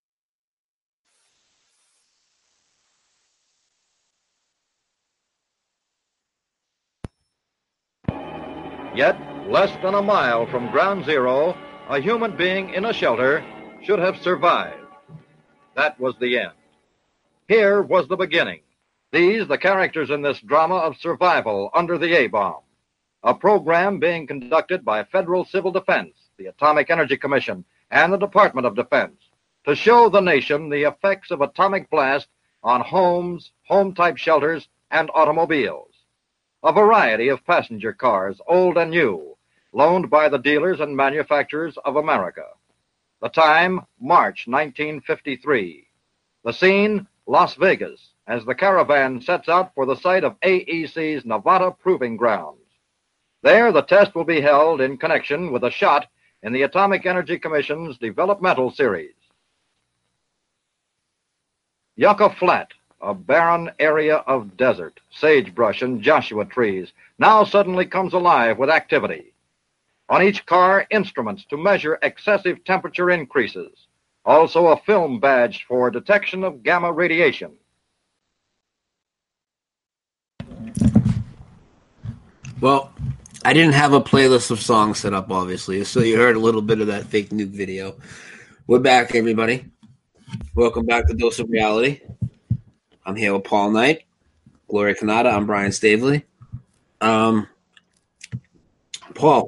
Yet, less than a mile from ground zero, a human being in a shelter should have survived. That was the end. Here was the beginning. These, the characters in this drama of survival under the A-bomb, a program being conducted by Federal Civil Defense, the Atomic Energy Commission, and the Department of Defense, to show the nation the effects of atomic blast on homes, home-type shelters, and automobiles. A variety of passenger cars, old and new, loaned by the dealers and manufacturers of America. The time, March nineteen fifty-three. The scene, Las Vegas, as the caravan sets out for the site of A E C's Nevada Proving Grounds. There, the test will be held in connection with a shot in the Atomic Energy Commission's developmental series. Yucca Flat, a barren area of desert, sagebrush, and Joshua trees, now suddenly comes alive with activity. On each car, instruments to measure excessive temperature increases. Also a film badge for detection of gamma radiation. Well, I didn't have a playlist of songs set up, obviously, so you heard a little bit of that fake nuke video. We're back, everybody. Welcome back to Dose of Reality. I'm here with Paul Knight, Gloria Canada. I'm Brian Stavely. Um, Paul.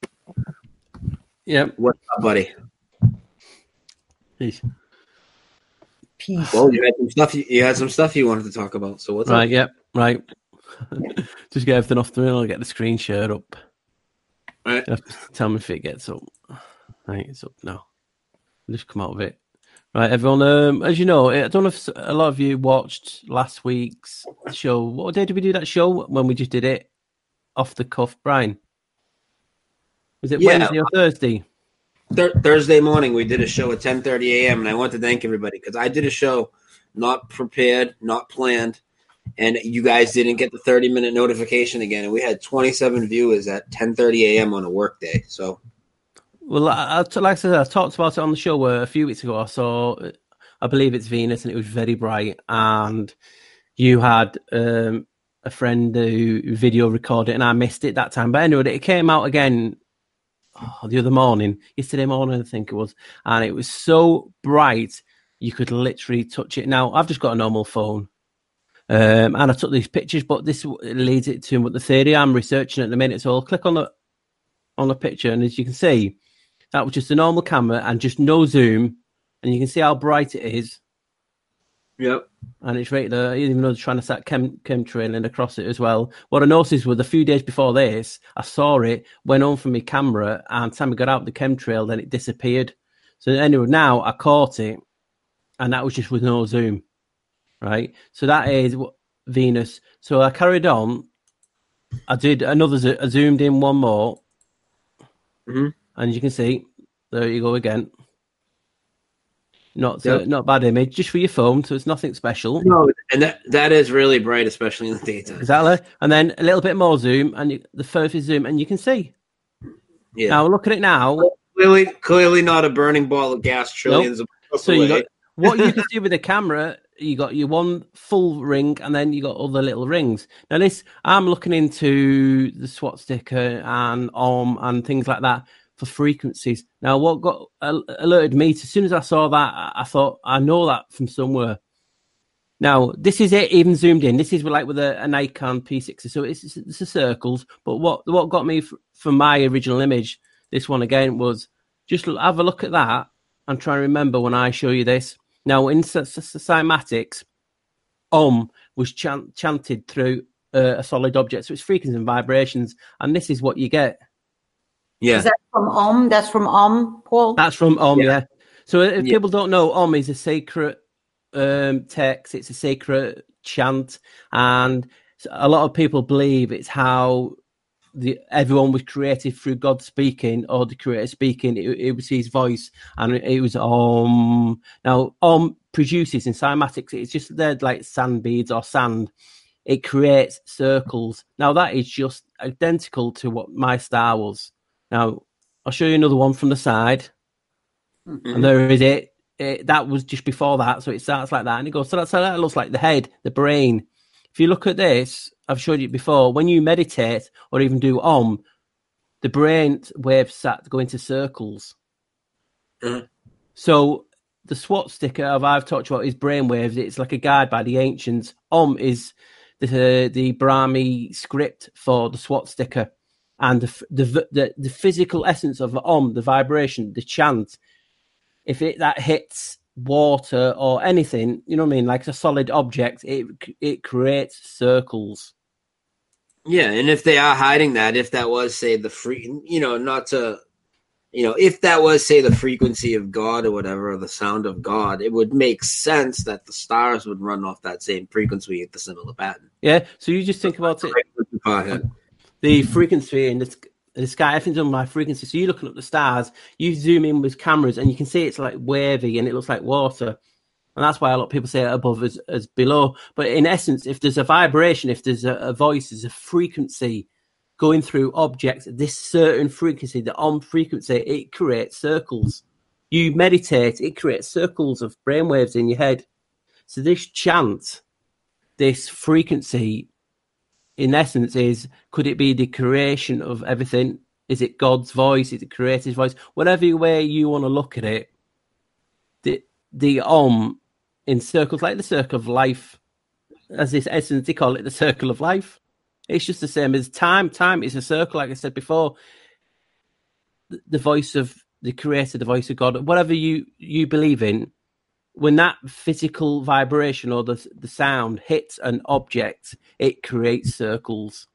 Yep. What's up, buddy? Peace. Peace. Well, you had some stuff. You, you had some stuff you wanted to talk about. So what's right, up? Yep. Right. Just get everything off the middle. I'll get the screen shared up. Right. Tell me if it gets up. Right, it's up now. I'll just come out of it. Right, everyone. Um, as you know, I don't know if a lot of you watched last week's show. What day did we do that show? When we just did it off the cuff, Brian? Was it Yeah. Wednesday or Thursday? Th- Thursday morning, we did a show at ten thirty a.m., and I want to thank everybody because I did a show not prepared, not planned, and you guys didn't get the thirty minute notification again, and we had twenty-seven viewers at ten thirty a.m. on a work day. So, well, I, I, like I said, I talked about it on the show uh, a few weeks ago. I saw, I believe it's Venus, and it was very bright. And you had um, a friend who video recorded it, and I missed it that time. But anyway, it came out again oh, the other morning, yesterday morning, I think it was, and it was so bright you could literally touch it. Now, I've just got a normal phone. Um, and I took these pictures, but this leads it to what the theory I'm researching at the minute. So I'll click on the on the picture, and as you can see, that was just a normal camera and just no zoom, and you can see how bright it is. Yep. And it's right there, even though they're trying to start chem chemtrailing across it as well. What I noticed was a few days before this, I saw it, went on from my camera, and time I got out the chemtrail, then it disappeared. So anyway, now I caught it, and that was just with no zoom. Right, so that is Venus. So I carried on. I did another. Zo- I zoomed in one more, mm-hmm. and you can see there you go again. Not Yep. uh, not bad image, just for your phone, so it's nothing special. No, and that that is really bright, especially in the daytime. Exactly, and then a little bit more zoom, and you, the further zoom, and you can see. Yeah. Now look at it now. Clearly, clearly not a burning ball of gas trillions Nope. of miles So you away. got what you can see with the camera. You got your one full ring, and then you got other little rings. Now, this I'm looking into the SWAT sticker and Om and things like that for frequencies. Now, what got uh, alerted me to, as soon as I saw that, I thought I know that from somewhere. Now, this is it, even zoomed in. This is like with a, a Nikon P sixty, so it's, it's, it's the circles. But what what got me f- from my original image, this one again, was just have a look at that and try and remember when I show you this. Now, in cymatics, Om was chant- chanted through uh, a solid object, so it's frequencies and vibrations, and this is what you get. Yeah. Is that from Om? That's from Om, Paul? That's from Om, yeah. Yeah. So if Yeah. people don't know, Om is a sacred um, text, it's a sacred chant, and a lot of people believe it's how the everyone was created through God speaking, or the creator speaking. It, it was his voice, and it was Om. Now, Om produces in cymatics, it's just they're like sand beads or sand. It creates circles. Now, that is just identical to what my star was. Now, I'll show you another one from the side. Mm-hmm. And there is it. it. That was just before that, so it starts like that, and it goes. So that, so that looks like the head, the brain. If you look at this, I've showed you before. When you meditate or even do Om, the brain waves start go into circles. Mm-hmm. So the SWAT sticker of I've talked about is brain waves. It's like a guide by the ancients. Om is the the Brahmi script for the SWAT sticker, and the the the, the physical essence of Om, the vibration, the chant. If it that hits water or anything, you know what I mean, like a solid object, it it creates circles. Yeah, and if they are hiding that, if that was, say, the free, you know, not to, you know, if that was, say, the frequency of God or whatever, or the sound of God, it would make sense that the stars would run off that same frequency at the similar pattern. Yeah, so you just think about it. The frequency in the, the sky, everything's on my frequency. So you're looking at the stars, you zoom in with cameras, and you can see it's like wavy and it looks like water. And that's why a lot of people say above as, as below. But in essence, if there's a vibration, if there's a, a voice, there's a frequency going through objects, this certain frequency, the Om frequency, it creates circles. You meditate, it creates circles of brainwaves in your head. So this chant, this frequency, in essence, is, could it be the creation of everything? Is it God's voice? Is it creator's voice? Whatever way you want to look at it, the the Om in circles, like the circle of life, as this essence, they call it the circle of life. It's just the same as time. Time is a circle, like I said before. The, the voice of the creator, the voice of God, whatever you, you believe in, when that physical vibration or the the sound hits an object, it creates circles.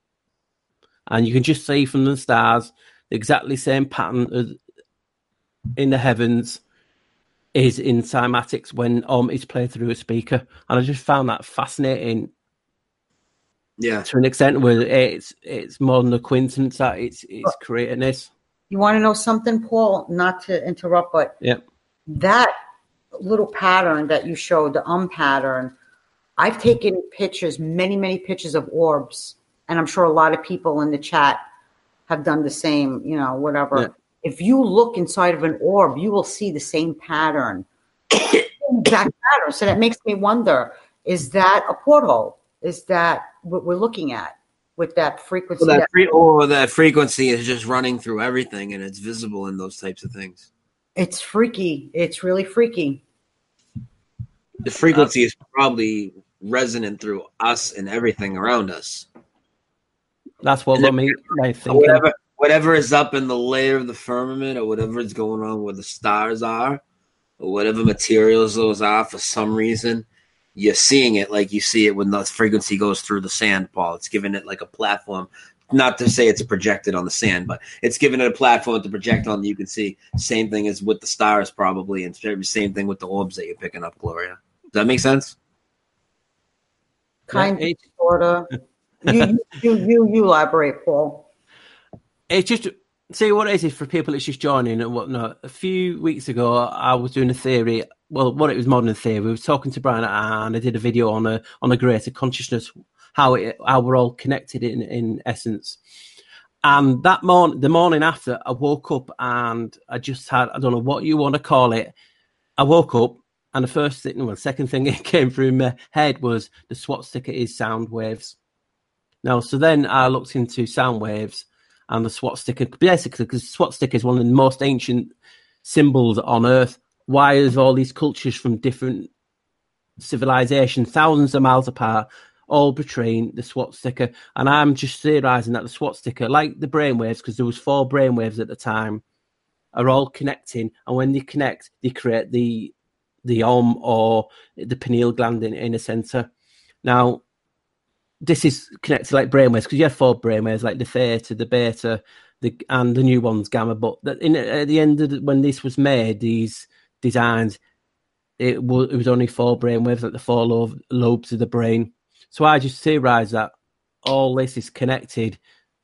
And you can just see from the stars the exactly same pattern as in the heavens is in cymatics when Om is played through a speaker. And I just found that fascinating. Yeah. To an extent where it's it's more than a coincidence that it's it's creating this. You want to know something, Paul? Not to interrupt, but Yeah. that little pattern that you showed, the um pattern, I've taken pictures, many, many pictures of orbs, and I'm sure a lot of people in the chat have done the same, you know, whatever. Yeah. If you look inside of an orb, you will see the same pattern, exact pattern. So that makes me wonder, is that a porthole? Is that what we're looking at with that frequency? Well, that that- free, or that frequency is just running through everything, and it's visible in those types of things. It's freaky. It's really freaky. The frequency is probably resonant through us and everything around us. That's what got me like, thinking. Whatever, whatever is up in the layer of the firmament, or whatever is going on where the stars are, or whatever materials those are, for some reason, you're seeing it like you see it when the frequency goes through the sand, Paul. It's giving it like a platform. Not to say it's projected on the sand, but it's giving it a platform to project on. You can see same thing as with the stars, probably, and same thing with the orbs that you're picking up, Gloria. Does that make sense? Kind of, sort of. You, you, you, you elaborate, Paul. It's just, see what it is, is for people that's just joining and whatnot. A few weeks ago, I was doing a theory. Well, what it was modern theory. We were talking to Brian, and I did a video on a on a greater consciousness, how it how we're all connected in in essence. And that morning, the morning after, I woke up and I just had, I don't know what you want to call it. I woke up. And the first thing, well, the second thing that came through my head was the SWAT sticker is sound waves. Now, so then I looked into sound waves and the SWAT sticker, basically, because SWAT sticker is one of the most ancient symbols on Earth. Why is all these cultures from different civilizations, thousands of miles apart, all portraying the SWAT sticker? And I'm just theorizing that the SWAT sticker, like the brainwaves, because there was four brainwaves at the time, are all connecting. And when they connect, they create the the Om or the pineal gland in, in a center. Now, this is connected like brainwaves because you have four brainwaves, like the theta, the beta, the and the new one's gamma. But in, at the end of the, when this was made, these designs, it was, it was only four brainwaves, like the four lo- lobes of the brain. So I just theorized that all this is connected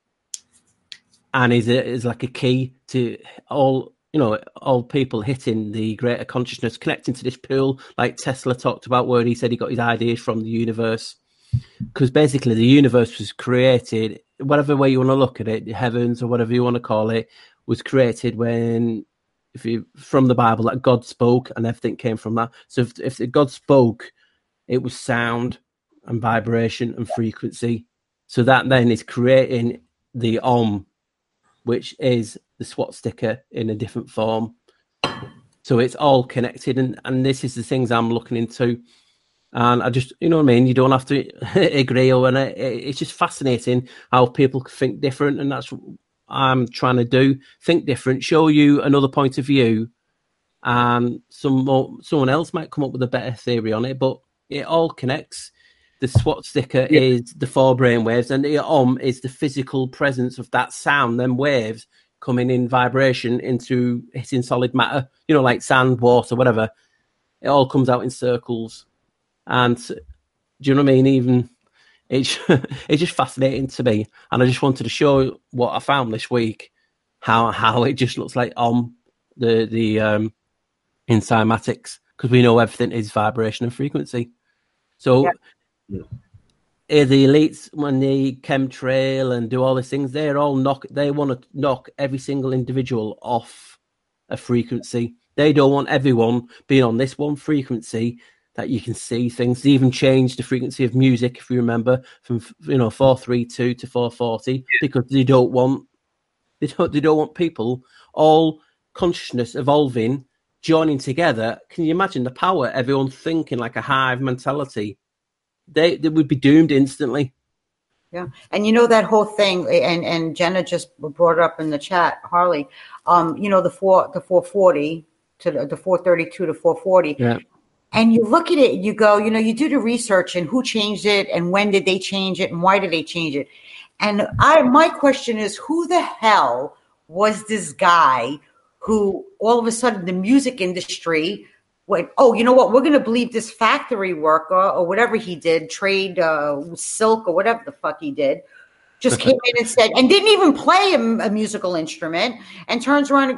and is a, is like a key to all. You know, all people hitting the greater consciousness, connecting to this pool, like Tesla talked about, where he said he got his ideas from the universe. Because basically, the universe was created, whatever way you want to look at it, the heavens or whatever you want to call it, was created when, if you from the Bible, that God spoke, and everything came from that. So if, if God spoke, it was sound and vibration and frequency. So that then is creating the Om, which is the SWAT sticker in a different form. So it's all connected, and, and this is the things I'm looking into. And I just, you know what I mean? You don't have to agree, or and it, it's just fascinating how people think different, and that's what I'm trying to do. Think different, show you another point of view, and some more, someone else might come up with a better theory on it, but it all connects. The SWAT sticker yeah. is the four brain waves, and the Om is the physical presence of that sound, them waves coming in vibration into hitting solid matter, you know, like sand, water, whatever. It all comes out in circles. And do you know what I mean? Even it's, it's just fascinating to me. And I just wanted to show what I found this week, how how it just looks like Om, the, the um, in cymatics, because we know everything is vibration and frequency. So... Yeah. The elites, when they chemtrail and do all these things, they're all knock. They want to knock every single individual off a frequency. They don't want everyone being on this one frequency that you can see things. They even change the frequency of music, if you remember, from you know four thirty-two to four forty, because they don't want they don't they don't want people all consciousness evolving, joining together. Can you imagine the power? Everyone thinking like a hive mentality. They, they would be doomed instantly. Yeah. And you know that whole thing, and, and Jenna just brought it up in the chat, Harley, um, you know, the four the four forty to the, the four thirty-two to four forty. Yeah. And you look at it, you go, you know, you do the research and who changed it and when did they change it and why did they change it? And I my question is, who the hell was this guy who all of a sudden the music industry went, oh, you know what? We're going to believe this factory worker or whatever he did, trade uh, silk or whatever the fuck he did, just came in and said, and didn't even play a, a musical instrument, and turns around and goes,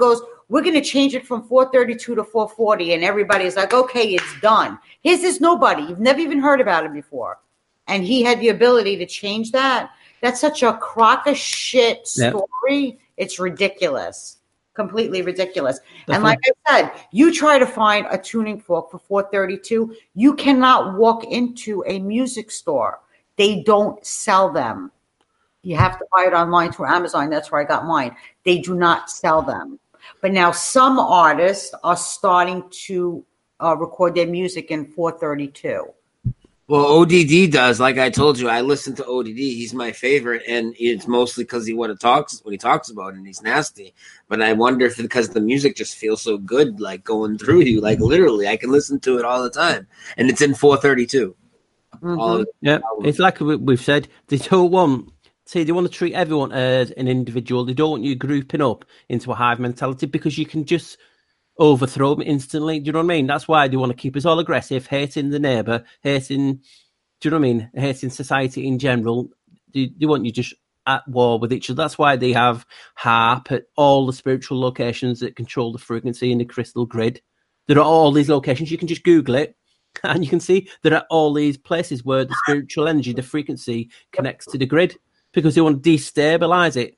we're going to change it from four thirty-two to four forty, and everybody's like, okay, it's done. Here's this nobody. You've never even heard about it before. And he had the ability to change that. That's such a crock of shit story. Yep. It's ridiculous. Completely ridiculous. Definitely. And like I said, you try to find a tuning fork for four thirty-two, you cannot walk into a music store. They don't sell them. You have to buy it online through Amazon. That's where I got mine. They do not sell them. But now some artists are starting to uh, record their music in four thirty-two. Well, O D D does. Like I told you, I listen to O D D. He's my favorite, and it's mostly because he what it talks what he talks about, and he's nasty. But I wonder if because the music just feels so good, like going through you, like literally, I can listen to it all the time, and it's in four thirty-two. Mm-hmm. All yeah, it's like we've said. They don't want. See, they want to treat everyone as an individual. They don't want you grouping up into a hive mentality because you can just overthrow them instantly. Do you know what I mean? That's why they want to keep us all aggressive, hating the neighbour, hating, do you know what I mean? Hating society in general. They, they want you just at war with each other. That's why they have HAARP at all the spiritual locations that control the frequency in the crystal grid. There are all these locations. You can just Google it and you can see there are all these places where the spiritual energy, the frequency connects to the grid because they want to destabilise it.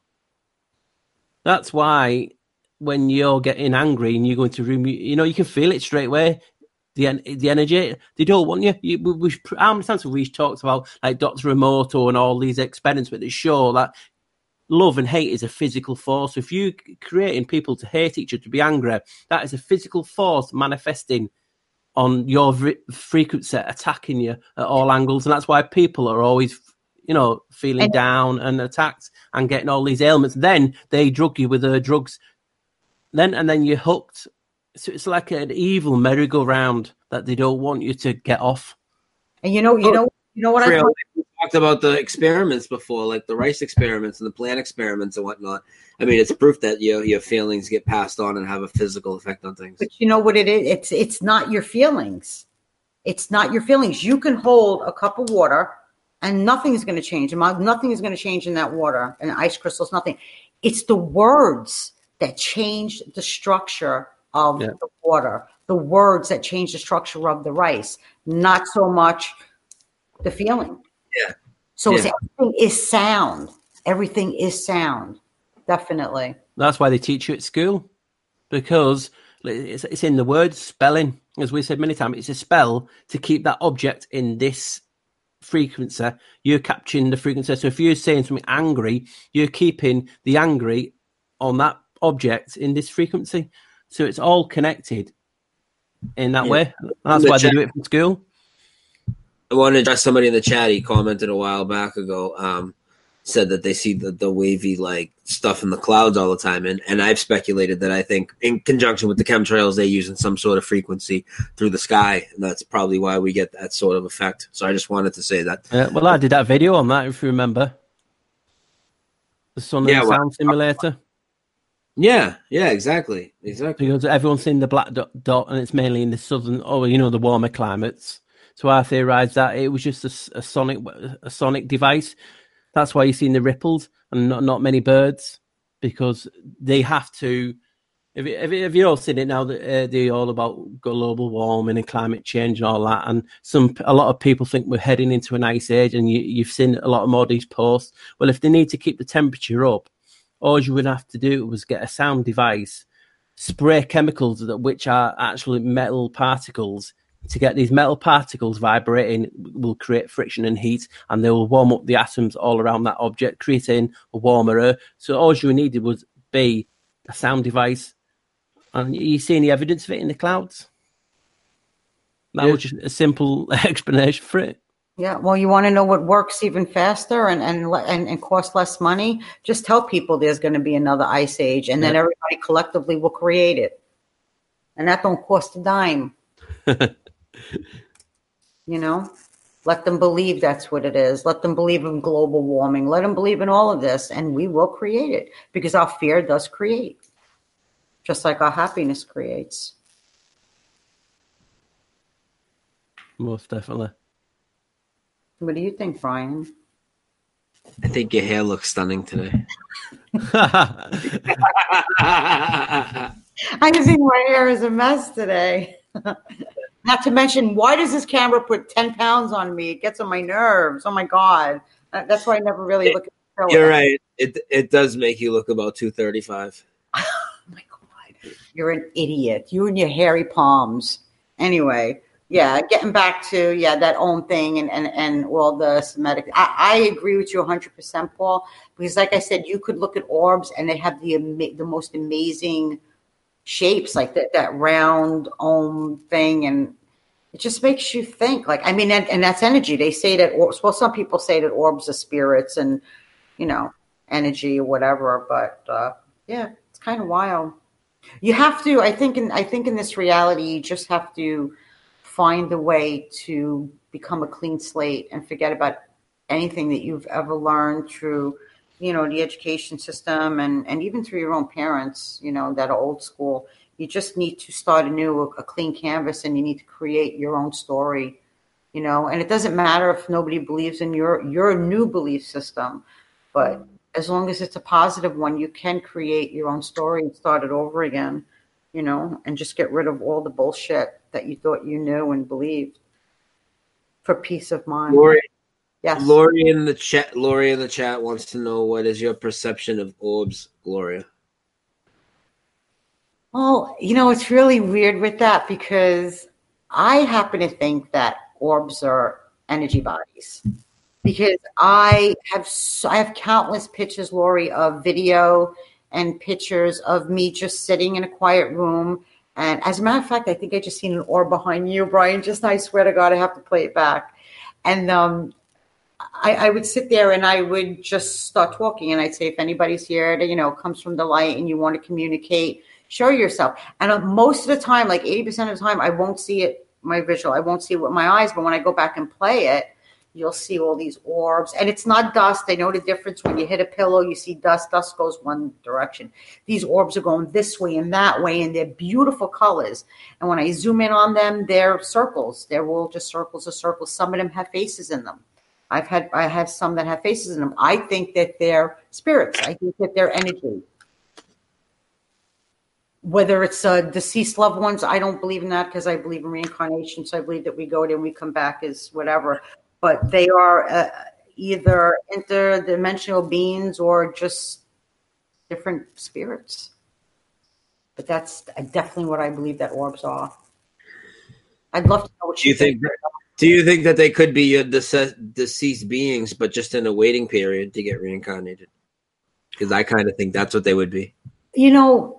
That's why when you're getting angry and you go into a room, you, you know, you can feel it straight away. The the energy, they don't want you. you we, we, how many times have we talked about like Doctor Emoto and all these experiments that show that love and hate is a physical force. If you're creating people to hate each other, to be angry, that is a physical force manifesting on your v- frequency, attacking you at all angles. And that's why people are always, you know, feeling and- down and attacked and getting all these ailments. Then they drug you with their drugs. Then and then you're hooked. So it's like an evil merry-go-round that they don't want you to get off. And you know, you know, you know what I thought? We talked about the experiments before, like the rice experiments and the plant experiments and whatnot. I mean, it's proof that your your feelings get passed on and have a physical effect on things. But you know what it is? It's it's not your feelings. It's not your feelings. You can hold a cup of water, and nothing is going to change. Nothing is going to change in that water, and ice crystals. Nothing. It's the words that change the structure of yeah. the water, the words that change the structure of the rice, not so much the feeling. Yeah. So yeah. It's, everything is sound. Everything is sound. Definitely. That's why they teach you at school, because it's, it's in the word spelling. As we said many times, it's a spell to keep that object in this frequency. You're capturing the frequency. So if you're saying something angry, you're keeping the angry on that object in this frequency. So it's all connected in that yeah. way. That's the why chat, they do it from school. I want to address somebody in the chat. He commented a while back ago, um, said that they see the, the wavy like stuff in the clouds all the time. And, and I've speculated that I think in conjunction with the chemtrails, they use in some sort of frequency through the sky. And that's probably why we get that sort of effect. So I just wanted to say that. Yeah, well, I did that video on that, if you remember. The Sun yeah, and well, Sound Simulator. Yeah, yeah, exactly, exactly. Because everyone's seen the black dot, dot, and it's mainly in the southern, oh, you know, the warmer climates. So I theorised that it was just a, a sonic, a sonic device. That's why you've seen the ripples and not not many birds, because they have to. If if, if you've all seen it now, that uh, they're all about global warming and climate change and all that, and some a lot of people think we're heading into an ice age, and you, you've seen a lot of more of these posts. Well, if they need to keep the temperature up, all you would have to do was get a sound device, spray chemicals that which are actually metal particles. To get these metal particles vibrating will create friction and heat, and they will warm up the atoms all around that object, creating a warmer earth. So all you needed was be a sound device. And you see any evidence of it in the clouds? That yeah. was just a simple explanation for it. Yeah, well, you want to know what works even faster and and and, and costs less money? Just tell people there's going to be another ice age, and yeah. then everybody collectively will create it, and that don't cost a dime. You know, let them believe that's what it is. Let them believe in global warming. Let them believe in all of this, and we will create it because our fear does create, just like our happiness creates. Most definitely. What do you think, Brian? I think your hair looks stunning today. I think my hair is a mess today. Not to mention, why does this camera put ten pounds on me? It gets on my nerves. Oh my God. Uh, That's why I never really look at the You're show. right. It it does make you look about two thirty-five. You're an idiot. You and your hairy palms. Anyway, yeah, getting back to, yeah, that own thing and, and, and all the Semitic. I, I agree with you one hundred percent, Paul, because like I said, you could look at orbs and they have the ama- the most amazing shapes, like that, that round ohm thing. And it just makes you think. Like, I mean, and, and that's energy. They say that, orbs, well, some people say that orbs are spirits and, you know, energy or whatever. But uh, yeah, it's kind of wild. You have to, I think, in I think in this reality, you just have to find a way to become a clean slate and forget about anything that you've ever learned through, you know, the education system and, and even through your own parents, you know, that are old school. You just need to start anew, a, a clean canvas, and you need to create your own story, you know, and it doesn't matter if nobody believes in your, your new belief system, but as long as it's a positive one, you can create your own story and start it over again, you know, and just get rid of all the bullshit that you thought you knew and believed for peace of mind. Lori, Yes. Lori in the chat. Lori in the chat wants to know, what is your perception of orbs, Gloria? Well, you know, it's really weird with that because I happen to think that orbs are energy bodies. Because I have so, I have countless pictures, Lori, of video and pictures of me just sitting in a quiet room. And as a matter of fact, I think I just seen an orb behind you, Brian. Just, I swear to God, I have to play it back. And um, I, I would sit there and I would just start talking. And I'd say, if anybody's here that, you know, comes from the light and you want to communicate, show yourself. And uh, most of the time, like eighty percent of the time, I won't see it, my visual. I won't see it with my eyes. But when I go back and play it, you'll see all these orbs. And it's not dust. I know the difference. When you hit a pillow, you see dust. Dust goes one direction. These orbs are going this way and that way, and they're beautiful colors. And when I zoom in on them, they're circles. They're all just circles of circles. Some of them have faces in them. I've had I have some that have faces in them. I think that they're spirits. I think that they're energy. Whether it's uh, deceased loved ones, I don't believe in that because I believe in reincarnation. So I believe that we go there and we come back as whatever. But they are uh, either interdimensional beings or just different spirits. But that's definitely what I believe that orbs are. I'd love to know what Do you think? Do you think that they could be your dece- deceased beings, but just in a waiting period to get reincarnated? Because I kind of think that's what they would be. You know,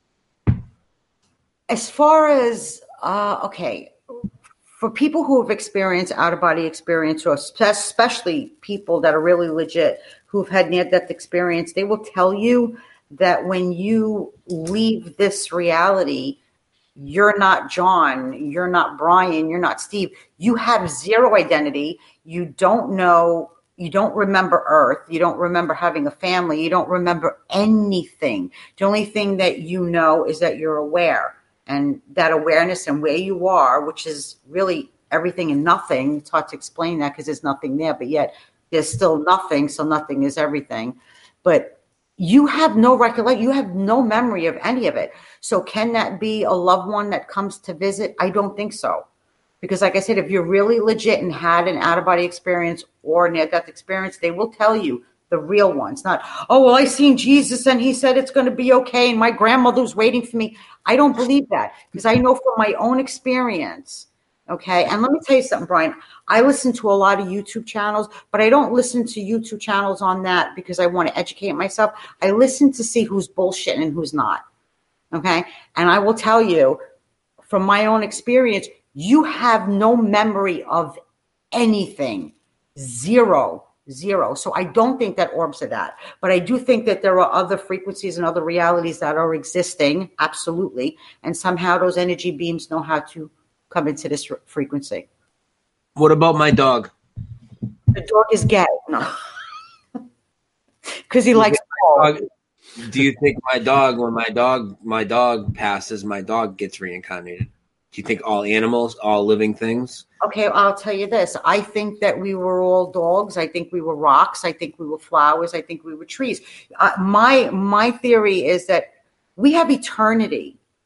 as far as uh, okay. For people who have experienced out-of-body experience, or especially people that are really legit, who've had near-death experience, they will tell you that when you leave this reality, you're not John, you're not Brian, you're not Steve. You have zero identity. You don't know, you don't remember Earth. You don't remember having a family. You don't remember anything. The only thing that you know is that you're aware. And that awareness and where you are, which is really everything and nothing. It's hard to explain that because there's nothing there, but yet there's still nothing. So nothing is everything. But you have no recollection. You have no memory of any of it. So can that be a loved one that comes to visit? I don't think so. Because like I said, if you're really legit and had an out-of-body experience or near-death experience, they will tell you the real ones. Not, oh, well, I seen Jesus and he said it's going to be okay and my grandmother's waiting for me. I don't believe that because I know from my own experience, okay? And let me tell you something, Brian. I listen to a lot of YouTube channels, but I don't listen to YouTube channels on that because I want to educate myself. I listen to see who's bullshitting and who's not, okay? And I will tell you from my own experience, you have no memory of anything. Zero. Zero. So I don't think that orbs are that. But I do think that there are other frequencies and other realities that are existing. Absolutely. And somehow those energy beams know how to come into this frequency. What about my dog? The dog is gay. No. Because he likes dog, do you think my dog, when my dog, my dog passes, my dog gets reincarnated? Do you think all animals, all living things? Okay, I'll tell you this. I think that we were all dogs. I think we were rocks. I think we were flowers. I think we were trees. Uh, my my theory is that we have eternity.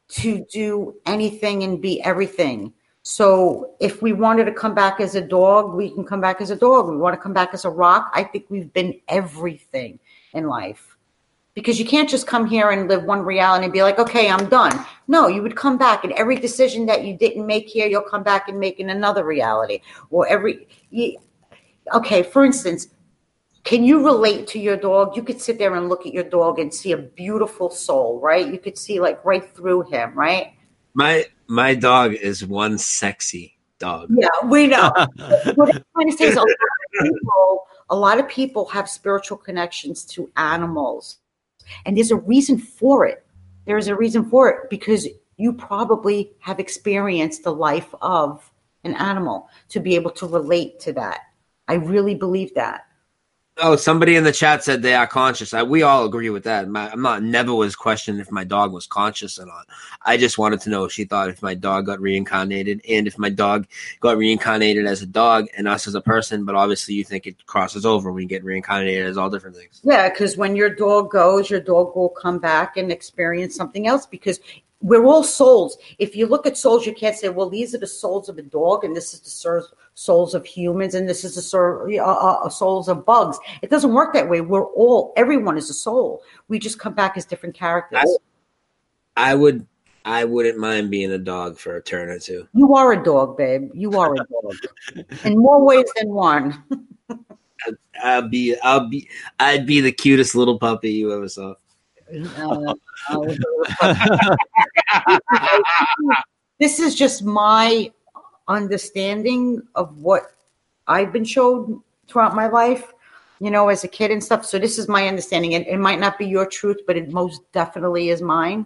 to do anything and be everything. So if we wanted to come back as a dog, we can come back as a dog. We want to come back as a rock. I think we've been everything in life. Because you can't just come here and live one reality and be like, okay, I'm done. No, you would come back, and every decision that you didn't make here, you'll come back and make in another reality. Or every, you, okay, for instance, can you relate to your dog? You could sit there and look at your dog and see a beautiful soul, right? You could see like right through him, right? My my dog is one sexy dog. Yeah, we know. What I'm trying to say is a lot of people, a lot of people have spiritual connections to animals. And there's a reason for it. There's a reason for it because you probably have experienced the life of an animal to be able to relate to that. I really believe that. Oh, somebody in the chat said they are conscious. I, we all agree with that. My, I'm not never was questioned if my dog was conscious or not. I just wanted to know if she thought if my dog got reincarnated and if my dog got reincarnated as a dog and us as a person. But obviously, you think it crosses over when you get reincarnated as all different things. Yeah, because when your dog goes, your dog will come back and experience something else because we're all souls. If you look at souls, you can't say, well, these are the souls of a dog and this is the souls of humans and this is the uh, uh, souls of bugs. It doesn't work that way. We're all, everyone is a soul. We just come back as different characters. I, I would, I wouldn't mind being a dog for a turn or two. You are a dog, babe. You are a dog in more ways than one. I'll be, I'll be, I'd be the cutest little puppy you ever saw. Uh, uh, this is just my understanding of what I've been shown throughout my life, you know, as a kid and stuff. So this is my understanding. And it might not be your truth, but it most definitely is mine.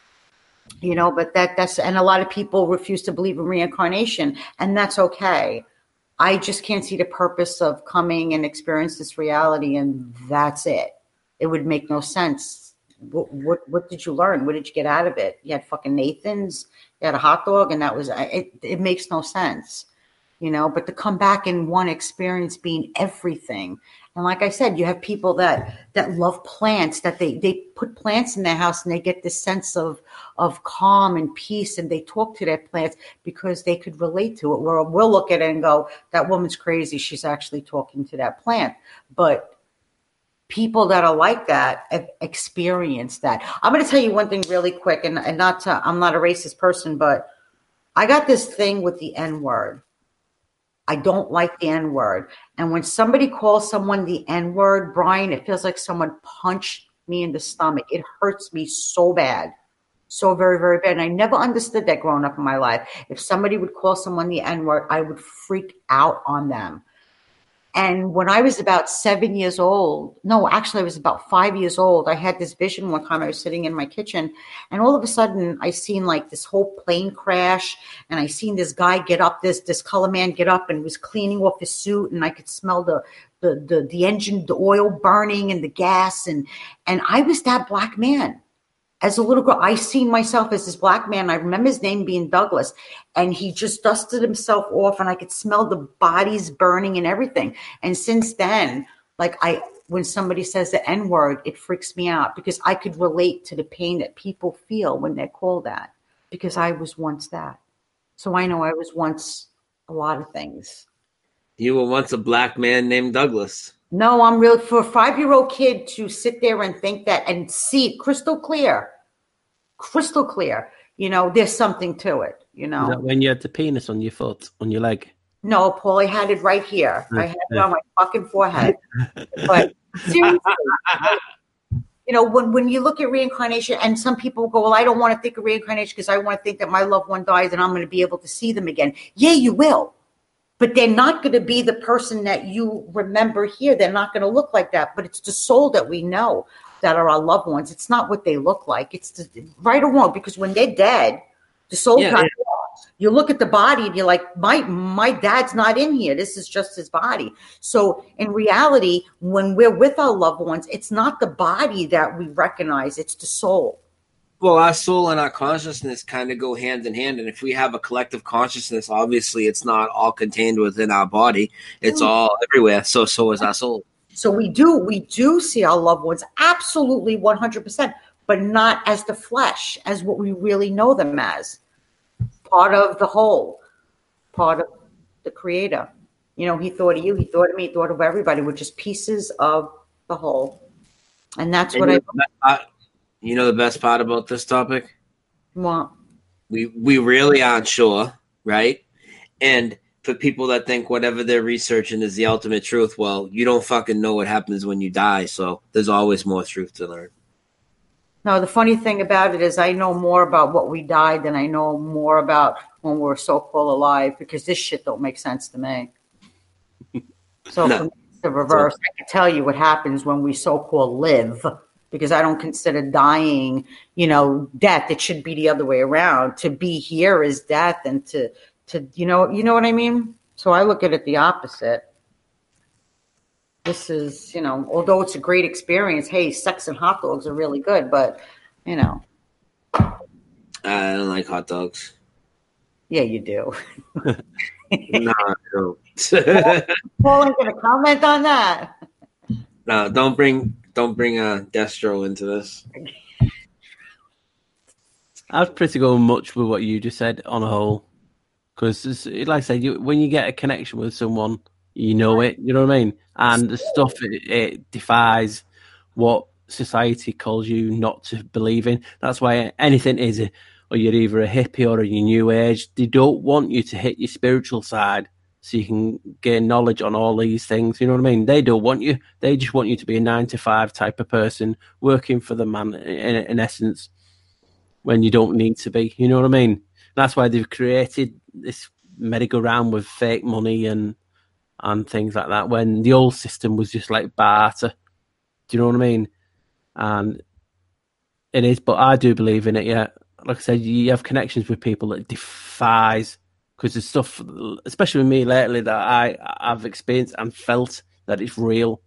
You know, but that that's and a lot of people refuse to believe in reincarnation, and that's okay. I just can't see the purpose of coming and experience this reality, and that's it. It would make no sense. What, what what did you learn? What did you get out of it? You had fucking Nathan's, you had a hot dog, and that was it. It makes no sense, you know. But to come back in one experience being everything, and like I said, you have people that that love plants, that they they put plants in their house, and they get this sense of of calm and peace, and they talk to their plants because they could relate to it. Where we'll look at it and go, that woman's crazy. She's actually talking to that plant, but people that are like that have experienced that. I'm going to tell you one thing really quick, and, and not to, I'm not a racist person, but I got this thing with the N word. I don't like the N word. And when somebody calls someone the N word, Brian, it feels like someone punched me in the stomach. It hurts me so bad. So very, very bad. And I never understood that growing up in my life. If somebody would call someone the N word, I would freak out on them. And when I was about seven years old, no, actually I was about five years old, I had this vision one time. I was sitting in my kitchen, and all of a sudden I seen like this whole plane crash, and I seen this guy get up, this this color man get up and was cleaning off his suit, and I could smell the the the, the engine, the oil burning and the gas, and and I was that black man. As a little girl, I seen myself as this black man. I remember his name being Douglas, and he just dusted himself off, and I could smell the bodies burning and everything. And since then, like I, when somebody says the N word, it freaks me out because I could relate to the pain that people feel when they're called that, because I was once that. So I know I was once a lot of things. You were once a black man named Douglas. No, I'm real for a five-year-old kid to sit there and think that and see it crystal clear, crystal clear. You know, there's something to it. You know, is that when you had the penis on your foot, on your leg? No, Paul, I had it right here. I had it on my fucking forehead. But seriously, you know, when when you look at reincarnation, and some people go, "Well, I don't want to think of reincarnation because I want to think that my loved one dies and I'm going to be able to see them again." Yeah, you will. But they're not going to be the person that you remember here. They're not going to look like that. But it's the soul that we know that are our loved ones. It's not what they look like. It's the, right or wrong. Because when they're dead, the soul's yeah, not yeah. there. You look at the body and you're like, my my dad's not in here. This is just his body. So in reality, when we're with our loved ones, it's not the body that we recognize. It's the soul. Well, our soul and our consciousness kind of go hand in hand. And if we have a collective consciousness, obviously it's not all contained within our body. It's mm. all everywhere. So so is our soul. So we do we do see our loved ones absolutely one hundred percent. but not as the flesh, as what we really know them as. Part of the whole, part of the creator. You know, he thought of you, he thought of me, he thought of everybody. We're just pieces of the whole. And that's And what you I... know the best part- You know the best part about this topic? What? We, we really aren't sure, right? And for people that think whatever they're researching is the ultimate truth, well, you don't fucking know what happens when you die, so there's always more truth to learn. No, the funny thing about it is I know more about what we died than I know more about when we're so-called alive, because this shit don't make sense to me. So No. for me, it's the reverse. I can tell you what happens when we so-called live, because I don't consider dying, you know, death. It should be the other way around. To be here is death, and to, to you know, you know what I mean? So I look at it the opposite. This is, you know, although it's a great experience, hey, sex and hot dogs are really good, but, you know. I don't like hot dogs. Yeah, you do. No, I don't. Paul ain't going to comment on that. No, don't bring don't bring uh, Destro into this. I'd pretty go much with what you just said on a whole, because like I said, you, when you get a connection with someone, you know it. You know what I mean? And the stuff it, it defies what society calls you not to believe in. That's why anything is, a, or you're either a hippie or a new age. They don't want you to hit your spiritual side so you can gain knowledge on all these things. You know what I mean? They don't want you. They just want you to be a nine to five type of person working for the man. In, in essence, when you don't need to be. You know what I mean? That's why they've created this merry-go-round with fake money and and things like that, when the old system was just like barter. Do you know what I mean? And it is, but I do believe in it, yeah. Like I said, you have connections with people that defies, because there's stuff, especially with me lately, that I, I've experienced and felt that it's real.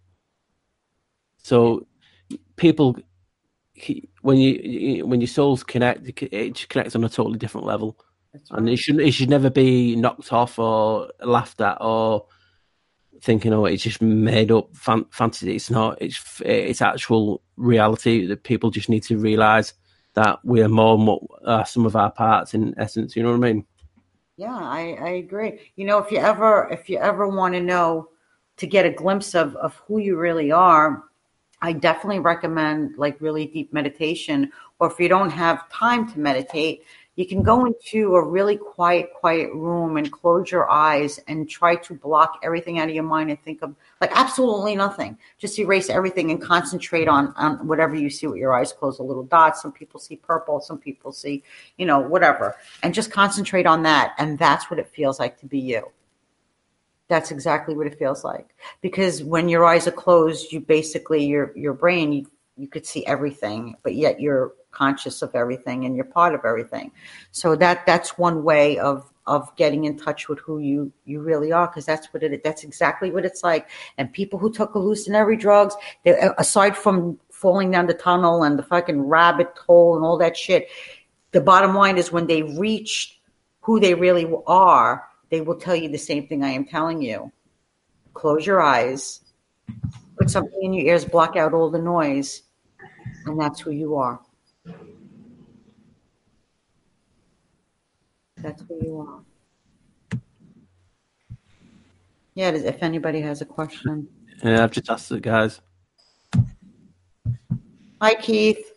So people, when you when your souls connect, it just connects on a totally different level. Right. And it should it should never be knocked off or laughed at or thinking, oh, it's just made up fan- fantasy. It's not. It's it's actual reality that people just need to realise that we are more and more uh, some of our parts in essence. You know what I mean? Yeah, I, I agree. You know, if you ever if you ever want to know, to get a glimpse of, of who you really are, I definitely recommend like really deep meditation. Or if you don't have time to meditate, you can go into a really quiet, quiet room and close your eyes and try to block everything out of your mind and think of like absolutely nothing. Just erase everything and concentrate on, on whatever you see with your eyes closed, a little dot. Some people see purple, some people see, you know, whatever. And just concentrate on that. And that's what it feels like to be you. That's exactly what it feels like. Because when your eyes are closed, you basically, your your brain, you, you could see everything, but yet you're conscious of everything and you're part of everything. So that that's one way of of getting in touch with who you you really are, because that's what it that's exactly what it's like. And people who took hallucinatory drugs, they, aside from falling down the tunnel and the fucking rabbit hole and all that shit, the bottom line is when they reach who they really are, they will tell you the same thing I am telling you. Close your eyes, put something in your ears, block out all the noise, and that's who you are. That's who you are. Yeah, if anybody has a question. Yeah, I've just asked the guys. Hi, Keith.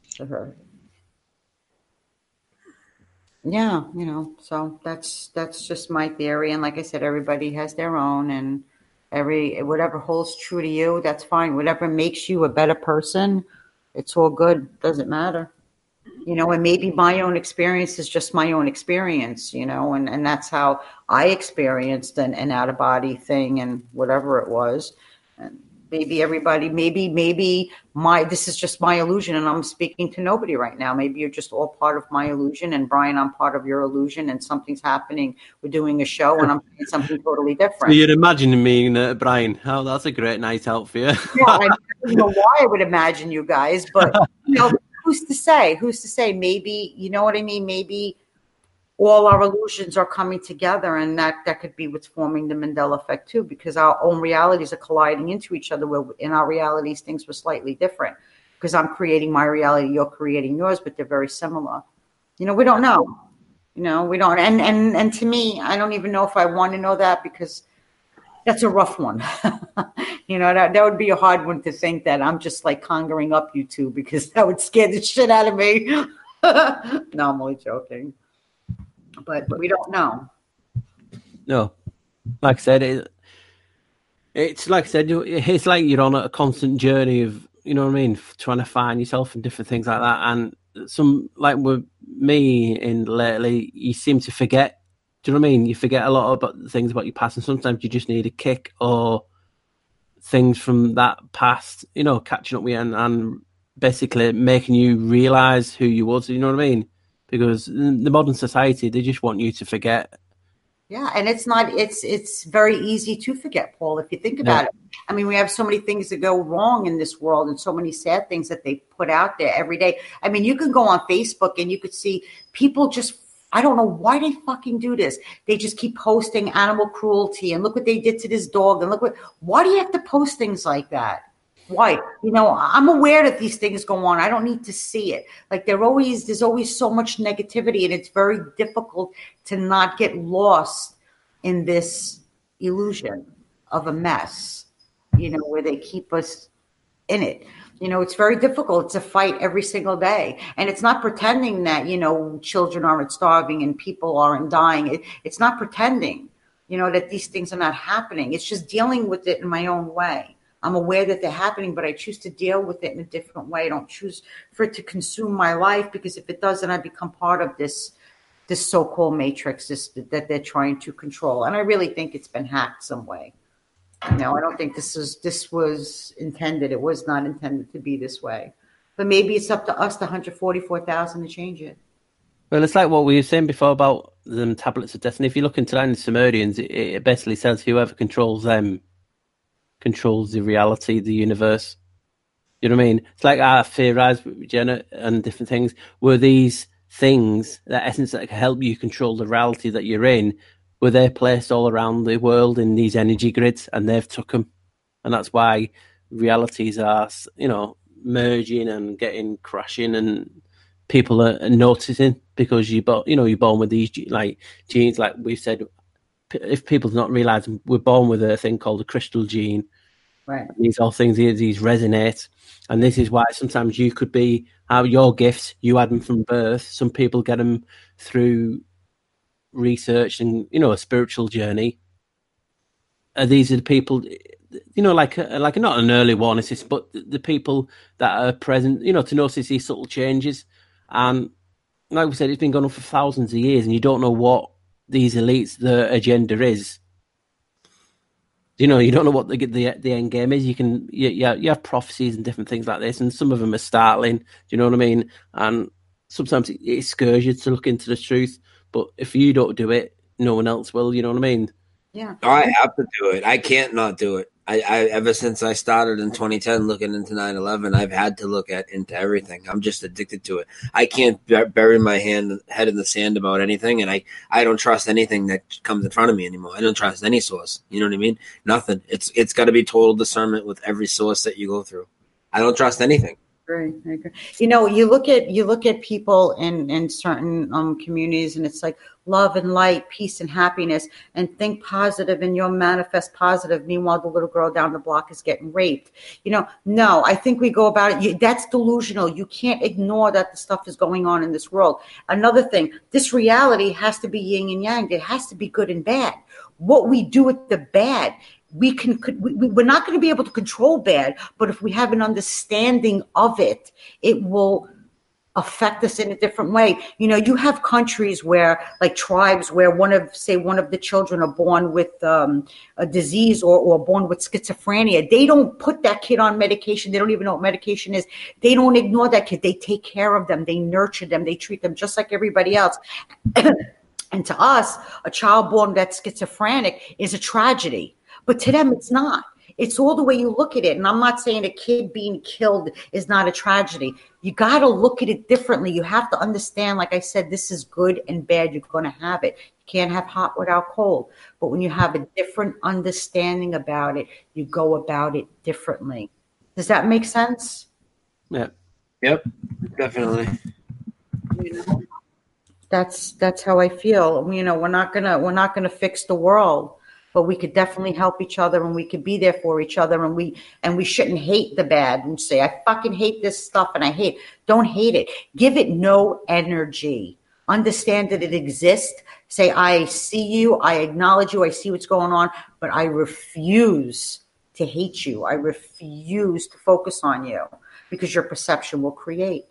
Yeah, you know, so that's that's just my theory. And like I said, everybody has their own, and every whatever holds true to you, that's fine. Whatever makes you a better person, it's all good. Doesn't matter. You know, and maybe my own experience is just my own experience, you know, and, and that's how I experienced an, an out-of-body thing and whatever it was. And maybe everybody, maybe, maybe my, this is just my illusion and I'm speaking to nobody right now. Maybe you're just all part of my illusion, and Brian, I'm part of your illusion, and something's happening. We're doing a show and I'm saying something totally different. So you're imagining me and uh, Brian. Oh, that's a great night out for you. Yeah, I don't know why I would imagine you guys, but, you know, who's to say? Who's to say? Maybe, you know what I mean? Maybe all our illusions are coming together, and that, that could be what's forming the Mandela effect too, because our own realities are colliding into each other, where in our realities things were slightly different. because I'm creating my reality, you're creating yours, but they're very similar. You know, we don't know. You know, we don't. And and and to me, I don't even know if I want to know that, because that's a rough one. You know, that, that would be a hard one to think that I'm just like conjuring up you two, because that would scare the shit out of me. No, I'm only joking. But we don't know. No. Like I said, it, it's like I said, it's like you're on a constant journey of, you know what I mean, trying to find yourself and different things like that. And some, like with me in lately, you seem to forget. Do you know what I mean? You forget a lot about things about your past, and sometimes you just need a kick or things from that past, you know, catching up with you and, and basically making you realise who you was, you know what I mean? Because in the modern society, they just want you to forget. Yeah, and it's not, it's it's very easy to forget, Paul, if you think about yeah. it. I mean, we have so many things that go wrong in this world and so many sad things that they put out there every day. I mean, you can go on Facebook and you could see people just, I don't know why they fucking do this. They just keep posting animal cruelty and look what they did to this dog and look what, why do you have to post things like that? Why? You know, I'm aware that these things go on. I don't need to see it. Like there always, there's always so much negativity, and it's very difficult to not get lost in this illusion of a mess, you know, where they keep us in it. You know, it's very difficult. It's a fight every single day. And it's not pretending that, you know, children aren't starving and people aren't dying. It, it's not pretending, you know, that these things are not happening. It's just dealing with it in my own way. I'm aware that they're happening, but I choose to deal with it in a different way. I don't choose for it to consume my life, because if it does, then I become part of this this so-called matrix this, that they're trying to control. And I really think it's been hacked some way. You know, I don't think this is this was intended. It was not intended to be this way. But maybe it's up to us, the one hundred forty-four thousand, to change it. Well, it's like what we were saying before about the tablets of destiny. If you look into that in the Sumerians, it, it basically says whoever controls them controls the reality of the universe. You know what I mean? It's like our theorized with Jenna and different things. Were these things, that essence that can help you control the reality that you're in, were they placed all around the world in these energy grids, and they've took them? And that's why realities are, you know, merging and getting crashing, and people are noticing, because you, you know, you're born with these like genes, like we've said. If people do not realise, we're born with a thing called a crystal gene. Right. These all things, these resonate. And this is why sometimes you could be, have your gifts, you had them from birth. Some people get them through research and, you know, a spiritual journey. Uh, these are the people, you know, like, like not an early warning system, but the, the people that are present, you know, to notice these subtle changes. And like we said, it's been going on for thousands of years, and you don't know what these elites, the agenda is. You know, you don't know what the the, the end game is. You can, you, you, you have prophecies and different things like this, and some of them are startling. Do you know what I mean? And sometimes it, it scares you to look into the truth. But if you don't do it, no one else will. You know what I mean? Yeah. I have to do it. I can't not do it. I, I ever since I started in twenty ten looking into nine eleven, I've had to look at into everything. I'm just addicted to it. I can't b- bury my hand head in the sand about anything, and I, I don't trust anything that comes in front of me anymore. I don't trust any source. You know what I mean? Nothing. It's it's got to be total discernment with every source that you go through. I don't trust anything. Right. I agree. You know, you look at you look at people in, in certain um, communities, and it's like love and light, peace and happiness, and think positive, and you'll manifest positive. Meanwhile, the little girl down the block is getting raped. You know, no, I think we go about it. You, that's delusional. You can't ignore that the stuff is going on in this world. Another thing, this reality has to be yin and yang. It has to be good and bad. What we do with the bad, we can, we, we're not going to be able to control bad, but if we have an understanding of it, it will affect us in a different way. You know, you have countries where, like tribes, where one of, say, one of the children are born with um, a disease or, or born with schizophrenia. They don't put that kid on medication. They don't even know what medication is. They don't ignore that kid. They take care of them. They nurture them. They treat them just like everybody else. And to us, a child born that's schizophrenic is a tragedy. But to them, it's not. It's all the way you look at it. And I'm not saying a kid being killed is not a tragedy. You got to look at it differently. You have to understand, like I said, this is good and bad. You're going to have it. You can't have hot without cold. But when you have a different understanding about it, you go about it differently. Does that make sense? Yeah. Yep. Definitely. You know, that's that's how I feel. You know, we're not gonna we're not gonna fix the world, but we could definitely help each other, and we could be there for each other, and we and we shouldn't hate the bad and say, I fucking hate this stuff and I hate. Don't hate it. Give it no energy. Understand that it exists. Say, I see you, I acknowledge you, I see what's going on, but I refuse to hate you. I refuse to focus on you, because your perception will create.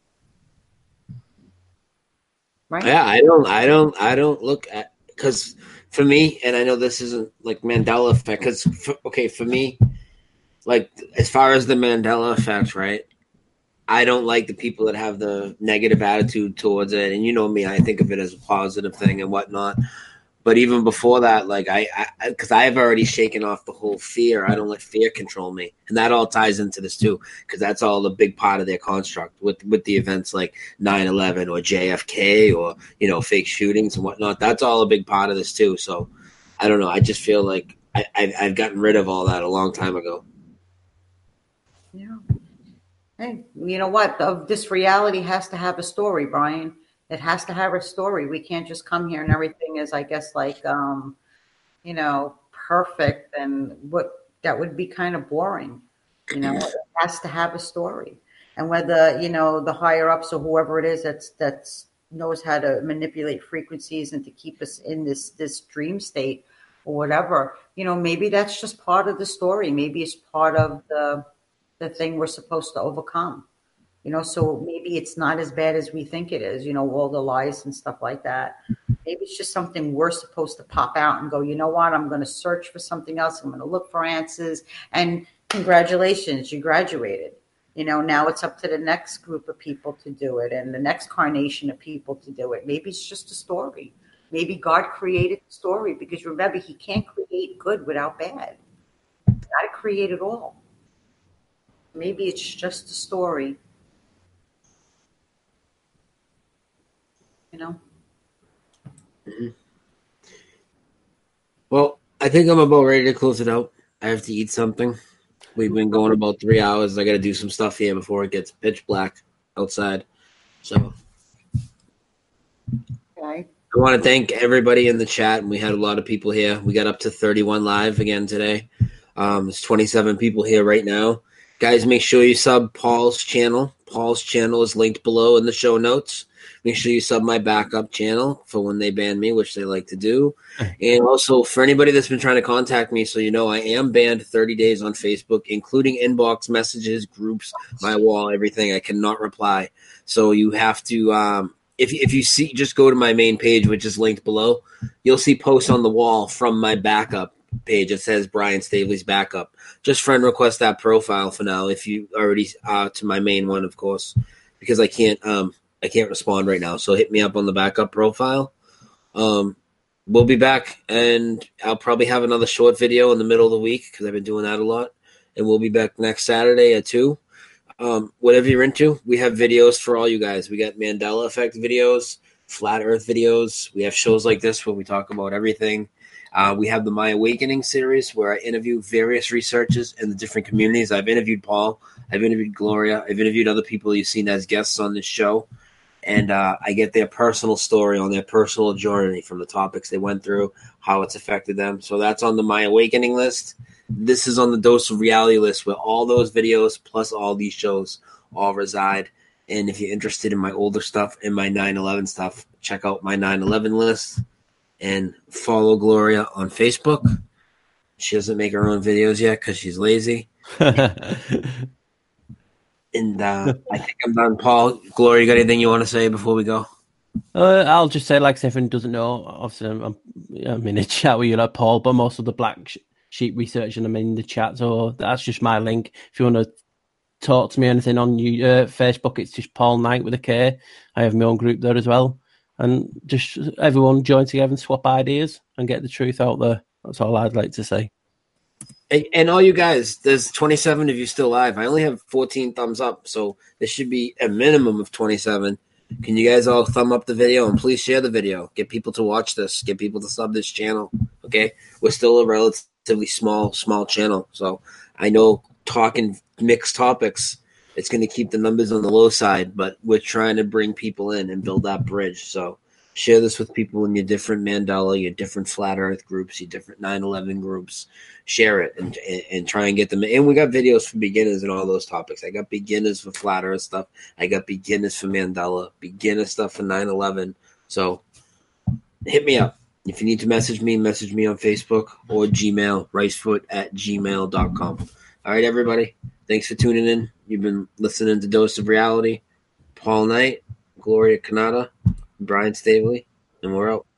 Right? Yeah, I don't, I don't, I don't look at, because for me, and I know this isn't like Mandela effect, because okay, for me, like as far as the Mandela effect, right? I don't like the people that have the negative attitude towards it, and you know me, I think of it as a positive thing and whatnot. But even before that, like I, because I've already shaken off the whole fear. I don't let fear control me, and that all ties into this too, because that's all a big part of their construct with with the events like nine eleven or J F K or you know fake shootings and whatnot. That's all a big part of this too. So I don't know. I just feel like I, I've, I've gotten rid of all that a long time ago. Yeah. Hey, you know what? This reality has to have a story, Brian. It has to have a story. We can't just come here and everything is, I guess, like, um, you know, perfect. And what that would be kind of boring. You know, it has to have a story. And whether, you know, the higher ups or whoever it is that's that's knows how to manipulate frequencies and to keep us in this this dream state or whatever, you know, maybe that's just part of the story. Maybe it's part of the the thing we're supposed to overcome. You know, so maybe it's not as bad as we think it is, you know, all the lies and stuff like that. Maybe it's just something we're supposed to pop out and go, you know what, I'm going to search for something else. I'm going to look for answers. And congratulations, you graduated. You know, now it's up to the next group of people to do it and the next carnation of people to do it. Maybe it's just a story. Maybe God created the story, because remember, he can't create good without bad. He's got to create it all. Maybe it's just a story. You know? Mm-hmm. Well, I think I'm about ready to close it out. I have to eat something. We've been going about three hours. I got to do some stuff here before it gets pitch black outside. So okay. I want to thank everybody in the chat. We had a lot of people here. We got up to thirty-one live again today. Um, there's twenty-seven people here right now. Guys, make sure you sub Paul's channel. Paul's channel is linked below in the show notes. Make sure you sub my backup channel for when they ban me, which they like to do. And also, for anybody that's been trying to contact me, so you know, I am banned thirty days on Facebook, including inbox messages, groups, my wall, everything. I cannot reply. So you have to, um, if, if you see, just go to my main page, which is linked below. You'll see posts on the wall from my backup page. It says Brian Staveley's backup. Just friend request that profile for now, if you already uh, to my main one, of course, because I can't um, – I can't respond right now, so hit me up on the backup profile. Um, we'll be back, and I'll probably have another short video in the middle of the week because I've been doing that a lot. And we'll be back next Saturday at two. Um, whatever you're into, we have videos for all you guys. We got Mandela Effect videos, Flat Earth videos. We have shows like this where we talk about everything. Uh, we have the My Awakening series where I interview various researchers in the different communities. I've interviewed Paul. I've interviewed Gloria. I've interviewed other people you've seen as guests on this show. And uh, I get their personal story on their personal journey from the topics they went through, how it's affected them. So that's on the My Awakening list. This is on the Dose of Reality list where all those videos plus all these shows all reside. And if you're interested in my older stuff and my nine eleven stuff, check out my nine eleven list and follow Gloria on Facebook. She doesn't make her own videos yet because she's lazy. And uh, I think I'm done. Paul, Gloria, you got anything you want to say before we go? Uh, I'll just say, like, if anyone doesn't know, obviously I'm, I'm in a chat with you, like Paul, but I'm also the Black Sheep Research, and I'm in the chat, so that's just my link. If you want to talk to me or anything on you, uh, Facebook, it's just Paul Knight with a K. I have my own group there as well. And just everyone join together and swap ideas and get the truth out there. That's all I'd like to say. And all you guys, there's twenty-seven of you still live. I only have fourteen thumbs up, so there should be a minimum of twenty-seven. Can you guys all thumb up the video and please share the video? Get people to watch this. Get people to sub this channel, okay? We're still a relatively small, small channel, so I know talking mixed topics it's going to keep the numbers on the low side, but we're trying to bring people in and build that bridge. So share this with people in your different Mandela, your different Flat Earth groups, your different nine eleven groups. Share it and, and and try and get them. And we got videos for beginners and all those topics. I got beginners for Flat Earth stuff. I got beginners for Mandela, beginner stuff for nine eleven. So hit me up. If you need to message me, message me on Facebook or Gmail, ricefoot at gmail dot com. All right, everybody. Thanks for tuning in. You've been listening to Dose of Reality. Paul Knight, Gloria Canada, Brian Stavely, and we're out.